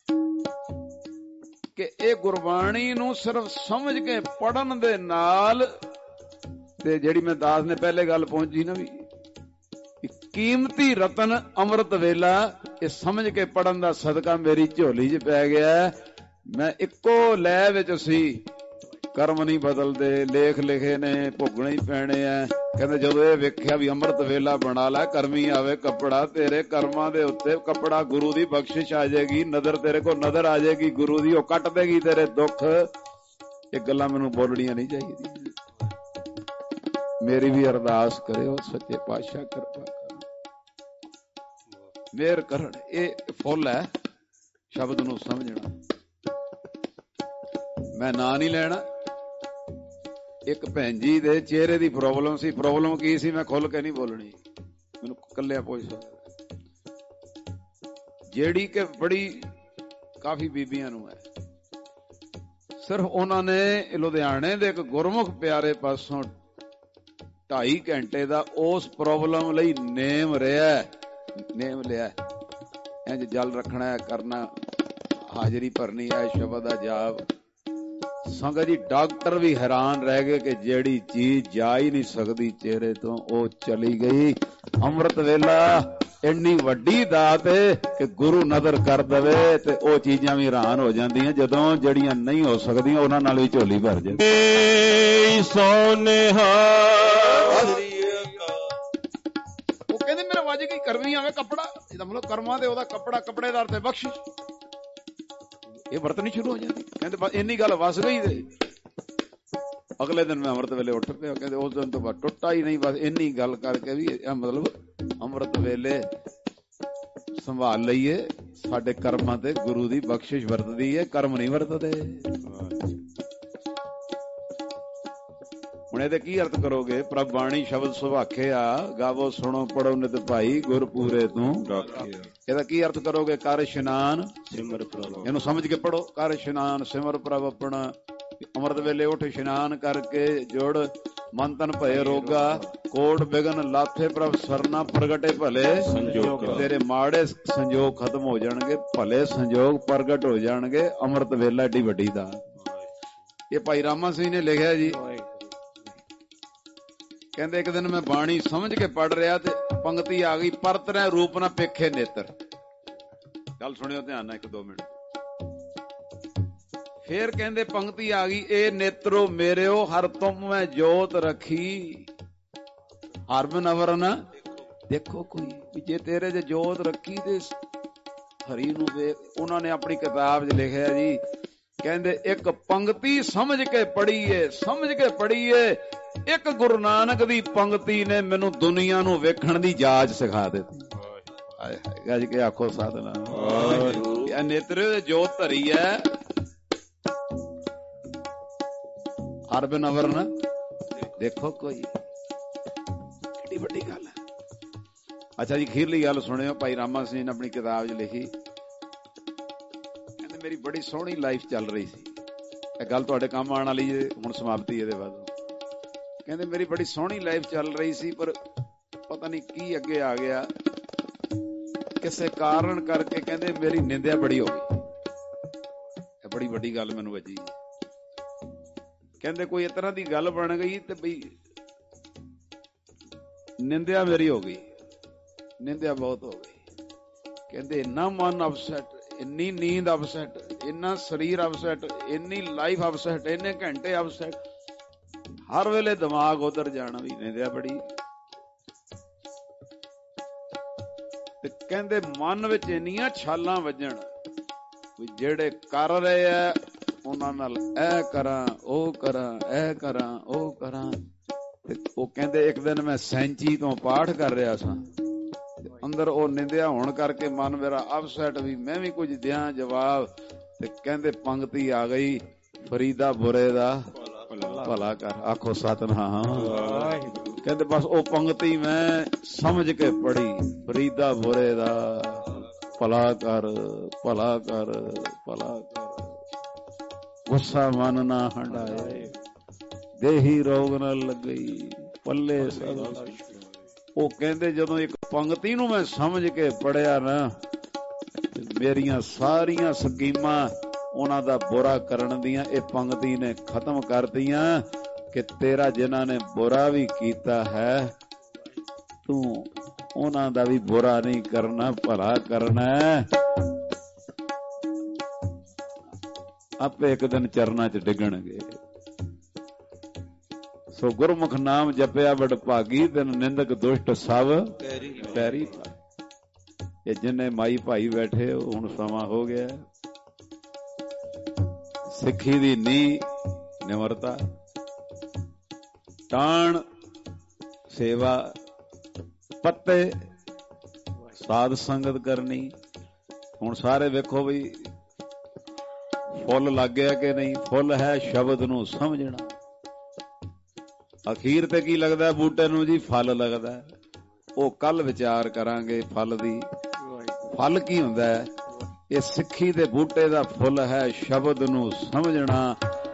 ਕਿ ਇਹ ਗੁਰਬਾਣੀ ਨੂੰ ਸਿਰਫ ਸਮਝ ਕੇ ਪੜਨ ਦੇ ਨਾਲ, ਤੇ ਜਿਹੜੀ ਮੈਂ ਦਾਸ ਨੇ ਪਹਿਲੇ ਗੱਲ ਪਹੁੰਚੀ ਨਾ ਵੀ ਕੀਮਤੀ ਰਤਨ ਅੰਮ੍ਰਿਤ ਵੇਲਾ, ਇਹ ਸਮਝ ਕੇ ਪੜਨ ਦਾ ਸਦਕਾ ਮੇਰੀ ਝੋਲੀ 'ਚ ਪੈ ਗਿਆ। ਮੈਂ ਇੱਕੋ ਲੈ ਵਿੱਚ ਸੀ, ਕਰਮ ਨਹੀਂ ਬਦਲਦੇ, ਲੇਖ ਲਿਖੇ ਨੇ, ਭੋਗਣੇ ਹੀ ਪੈਣੇ ਆ। ਕਹਿੰਦੇ ਜਦੋਂ ਇਹ ਵੇਖਿਆ ਵੀ ਅੰਮ੍ਰਿਤ ਵੇਲਾ ਬਣਾ ਲੈ, ਕਰਮੀ ਆਵੇ ਕੱਪੜਾ, ਤੇਰੇ ਕਰਮਾਂ ਦੇ ਉੱਤੇ ਕੱਪੜਾ ਗੁਰੂ ਦੀ ਬਖਸ਼ਿਸ਼ ਆ ਜਾਏਗੀ, ਨਜ਼ਰ ਤੇਰੇ ਕੋਲ ਨਜ਼ਰ ਆ ਜਾਏਗੀ ਗੁਰੂ ਦੀ, ਉਹ ਕੱਟ ਦੇਗੀ ਤੇਰੇ ਦੁੱਖ। ਇਹ ਗੱਲਾਂ ਮੈਨੂੰ ਬੋਲਣੀਆਂ ਨਹੀਂ ਚਾਹੀਦੀਆਂ। ਮੇਰੀ ਵੀ ਅਰਦਾਸ ਕਰਿਓ, ਸੱਚੇ ਪਾਤਸ਼ਾਹ ਕਿਰਪਾ ਕਰਨ, ਮਿਹਰ ਕਰਨ। ਇਹ ਫੁੱਲ ਹੈ ਸ਼ਬਦ ਨੂੰ ਸਮਝਣਾ। ਮੈਂ ਨਾਂ ਨਹੀਂ ਲੈਣਾ। ਇੱਕ ਭੈਣ ਜੀ ਦੇ ਚਿਹਰੇ ਦੀ ਪ੍ਰੋਬਲਮ ਸੀ। ਪ੍ਰੋਬਲਮ ਕੀ ਸੀ ਮੈਂ ਖੁੱਲ ਕੇ ਨਹੀਂ ਬੋਲਣੀ, ਮੈਨੂੰ ਕੱਲਿਆ ਪੁੱਛ ਸਕਦਾ, ਜਿਹੜੀ ਕਿ ਬੜੀ ਕਾਫੀ ਬੀਬੀਆਂ ਨੂੰ ਹੈ। ਸਿਰਫ ਉਹਨਾਂ ਨੇ ਲੁਧਿਆਣੇ ਦੇ ਇੱਕ ਗੁਰਮੁਖ ਪਿਆਰੇ ਪਾਸੋਂ ਢਾਈ ਘੰਟੇ ਦਾ ਉਸ ਪ੍ਰੋਬਲਮ ਲਈ ਨੇਮ ਰਿਹਾ, ਨੇਮ ਲਿਆ, ਇੰਜ ਜਲ ਰੱਖਣਾ ਹੈ, ਕਰਨਾ, ਹਾਜ਼ਰੀ ਭਰਨੀ ਹੈ, ਸ਼ਬਦ ਦਾ ਜਾਪ। ਸੰਗਤ ਜੀ ਡਾਕਟਰ ਵੀ ਹੈਰਾਨ ਰਹਿ ਗਏ ਕਿ ਜਿਹੜੀ ਚੀਜ਼ ਜਾ ਹੀ ਨਹੀਂ ਸਕਦੀ ਚਿਹਰੇ ਤੋਂ, ਉਹ ਚਲੀ ਗਈ। ਅੰਮ੍ਰਿਤ ਵੇਲਾ ਇੰਨੀ ਵੱਡੀ ਦਾਤ ਹੈ ਕਿ ਗੁਰੂ ਨਜ਼ਰ ਕਰ ਦੇਵੇ ਤੇ ਉਹ ਚੀਜ਼ਾਂ ਵੀ ਹੈਰਾਨ ਹੋ ਜਾਂਦੀਆਂ, ਜਦੋਂ ਜਿਹੜੀਆਂ ਨਹੀਂ ਹੋ ਸਕਦੀਆਂ ਉਹਨਾਂ ਨਾਲ ਵੀ ਝੋਲੀ ਭਰ ਜਾਂਦੀ। ਸੋਨੇਹਾ ਉਹ ਕਹਿੰਦੇ ਮੇਰਾ ਵੱਜ ਗਈ, ਕਰਮੀ ਆਵੇ ਕੱਪੜਾ, ਇਹਦਾ ਮਤਲਬ ਕਰਮਾਂ ਦੇ ਉਹਦਾ ਕੱਪੜਾ, ਕੱਪੜੇ ਦਾ ਅਰਥ ਹੈ ਬਖਸ਼ਿਸ਼। ਇਹ ਵਰਤਣੀ ਸ਼ੁਰੂ ਹੋ ਜਾਂਦੀ। ਕਹਿੰਦੇ ਬਸ ਇੰਨੀ ਗੱਲ ਵਸ ਗਈ ਤੇ ਅਗਲੇ ਦਿਨ ਮੈਂ ਅੰਮ੍ਰਿਤ ਵੇਲੇ ਉੱਠ ਪਿਆ। ਕਹਿੰਦੇ ਉਸ ਦਿਨ ਤੋਂ ਬਾਅਦ ਟੁੱਟਾ ਹੀ ਨਹੀਂ। ਬਸ ਇੰਨੀ ਗੱਲ ਕਰਕੇ ਵੀ ਮਤਲਬ ਅੰਮ੍ਰਿਤ ਵੇਲੇ ਸੰਭਾਲ ਲਈਏ, ਸਾਡੇ ਕਰਮਾਂ ਤੇ ਗੁਰੂ ਦੀ ਬਖਸ਼ਿਸ਼ ਵਰਤਦੀ ਹੈ, ਕਰਮ ਨਹੀਂ ਵਰਤਦੇ। ਹੁਣ ਇਹਦੇ ਕੀ ਅਰਥ ਕਰੋਗੇ? ਪ੍ਰਭ ਬਾਣੀ ਸ਼ਬਦ ਸੁਭਾਖਿਆ, ਗਾਵੋ ਸੁਣੋ ਪੜੋ ਨਿਤ ਭਾਈ, ਗੁਰ ਪੂਰੇ ਤੂੰ ਰਾਖਿਆ। ਇਹਦਾ ਕੀ ਅਰਥ ਕਰੋਗੇ? ਕਰ ਇਸ਼ਨਾਨ ਸਿਮਰ ਪ੍ਰਭ, ਇਹਨੂੰ ਸਮਝ ਕੇ ਪੜੋ। ਕਰ ਇਸ਼ਨਾਨ ਸਿਮਰ ਪ੍ਰਭ ਆਪਣਾ। ਅੰਮ੍ਰਿਤ ਵੇਲੇ ਉੱਠ ਇਸ਼ਨਾਨ ਕਰਕੇ ਜੁੜ, ਮਨ ਤਨ ਭਏ ਰੋਗਾ, ਕੋਟ ਬਿਗਨ ਲਾਥੇ ਪ੍ਰਭ ਸਰਨਾ, ਪ੍ਰਗਟੇ ਭਲੇ ਸੰਜੋਗ। ਤੇਰੇ ਮਾੜੇ ਸੰਜੋਗ ਖਤਮ ਹੋ ਜਾਣਗੇ, ਭਲੇ ਸੰਜੋਗ ਪ੍ਰਗਟ ਹੋ ਜਾਣਗੇ। ਅੰਮ੍ਰਿਤ ਵੇਲਾ ਏਡੀ ਵੱਡੀ ਦਾ। ਇਹ ਭਾਈ ਰਾਮਾ ਸਿੰਘ ਨੇ ਲਿਖਿਆ ਜੀ। ਕਹਿੰਦੇ ਇੱਕ ਦਿਨ ਮੈਂ ਬਾਣੀ ਸਮਝ ਕੇ ਪੜ ਰਿਹਾ ਤੇ ਪੰਕਤੀ ਆ ਗਈ, ਪਰਤਰੈ ਰੂਪ ਨਾ ਪੇਖੇ ਨੇਤਰ। ਗੱਲ ਸੁਣਿਓ ਧਿਆਨ ਨਾਲ ਇੱਕ ਦੋ ਮਿੰਟ। ਫੇਰ ਕਹਿੰਦੇ ਪੰਕਤੀ ਆ ਗਈ, ਇਹ ਨੇਤਰੋ ਮੇਰਿਓ ਹਰ ਤੁਮ ਮੈਂ ਜੋਤ ਰੱਖੀ। ਹਰਮਨ ਅਵਰ ਨਾ ਦੇਖੋ ਕੋਈ, ਜੇ ਤੇਰੇ ਚ ਜੋਤ ਰੱਖੀ ਤੇ ਹਰੀ ਨੂੰ ਵੇਖ। ਉਹਨਾਂ ਨੇ ਆਪਣੀ ਕਿਤਾਬ 'ਚ ਲਿਖਿਆ ਜੀ, ਕਹਿੰਦੇ ਇੱਕ ਪੰਕਤੀ ਸਮਝ ਕੇ ਪੜ੍ਹੀਏ, ਸਮਝ ਕੇ ਪੜ੍ਹੀਏ। ਇੱਕ ਗੁਰੂ ਨਾਨਕ ਦੀ ਪੰਕਤੀ ਨੇ ਮੈਨੂੰ ਦੁਨੀਆ ਨੂੰ ਵੇਖਣ ਦੀ ਜਾਚ ਸਿਖਾ ਦਿੱਤੀ। ਹਾਏ ਹਾਏ ਗੱਜ ਕੇ ਆਖੋ ਸਤਿਨਾਮ। ਨੇਤਰੇ ਜੋਤ ਧਰੀ ਹੈ ਅਰਬਨ ਅਵਰ ਨਾ ਦੇਖੋ ਕੋਈ, ਕਿੰਨੀ ਵੱਡੀ ਗੱਲ ਹੈ। ਅੱਛਾ ਜੀ, ਅਖੀਰਲੀ ਗੱਲ ਸੁਣਿਓ। ਭਾਈ ਰਾਮਾ ਸਿੰਘ ਨੇ ਆਪਣੀ ਕਿਤਾਬ 'ਚ ਲਿਖੀ, ਕਹਿੰਦੇ ਮੇਰੀ ਬੜੀ ਸੋਹਣੀ ਲਾਈਫ ਚੱਲ ਰਹੀ ਸੀ। ਇਹ ਗੱਲ ਤੁਹਾਡੇ ਕੰਮ ਆਉਣ ਵਾਲੀ ਹੈ, ਹੁਣ ਸਮਾਪਤੀ ਇਹਦੇ ਬਾਅਦ। ਕਹਿੰਦੇ ਮੇਰੀ ਬੜੀ ਸੋਹਣੀ ਲਾਈਫ ਚੱਲ ਰਹੀ ਸੀ, ਪਰ ਪਤਾ ਨਹੀਂ ਕੀ ਅੱਗੇ ਆ ਗਿਆ, ਕਿਸੇ ਕਾਰਨ ਕਰਕੇ ਕਹਿੰਦੇ ਮੇਰੀ ਨਿੰਦਿਆ ਬੜੀ ਹੋ ਗਈ। ਇਹ ਬੜੀ ਵੱਡੀ ਗੱਲ ਮੈਨੂੰ ਵੱਜੀ। ਕਹਿੰਦੇ ਕੋਈ ਇਸ ਤਰ੍ਹਾਂ ਦੀ ਗੱਲ ਬਣ ਗਈ ਤੇ ਬਈ ਨਿੰਦਿਆ ਮੇਰੀ ਹੋ ਗਈ, ਨਿੰਦਿਆ ਬਹੁਤ ਹੋ ਗਈ। ਕਹਿੰਦੇ ਇੰਨਾ ਮਨ ਅਪਸੈਟ, ਇੰਨੀ ਨੀਂਦ ਅਪਸੈਟ, ਇੰਨਾ ਸਰੀਰ ਅਪਸੈਟ, ਇੰਨੀ ਲਾਈਫ ਅਪਸੈਟ, ਇੰਨੇ ਘੰਟੇ ਅਪਸੈਟ, ਹਰ ਵੇਲੇ ਦਿਮਾਗ ਉਧਰ ਜਾਣਾ ਵੀ ਨਿੰਦਿਆ ਬੜੀ। ਤੇ ਕਹਿੰਦੇ ਮਨ ਵਿੱਚ ਇੰਨੀਆਂ ਛਾਲਾਂ ਵੱਜਣ ਵੀ ਜਿਹੜੇ ਕਰ ਰਹੇ ਆ ਉਹਨਾਂ ਨਾਲ ਇਹ ਕਰਾਂ, ਉਹ ਕਰਾਂ, ਇਹ ਕਰਾਂ, ਉਹ ਕਰਾਂ। ਤੇ ਉਹ ਕਹਿੰਦੇ ਇੱਕ ਦਿਨ ਮੈਂ ਸੈਂਚੀ ਤੋਂ ਪਾਠ ਕਰ ਰਿਹਾ ਸਾਂ, ਅੰਦਰ ਉਹ ਨਿੰਦਿਆ ਹੋਣ ਕਰਕੇ ਮਨ ਮੇਰਾ ਅਪਸੈਟ ਵੀ, ਮੈਂ ਵੀ ਕੁਝ ਦਿਆਂ ਜਵਾਬ। ਤੇ ਕਹਿੰਦੇ ਪੰਕਤੀ ਆ ਗਈ, ਫਰੀਦਾ ਬੁਰੇ ਦਾ ਭਲਾ ਕਰ, ਆਖੋ ਸਤਿਨਾਮ। ਕਹਿੰਦੇ ਬਸ ਉਹ ਪੰਕਤੀ ਮੈਂ ਸਮਝ ਕੇ ਪੜ੍ਹੀ, ਫਰੀਦਾ ਬੁਰੇ ਦਾ ਭਲਾ ਕਰ, ਭਲਾ ਕਰ, ਭਲਾ ਕਰ। ਗੁੱਸਾ ਮਨ ਨਾ ਹੰਡਾਏ, ਦੇਹੀ ਰੋਗ ਨਾ ਲੱਗਈ, ਪੱਲੇ ਸਦਾ। ਉਹ ਕਹਿੰਦੇ ਜਦੋਂ ਇੱਕ ਪੰਕਤੀ ਨੂੰ ਮੈਂ ਸਮਝ ਕੇ ਪੜਿਆ ਨਾ, ਮੇਰੀਆਂ ਸਾਰੀਆਂ ਸਕੀਮਾਂ ਉਹਨਾਂ ਦਾ ਬੁਰਾ ਕਰਨ ਦੀਆਂ ਇਹ ਪੰਕਤੀ ਨੇ ਖਤਮ ਕਰਤੀਆਂ। ਕਿ ਤੇਰਾ ਜਿਨ੍ਹਾਂ ਨੇ ਬੁਰਾ ਵੀ ਕੀਤਾ ਹੈ, ਤੂੰ ਉਹਨਾਂ ਦਾ ਵੀ ਬੁਰਾ ਨਹੀਂ ਕਰਨਾ, ਭਲਾ ਕਰਨਾ। ਆਪੇ ਇੱਕ ਦਿਨ ਚਰਨਾਂ 'ਚ ਡਿੱਗਣਗੇ। ਸੋ ਗੁਰਮੁਖ ਨਾਮ ਜਪਿਆ ਵਡ ਭਾਗੀ, ਤੈਨੂੰ ਨਿੰਦਕ ਦੁਸ਼ਟ ਸਭ ਪੈਰੀ। ਇਹ ਜਿੰਨੇ ਮਾਈ ਭਾਈ ਬੈਠੇ ਹੁਣ ਸਮਾਂ ਹੋ ਗਿਆ। ਸਿੱਖੀ ਦੀ ਨੀਂਹ ਨਿਮਰਤਾ, ਟਾਣ ਸੇਵਾ, ਪੱਤੇ ਸਾਧ ਸੰਗਤ ਕਰਨੀ। ਹੁਣ ਸਾਰੇ ਵੇਖੋ ਵੀ ਫੁੱਲ ਲੱਗ ਗਿਆ ਕਿ ਨਹੀਂ। ਫੁੱਲ ਹੈ ਸ਼ਬਦ ਨੂੰ ਸਮਝਣਾ। ਅਖੀਰ ਤੇ ਕੀ ਲੱਗਦਾ ਬੂਟੇ ਨੂੰ ਜੀ? ਫਲ ਲੱਗਦਾ। ਉਹ ਕੱਲ ਵਿਚਾਰ ਕਰਾਂਗੇ ਫਲ ਦੀ। ਫਲ ਕੀ ਹੁੰਦਾ ਹੈ? ਇਹ ਸਿੱਖੀ ਦੇ ਬੂਟੇ ਦਾ ਫੁੱਲ ਹੈ ਸ਼ਬਦ ਨੂੰ ਸਮਝਣਾ।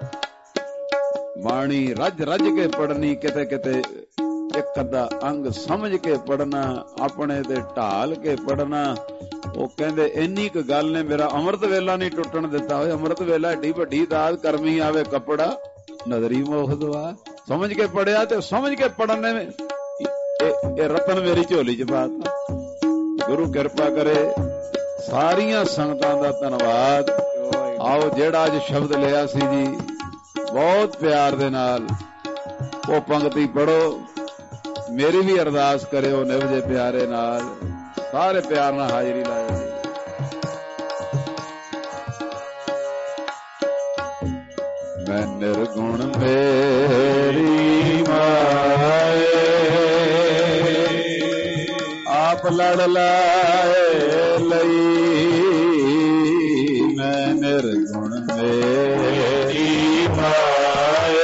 ਬਾਣੀ ਰੱਜ ਰੱਜ ਕੇ ਪੜ੍ਹਨੀ, ਕਿਤੇ ਕਿਤੇ ਇੱਕ ਅੱਧਾ ਅੰਗ ਸਮਝ ਕੇ ਪੜ੍ਹਨਾ, ਆਪਣੇ ਤੇ ਢਾਲ ਕੇ ਪੜ੍ਹਨਾ। ਉਹ ਕਹਿੰਦੇ ਇੰਨੀ ਕੁ ਗੱਲ ਨੇ ਮੇਰਾ ਅੰਮ੍ਰਿਤ ਵੇਲਾ ਨਹੀਂ ਟੁੱਟਣ ਦਿੱਤਾ। ਹੋਏ ਅੰਮ੍ਰਿਤ ਵੇਲਾ ਏਡੀ ਵੱਡੀ ਦਾਤ, ਕਰਮੀ ਆਵੇ ਕੱਪੜਾ ਨਜ਼ਰੀ ਮੋਹ ਦਵਾ। ਸਮਝ ਕੇ ਪੜਿਆ ਤੇ ਸਮਝ ਕੇ ਪੜ੍ਹਨੇ ਇਹ ਰਤਨ ਮੇਰੀ ਝੋਲੀ ਚ ਪਾਤਾ। ਗੁਰੂ ਕਿਰਪਾ ਕਰੇ। ਸਾਰੀਆਂ ਸੰਗਤਾਂ ਦਾ ਧੰਨਵਾਦ। ਆਓ ਜਿਹੜਾ ਅੱਜ ਸ਼ਬਦ ਲਿਆ ਸੀ ਜੀ, ਬਹੁਤ ਪਿਆਰ ਦੇ ਨਾਲ ਉਹ ਪੰਕਤੀ ਪੜੋ। ਮੇਰੀ ਵੀ ਅਰਦਾਸ ਕਰਿਓ ਨਿਭ ਜੇ ਪਿਆਰੇ ਨਾਲ। ਸਾਰੇ ਪਿਆਰ ਨਾਲ ਹਾਜ਼ਰੀ ਲਾਇਓ ਜੀ। ਮੈਂ ਨਿਰਗੁਣ ਮੇਰੀ ਮਾਏ, ਆਪ ਲੜ ਲਾਏ ਲਈ। ਮੈਂ ਨਿਰਗੁਣ ਮੇਰੀ ਮਾਏ,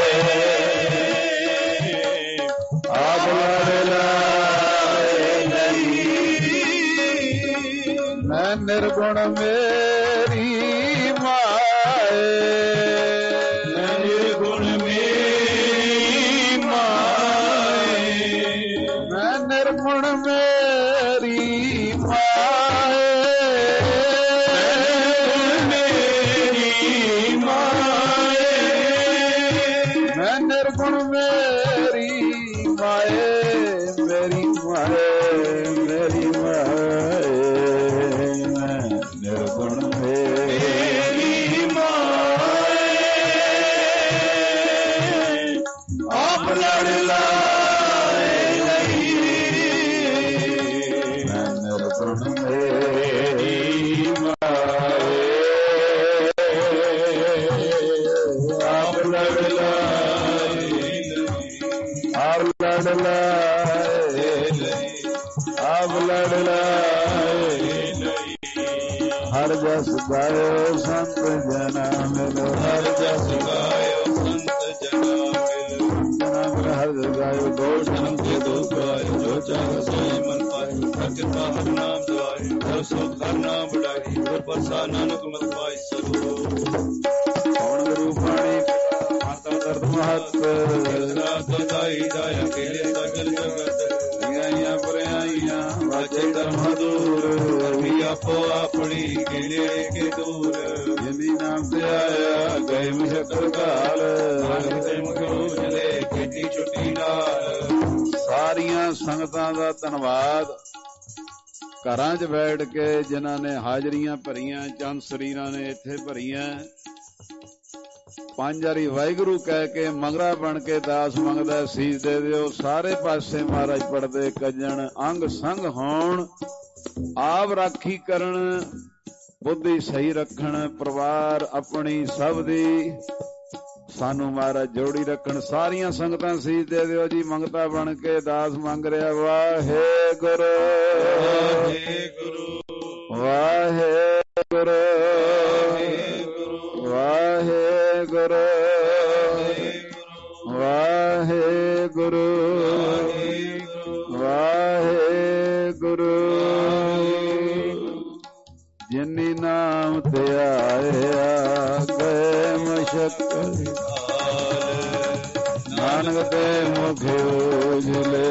ਆਪ ਲੜ ਲਾਏ ਲਈ। ਮੈਂ ਨਿਰਗੁਣ ਮੇਰੀ ਮਾਏ, ਮੈਂ ਨਿਰਗੁਣ ਮੇਰੀ ਮਾਏ, ਮੈਂ ਨਿਰਗੁਣ ਮੇਰੀ ਮਾਏ, ਮੇਰੀ ਮਾਏ, ਮੈਂ ਨਿਰਗੁਣ ਮੇਰੀ ਮਾਏ, ਮੇਰੀ ਮਾਏ, ਮੇਰੀ ਮਾਏ, ਮੈਂ ਨਿਰਗੁਣ ਮੇਰੀ ਮਾਏ। ਹਰ ਜਸ ਗਾਇਓ ਸੰਤ ਜਨਾ ਮਿਲ ਹਰ ਜਸ ਗਾਇਓ ਸੰਤ ਜਨਾ ਮਿਲ ਜਨਾ ਮਿਲ ਹਰ ਜਸ ਗਾਇਓ ਦੋ ਜਨਮ ਕੇ ਦੁਖ ਗਾਇਓ ਜੋ ਚਾਹ ਸੋਈ ਮਨ ਪਾਏ ਹਰ ਕਿਰਪਾ ਹਰ ਨਾਮ ਦੁਆਏ ਹਰ ਸੁਖ ਹਰ ਨਾਮ ਬੜਾਈ ਗੁਰ ਪ੍ਰਸਾਦ ਨਾਨਕ ਮਤ ਪਾਈ ਸਭੋ ਪਵਨ ਗੁਰੂ ਪਾਣੀ ਮਾਤਾ ਦਰਦ ਮਹਤ ਰਾਤ ਦਾਈ ਦਾਇਆ ਕੇਲੇ ਸਗਲ ਜਗਤ ਆਈਆਂ ਪਰਿਆਈਆਂ ਵਾਜੇ ਧਰਮ ਦੂਰ ਅਰਮੀ ਆਪੋ ਆਪਣੀ ਕੇਲੇ ਕੇ ਦੂਰ ਜਿਨੀ ਨਾਮ ਤੇ ਆਇਆ ਗਏ ਮੁਸ਼ਕਲ ਕਾਲ ਤੇ ਮੁਖੋ ਜਲੇ ਖੇਤੀ ਛੁੱਟੀ ਨਾਲ ਸਾਰੀਆਂ ਸੰਗਤਾਂ ਦਾ ਧੰਨਵਾਦ। ਘਰਾਂ 'ਚ ਬੈਠ ਕੇ ਜਿਨ੍ਹਾਂ ਨੇ ਹਾਜ਼ਰੀਆਂ ਭਰੀਆਂ, ਚੰਦ ਸਰੀਰਾਂ ਨੇ ਇੱਥੇ ਭਰੀਆਂ, ਪੰਜ ਵਾਰੀ ਵਾਹਿਗੁਰੂ ਕਹਿ ਕੇ ਮੰਗਰਾ ਬਣ ਕੇ ਦਾਸ ਮੰਗਦਾ ਸੀਸ ਦੇ ਦਿਓ। ਸਾਰੇ ਪਾਸੇ ਮਹਾਰਾਜ ਪੜਦੇ ਕੱਜਣ, ਅੰਗ ਸੰਗ ਹੋਣ, ਆਪ ਰਾਖੀ ਕਰਨ, ਬੁੱਧੀ ਸਹੀ ਰੱਖਣ, ਪਰਿਵਾਰ ਆਪਣੀ ਸਭ ਦੀ ਸਾਨੂੰ ਮਹਾਰਾਜ ਜੋੜੀ ਰੱਖਣ। ਸਾਰੀਆਂ ਸੰਗਤਾਂ ਸੀਸ ਦੇ ਦਿਓ ਜੀ। ਮੰਗਤਾ ਬਣ ਕੇ ਦਾਸ ਮੰਗ ਰਿਹਾ ਵਾਹਿਗੁਰੂ ਵਾਹਿਗੁਰੂ ਵਾਹਿਗੁਰੂ ਵਾਹਿਗੁਰੂ ਵਾਹਿਗੁਰੂ ਵਾਹਿਗੁਰੂ ਜਿਨੀ ਨਾਮ ਤੇ ਆਇਆ ਗਏ ਮੁਸ਼ਕਲ ਨਾਨਕ ਤੇ ਮੁਖ ਉਜਲੇ।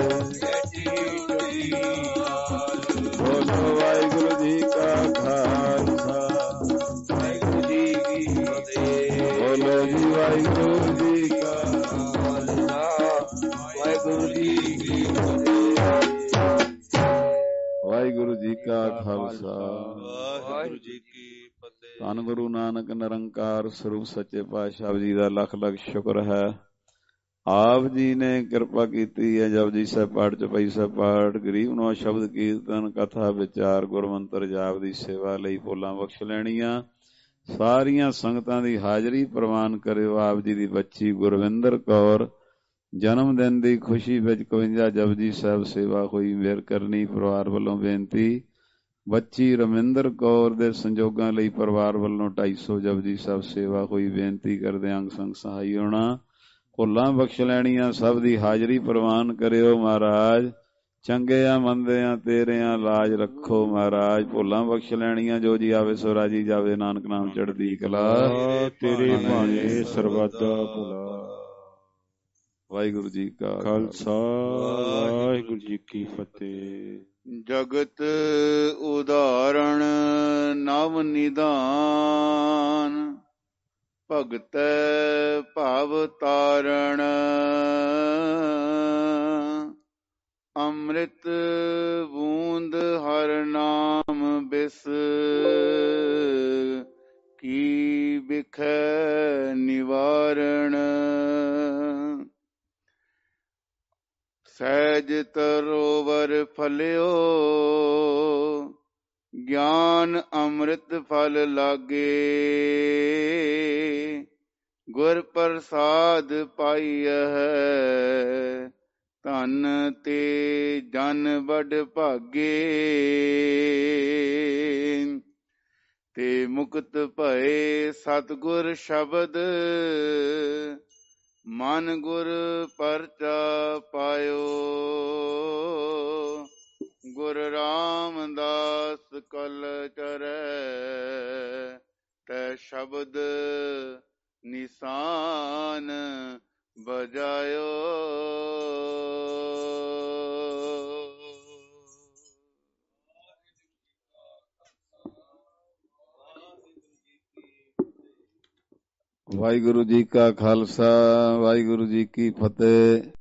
ਬੋਲੋ ਵਾਹਿਗੁਰੂ ਜੀ ਕਾ ਖਾਲਸਾ ਵਾਹਿਗੁਰੂ ਜੀ ਕੀ ਫਤਿਹ। ਬੋਲੋ ਜੀ ਵਾਹਿਗੁਰੂ ਜੀ ਕਾ ਖਾਲਸਾ ਵਾਹਿਗੁਰੂ ਜੀ ਕੀ ਫਤਿਹ। ਵਾਹਿਗੁਰੂ ਜੀ ਕਾ ਖਾਲਸਾ ਵਾਹਿਗੁਰੂ ਜੀ ਕੀ ਫਤਿਹ। ਧੰਨ ਗੁਰੂ ਨਾਨਕ ਨਿਰੰਕਾਰ ਸਰੂਪ ਸੱਚੇ ਪਾਤਸ਼ਾਹ ਜੀ ਦਾ ਲੱਖ ਲੱਖ ਸ਼ੁਕਰ ਹੈ। ਆਪ ਜੀ ਨੇ ਕਿਰਪਾ ਕੀਤੀ ਹੈ। ਜਪਜੀ ਸਾਹਿਬ ਪਾਠ, ਚੌਪਈ ਸਾਹਿਬ ਪਾਠ, ਗਰੀਬ ਨਵਾਜ਼ ਸ਼ਬਦ ਕੀਰਤਨ, ਕਥਾ ਵਿਚਾਰ, ਗੁਰਮੰਤਰ ਜਾਪ ਦੀ ਸੇਵਾ ਲਈ ਭੁੱਲਾਂ ਬਖਸ਼ ਲੈਣੀਆਂ। ਸਾਰੀਆਂ ਸੰਗਤਾਂ ਦੀ ਹਾਜ਼ਰੀ ਪ੍ਰਵਾਨ ਕਰਿਓ। ਆਪ ਜੀ ਦੀ ਬੱਚੀ ਗੁਰਵਿੰਦਰ ਕੌਰ ਜਨਮ ਦਿਨ ਦੀ ਖੁਸ਼ੀ ਵਿੱਚ ਇਕਵੰਜਾ ਜਪਜੀ ਸਾਹਿਬ ਸੇਵਾ ਹੋਈ। ਮਿਹਰ ਕਰਨੀ। ਪਰਿਵਾਰ ਵੱਲੋਂ ਬੇਨਤੀ, ਬੱਚੀ ਰਮਿੰਦਰ ਕੌਰ ਦੇ ਸੰਜੋਗਾਂ ਲਈ ਪਰਿਵਾਰ ਵੱਲੋਂ ਢਾਈ ਸੌ ਜਪਜੀ ਸਾਹਿਬ ਸੇਵਾ ਹੋਈ। ਬੇਨਤੀ ਕਰਦੇ ਅੰਗ ਸੰਗ ਸਹਾਈ ਹੋਣਾ। ਭੁੱਲਾਂ ਬਖਸ਼ ਲੈਣੀਆਂ। ਸਭ ਦੀ ਹਾਜ਼ਰੀ ਪ੍ਰਵਾਨ ਕਰਿਓ। ਮਹਾਰਾਜ ਚੰਗਿਆਂ ਮੰਦਿਆਂ ਤੇਰਿਆਂ ਲਾਜ ਰੱਖੋ। ਮਹਾਰਾਜ ਭੁੱਲਾਂ ਬਖਸ਼ ਲੈਣੀਆਂ। ਜੋ ਜੀ ਆਵੇ ਸੋ ਰਾਜੀ ਜਾਵੇ। ਨਾਨਕ ਨਾਮ ਚੜ੍ਹਦੀ ਕਲਾ ਤੇਰੇ ਭਾਣੇ ਸਰਬੱਤਾ ਭਲਾ। ਵਾਹਿਗੁਰੂ ਜੀ ਕਾ ਖਾਲਸਾ ਵਾਹਿਗੁਰੂ ਜੀ ਕੀ ਫਤਿਹ। ਜਗਤ ਉਦਾਹਰਣ ਨਵ ਨਿਦਾਨ ਭਗਤੈ ਭਾਵ ਤਾਰਣ ਅੰਮ੍ਰਿਤ ਬੂੰਦ ਹਰ ਨਾਮ ਬਿਸ ਕੀ ਬਿਖੈ ਨਿਵਾਰਣ ਸਹਿਜ ਤਰੋਵਰ ਫਲਿਓ ਗਿਆਨ ਅੰਮ੍ਰਿਤ ਫਲ ਲਾਗੇ ਗੁਰ ਪ੍ਰਸਾਦ ਪਾਈਐ ਧਨ ਤੇ ਜਨ ਬੜ ਭਾਗੇ ਤੇ ਮੁਕਤ ਭਏ ਸਤਿਗੁਰ ਸ਼ਬਦ ਮਨ ਗੁਰ ਪਰਚਾ ਪਾਇਓ ਗੁਰ ਰਾਮਦਾਸ ਕਲ ਚਰੈ ਤੈ ਸ਼ਬਦ ਨਿਸ਼ਾਨ ਬਜਾਇਓ। ਵਾਹਿਗੁਰੂ ਜੀ ਕਾ ਖਾਲਸਾ ਵਾਹਿਗੁਰੂ ਜੀ ਕੀ ਫਤਿਹ।